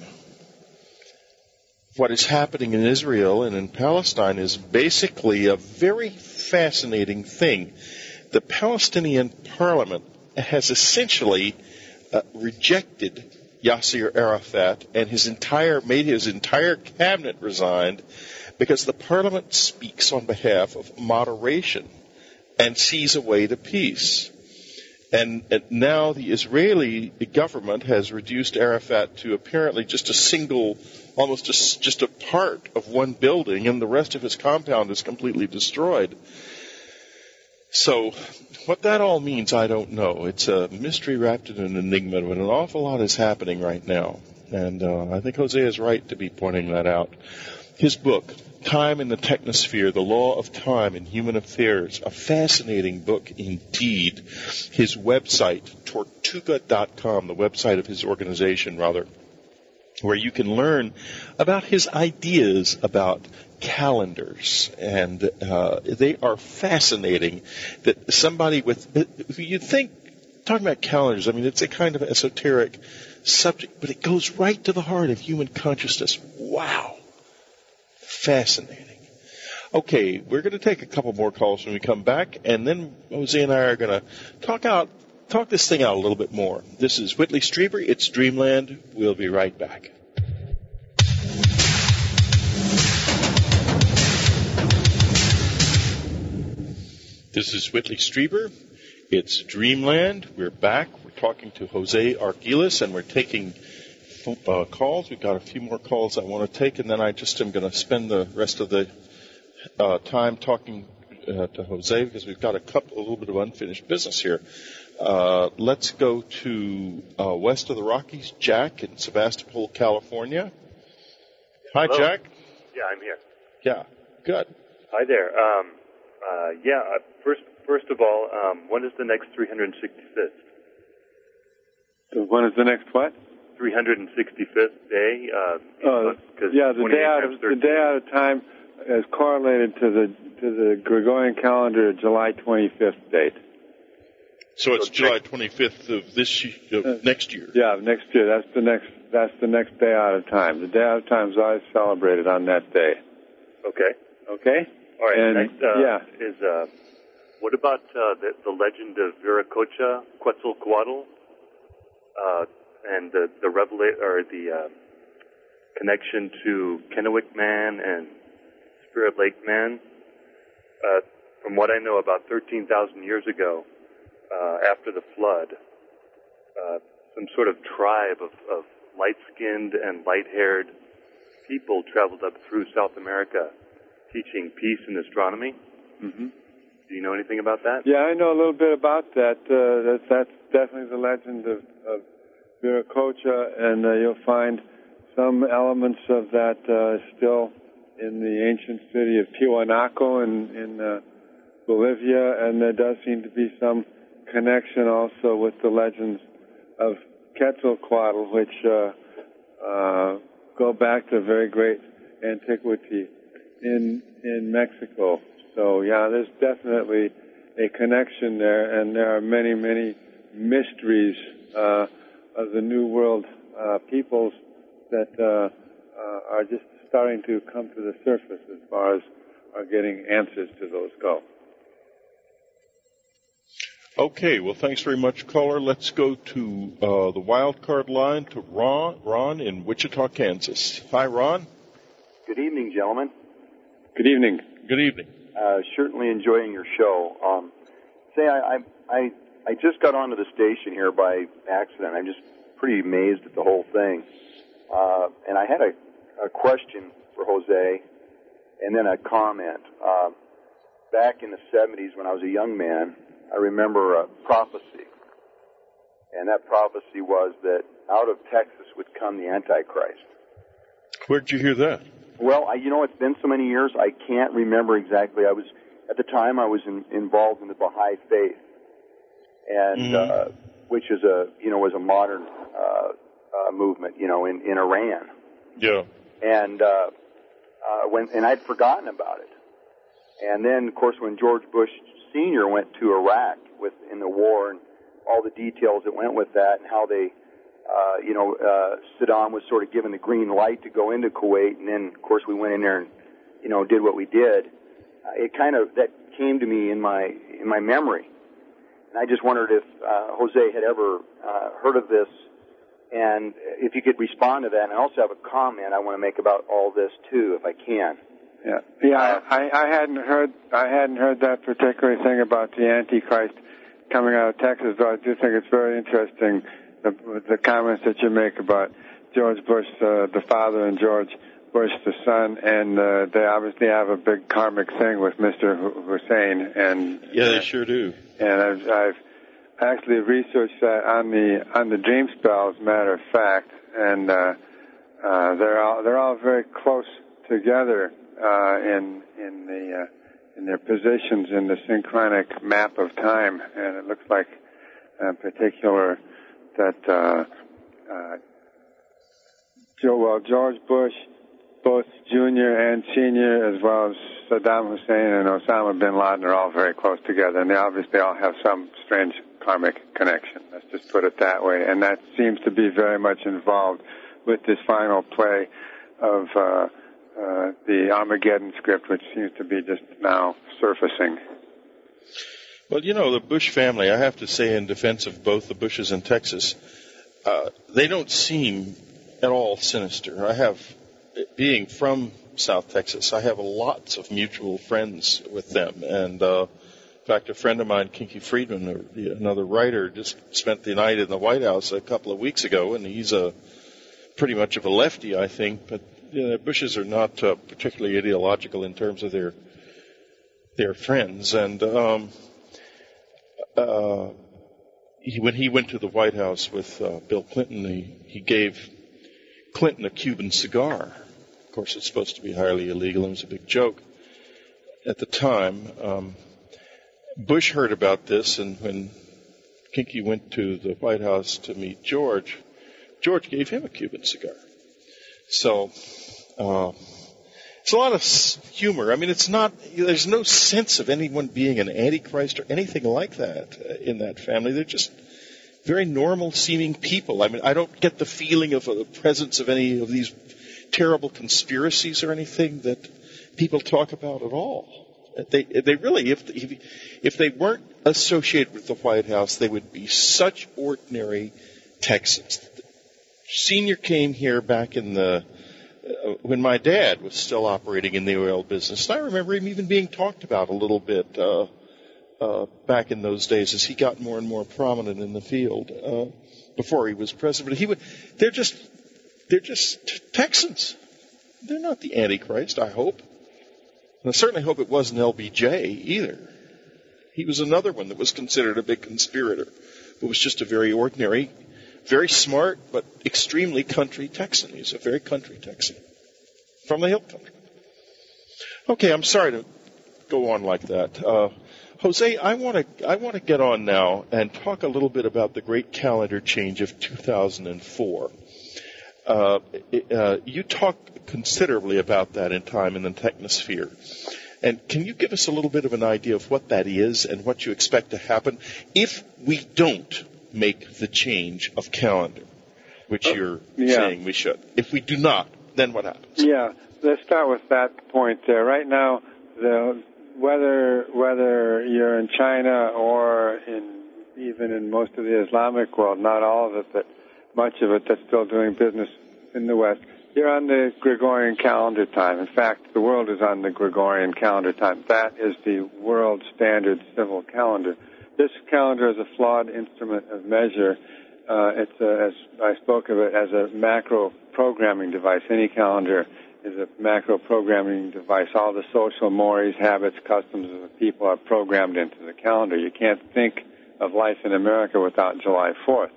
what is happening in Israel and in Palestine is basically a very fascinating thing. The Palestinian parliament has essentially uh, rejected Yasser Arafat and his entire, made his entire cabinet resigned because the parliament speaks on behalf of moderation and sees a way to peace. And, and now the Israeli government has reduced Arafat to apparently just a single, almost a, just a part of one building, and the rest of his compound is completely destroyed. So what that all means, I don't know. It's a mystery wrapped in an enigma, but an awful lot is happening right now. And uh, I think Hosea is right to be pointing that out. His book, Time in the Technosphere, The Law of Time in Human Affairs, a fascinating book indeed. His website, Tortuga dot com, the website of his organization, rather, where you can learn about his ideas about calendars. And uh, they are fascinating. That somebody with, you'd think, talking about calendars, I mean, it's a kind of esoteric subject, but it goes right to the heart of human consciousness. Wow. Fascinating. Okay, we're going to take a couple more calls when we come back, and then Jose and I are going to talk out, talk this thing out a little bit more. This is Whitley Strieber. It's Dreamland. We'll be right back. This is Whitley Strieber. It's Dreamland. We're back. We're talking to Jose Arguelles, and we're taking Uh, calls. We've got a few more calls I want to take, and then I just am going to spend the rest of the uh, time talking uh, to Jose because we've got a couple, a little bit of unfinished business here. Uh, let's go to uh, west of the Rockies, Jack in Sebastopol, California. Hi, Hello? Jack. Yeah, I'm here. Yeah, good. Hi there. Um, uh, yeah, uh, first, first of all, um, when is the next three hundred sixty-fifth? So when is the next what? three hundred sixty-fifth day? Uh, Uh, yeah, the day out of the day out of time is correlated to the to the Gregorian calendar July twenty-fifth date. So it's July twenty-fifth of this year, of next year. Yeah, next year. That's the next. That's the next day out of time. The day out of time is always celebrated on that day. Okay. Okay. All right. And, next, uh, yeah. Is uh, what about uh, the, the legend of Viracocha, Quetzalcoatl, uh, and the the revela- or the uh, connection to Kennewick Man and Spirit Lake Man? Uh, from what I know, about thirteen thousand years ago, uh, after the flood, uh, some sort of tribe of, of light-skinned and light-haired people traveled up through South America teaching peace and astronomy. Mm-hmm. Do you know anything about that? Yeah, I know a little bit about that. Uh, that's, that's definitely the legend of, of Viracocha, and uh, you'll find some elements of that uh, still in the ancient city of Tiwanaku in, in uh, Bolivia, and there does seem to be some connection also with the legends of Quetzalcoatl, which uh, uh, go back to very great antiquity in in Mexico. So yeah, there's definitely a connection there, and there are many, many mysteries uh, of the New World uh, peoples that uh, uh, are just starting to come to the surface as far as are getting answers to those go. Okay, well, thanks very much, caller. Let's go to uh, the wild card line to Ron, Ron in Wichita, Kansas. Hi, Ron. Good evening, gentlemen. Good evening. Good evening. Uh, certainly enjoying your show. Um, say, I, I I just got onto the station here by accident. I'm just pretty amazed at the whole thing. Uh, and I had a, a question for Jose, and then a comment. Uh, back in the seventies, when I was a young man, I remember a prophecy, and that prophecy was that out of Texas would come the Antichrist. Where'd you hear that? Well, I, you know, it's been so many years, I can't remember exactly. I was, at the time, I was in, involved in the Baha'i faith, and mm-hmm. uh, which is a, you know, was a modern uh, uh, movement, you know, in, in Iran. Yeah. And uh, uh, when, and I'd forgotten about it. And then, of course, when George Bush Senior went to Iraq with in the war and all the details that went with that and how they, uh, you know, uh, Saddam was sort of given the green light to go into Kuwait, and then of course we went in there and, you know, did what we did. Uh, it kind of that came to me in my in my memory, and I just wondered if uh, Jose had ever uh, heard of this, and if you could respond to that. And I also have a comment I want to make about all this too, if I can. Yeah, yeah. I, I hadn't heard I hadn't heard that particular thing about the Antichrist coming out of Texas, but I do think it's very interesting the, the comments that you make about George Bush, uh, the father, and George Bush, the son, and uh, they obviously have a big karmic thing with Mister Hussein. And yeah, they sure do. And I've, I've actually researched that on the on the dream spell, as a matter of fact, and uh, uh, they're all they're all very close together. Uh, in in the uh, in their positions in the synchronic map of time, and it looks like, in particular, that uh, uh, Joe, well, George Bush, both Junior and Senior, as well as Saddam Hussein and Osama bin Laden, are all very close together, and they obviously all have some strange karmic connection. Let's just put it that way, and that seems to be very much involved with this final play of. Uh, Uh, the Armageddon script, which seems to be just now surfacing. Well, you know, the Bush family, I have to say in defense of both the Bushes and Texas, uh, they don't seem at all sinister. I have, being from South Texas, I have lots of mutual friends with them. And, uh, in fact, a friend of mine, Kinky Friedman, another writer, just spent the night in the White House a couple of weeks ago, and he's a pretty much of a lefty, I think, but yeah, the Bushes are not uh, particularly ideological in terms of their their friends. And um, uh, he, when he went to the White House with uh, Bill Clinton, he, he gave Clinton a Cuban cigar. Of course, it's supposed to be highly illegal, and it was a big joke at the time. Um, Bush heard about this, and when Kinky went to the White House to meet George, George gave him a Cuban cigar. So, uh, it's a lot of humor. I mean, it's not, there's no sense of anyone being an antichrist or anything like that in that family. They're just very normal seeming people. I mean, I don't get the feeling of the presence of any of these terrible conspiracies or anything that people talk about at all. They, they really, if, if they weren't associated with the White House, they would be such ordinary Texans. Senior came here back in the, uh, when my dad was still operating in the oil business. And I remember him even being talked about a little bit, uh, uh, back in those days as he got more and more prominent in the field, uh, before he was president. He would, they're just, they're just Texans. They're not the Antichrist, I hope. And I certainly hope it wasn't L B J either. He was another one that was considered a big conspirator, who was just a very ordinary, very smart, but extremely country Texan. He's a very country Texan from the hill country. Okay, I'm sorry to go on like that. Uh, Jose, I want to I want to get on now and talk a little bit about the great calendar change of two thousand four. Uh, uh, you talked considerably about that in time in the technosphere. And can you give us a little bit of an idea of what that is and what you expect to happen if we don't make the change of calendar, which uh, you're yeah. saying we should? If we do not, then what happens? Yeah, let's start with that point there. Right now, the, whether whether you're in China or in even in most of the Islamic world, not all of it, but much of it that's still doing business in the West, you're on the Gregorian calendar time. In fact, the world is on the Gregorian calendar time. That is the world standard civil calendar. This calendar is a flawed instrument of measure. Uh, it's a, as I spoke of it as a macro programming device. Any calendar is a macro programming device. All the social mores, habits, customs of the people are programmed into the calendar. You can't think of life in America without July fourth.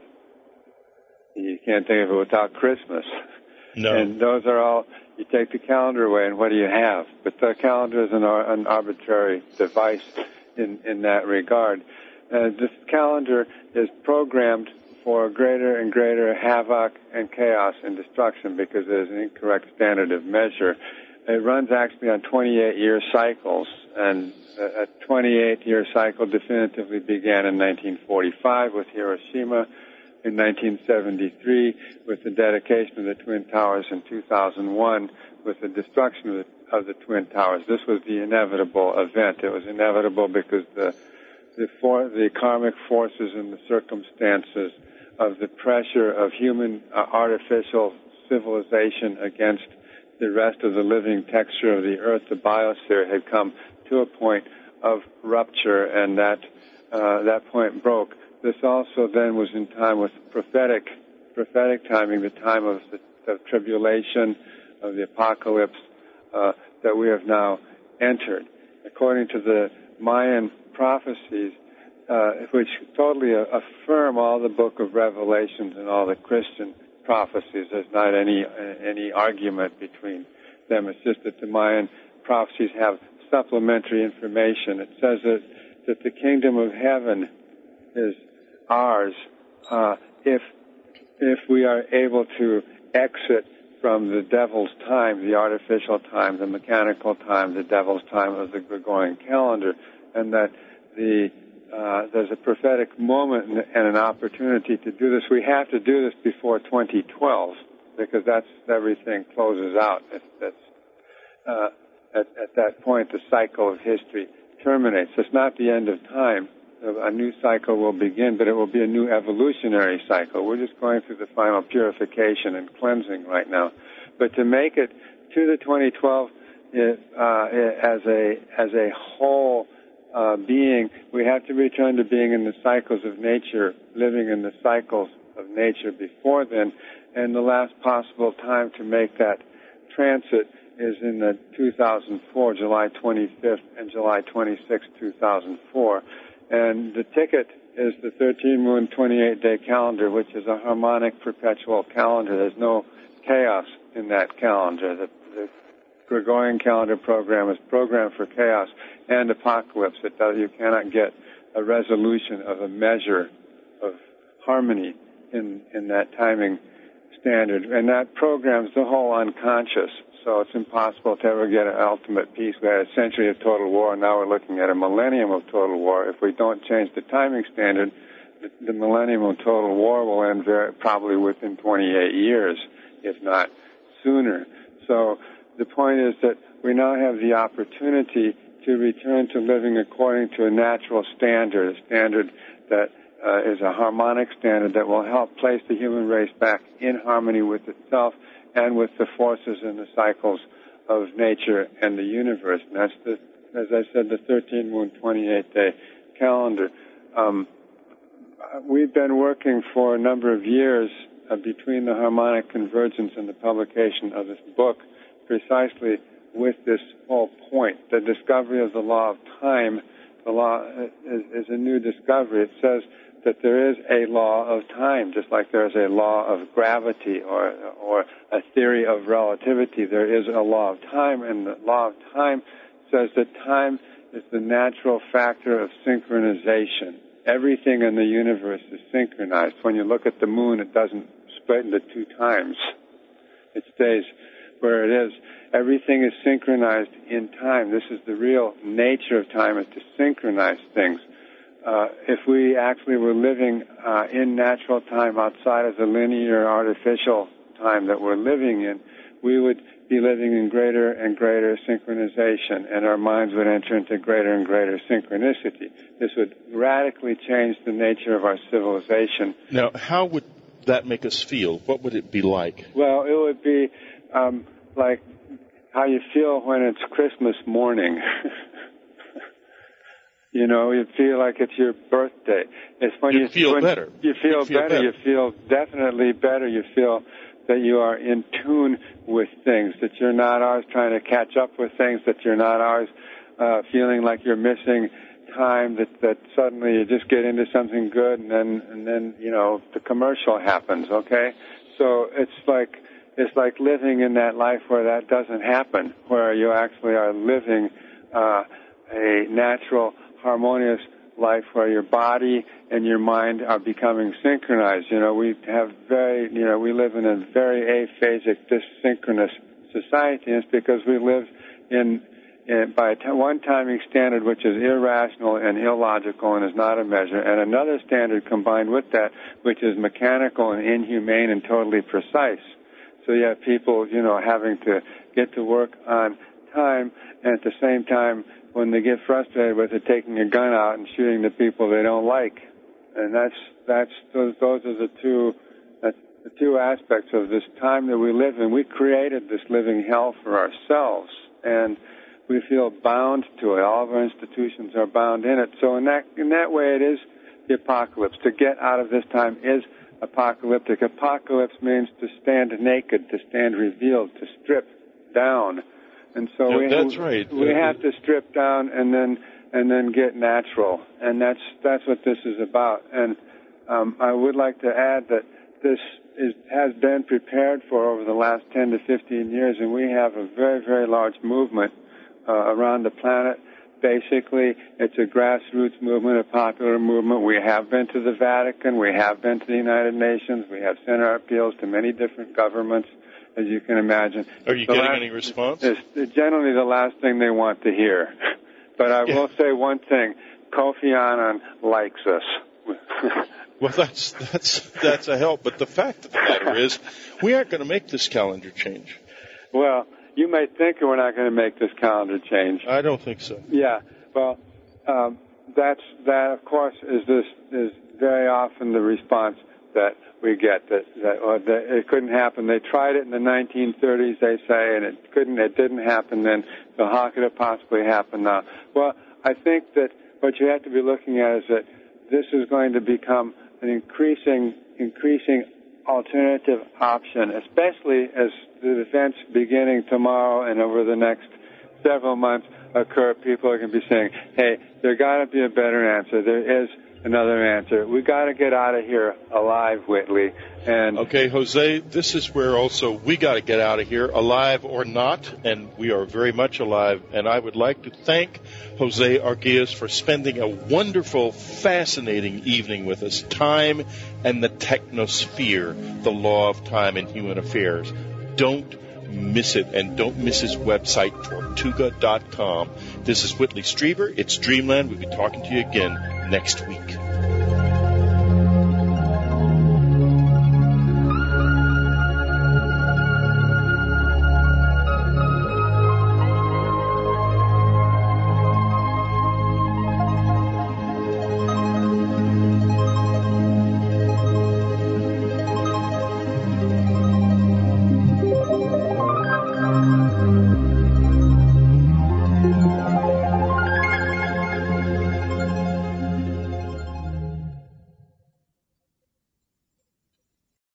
You can't think of it without Christmas. No. And those are all, you take the calendar away, and what do you have? But the calendar is an, an arbitrary device in, in that regard. Uh, this calendar is programmed for greater and greater havoc and chaos and destruction because there's an incorrect standard of measure. It runs actually on twenty-eight year cycles, and a twenty-eight year cycle definitively began in nineteen forty-five with Hiroshima, in nineteen seventy-three with the dedication of the Twin Towers, in two thousand one with the destruction of the, of the Twin Towers. This was the inevitable event. It was inevitable because the the, for, the karmic forces and the circumstances of the pressure of human uh, artificial civilization against the rest of the living texture of the Earth, the biosphere, had come to a point of rupture, and that uh, that point broke. This also then was in time with prophetic, prophetic timing, the time of the of tribulation, of the apocalypse uh, that we have now entered. According to the Mayan prophecies, uh, which totally affirm all the Book of Revelations and all the Christian prophecies, there's not any any argument between them. It's just that the Mayan prophecies have supplementary information. It says that that the kingdom of heaven is ours uh, if if we are able to exit from the devil's time, the artificial time, the mechanical time, the devil's time of the Gregorian calendar, and that the uh, there's a prophetic moment and an opportunity to do this. We have to do this before twenty twelve because that's everything closes out. It's, it's, uh, at, at that point, the cycle of history terminates. It's not the end of time. A new cycle will begin, but it will be a new evolutionary cycle. We're just going through the final purification and cleansing right now. But to make it to the twenty twelve uh, as a as a whole uh, being, we have to return to being in the cycles of nature, living in the cycles of nature before then. And the last possible time to make that transit is in the two thousand four, July twenty-fifth and July twenty-sixth, two thousand four. And the ticket is the thirteen moon, twenty-eight day calendar, which is a harmonic perpetual calendar. There's no chaos in that calendar. The the Gregorian calendar program is programmed for chaos and apocalypse. It does, you cannot get a resolution of a measure of harmony in, in that timing standard. And that programs the whole unconscious. So it's impossible to ever get an ultimate peace. We had a century of total war, and now we're looking at a millennium of total war. If we don't change the timing standard, the, the millennium of total war will end very, probably within twenty-eight years, if not sooner. So the point is that we now have the opportunity to return to living according to a natural standard, a standard that uh, is a harmonic standard that will help place the human race back in harmony with itself and with the forces and the cycles of nature and the universe. And that's, the, as I said, the thirteen-moon, twenty-eight day calendar. Um, we've been working for a number of years uh, between the harmonic convergence and the publication of this book precisely with this whole point. The discovery of the law of time, the law is, is a new discovery. It says that there is a law of time, just like there is a law of gravity or or a theory of relativity. There is a law of time, and the law of time says that time is the natural factor of synchronization. Everything in the universe is synchronized. When you look at the moon, it doesn't split into two times. It stays where it is. Everything is synchronized in time. This is the real nature of time, is to synchronize things. Uh, if we actually were living uh, in natural time outside of the linear artificial time that we're living in, we would be living in greater and greater synchronization, and our minds would enter into greater and greater synchronicity. This would radically change the nature of our civilization. Now, how would that make us feel? What would it be like? Well, it would be um, like how you feel when it's Christmas morning. You know, you feel like it's your birthday. It's when you you feel when better. You feel, you feel better. better. You feel definitely better. You feel that you are in tune with things, that you're not always trying to catch up with things, that you're not always uh, feeling like you're missing time, that, that suddenly you just get into something good and then, and then, you know, the commercial happens, okay? So it's like, it's like living in that life where that doesn't happen, where you actually are living uh, a natural, harmonious life where your body and your mind are becoming synchronized. You know, we have very, you know, we live in a very aphasic, dissynchronous society, and it's because we live in, in by one timing standard which is irrational and illogical and is not a measure, and another standard combined with that which is mechanical and inhumane and totally precise. So you have people, you know, having to get to work on time, and at the same time, when they get frustrated with it, taking a gun out and shooting the people they don't like. And that's, that's, those, those are the two, that's the two aspects of this time that we live in. We created this living hell for ourselves, and we feel bound to it. All of our institutions are bound in it. So in that, in that way, it is the apocalypse. To get out of this time is apocalyptic. Apocalypse means to stand naked, to stand revealed, to strip down. And so yeah, we, that's right. we uh, have to strip down and then and then get natural, and that's that's what this is about. And um, I would like to add that this is, has been prepared for over the last ten to fifteen years, and we have a very very large movement uh, around the planet. Basically, it's a grassroots movement, a popular movement. We have been to the Vatican, we have been to the United Nations, we have sent our appeals to many different governments, as you can imagine. Are you the getting last, any response? It's generally the last thing they want to hear. But I yeah. will say one thing. Kofi Annan likes us. Well, that's, that's, that's a help. But the fact of the matter is, we aren't going to make this calendar change. Well, you may think we're not going to make this calendar change. I don't think so. Yeah. Well, um, that's, that, of course, is this, is very often the response that we get, that, that, or that it couldn't happen. They tried it in the nineteen thirties, they say, and it couldn't, it didn't happen then, so how could it possibly happen now? Well, I think that what you have to be looking at is that this is going to become an increasing, increasing alternative option, especially as the events beginning tomorrow and over the next several months occur. People are going to be saying, hey, there got to be a better answer. There is another answer. We got to get out of here alive, Whitley. And okay, Jose, this is where also we got to get out of here, alive or not, and we are very much alive. And I would like to thank Jose Arguelles for spending a wonderful, fascinating evening with us. Time and the Technosphere, the law of time in human affairs. Don't miss it, and don't miss his website, Tortuga dot com. This is Whitley Strieber. It's Dreamland. We'll be talking to you again next week.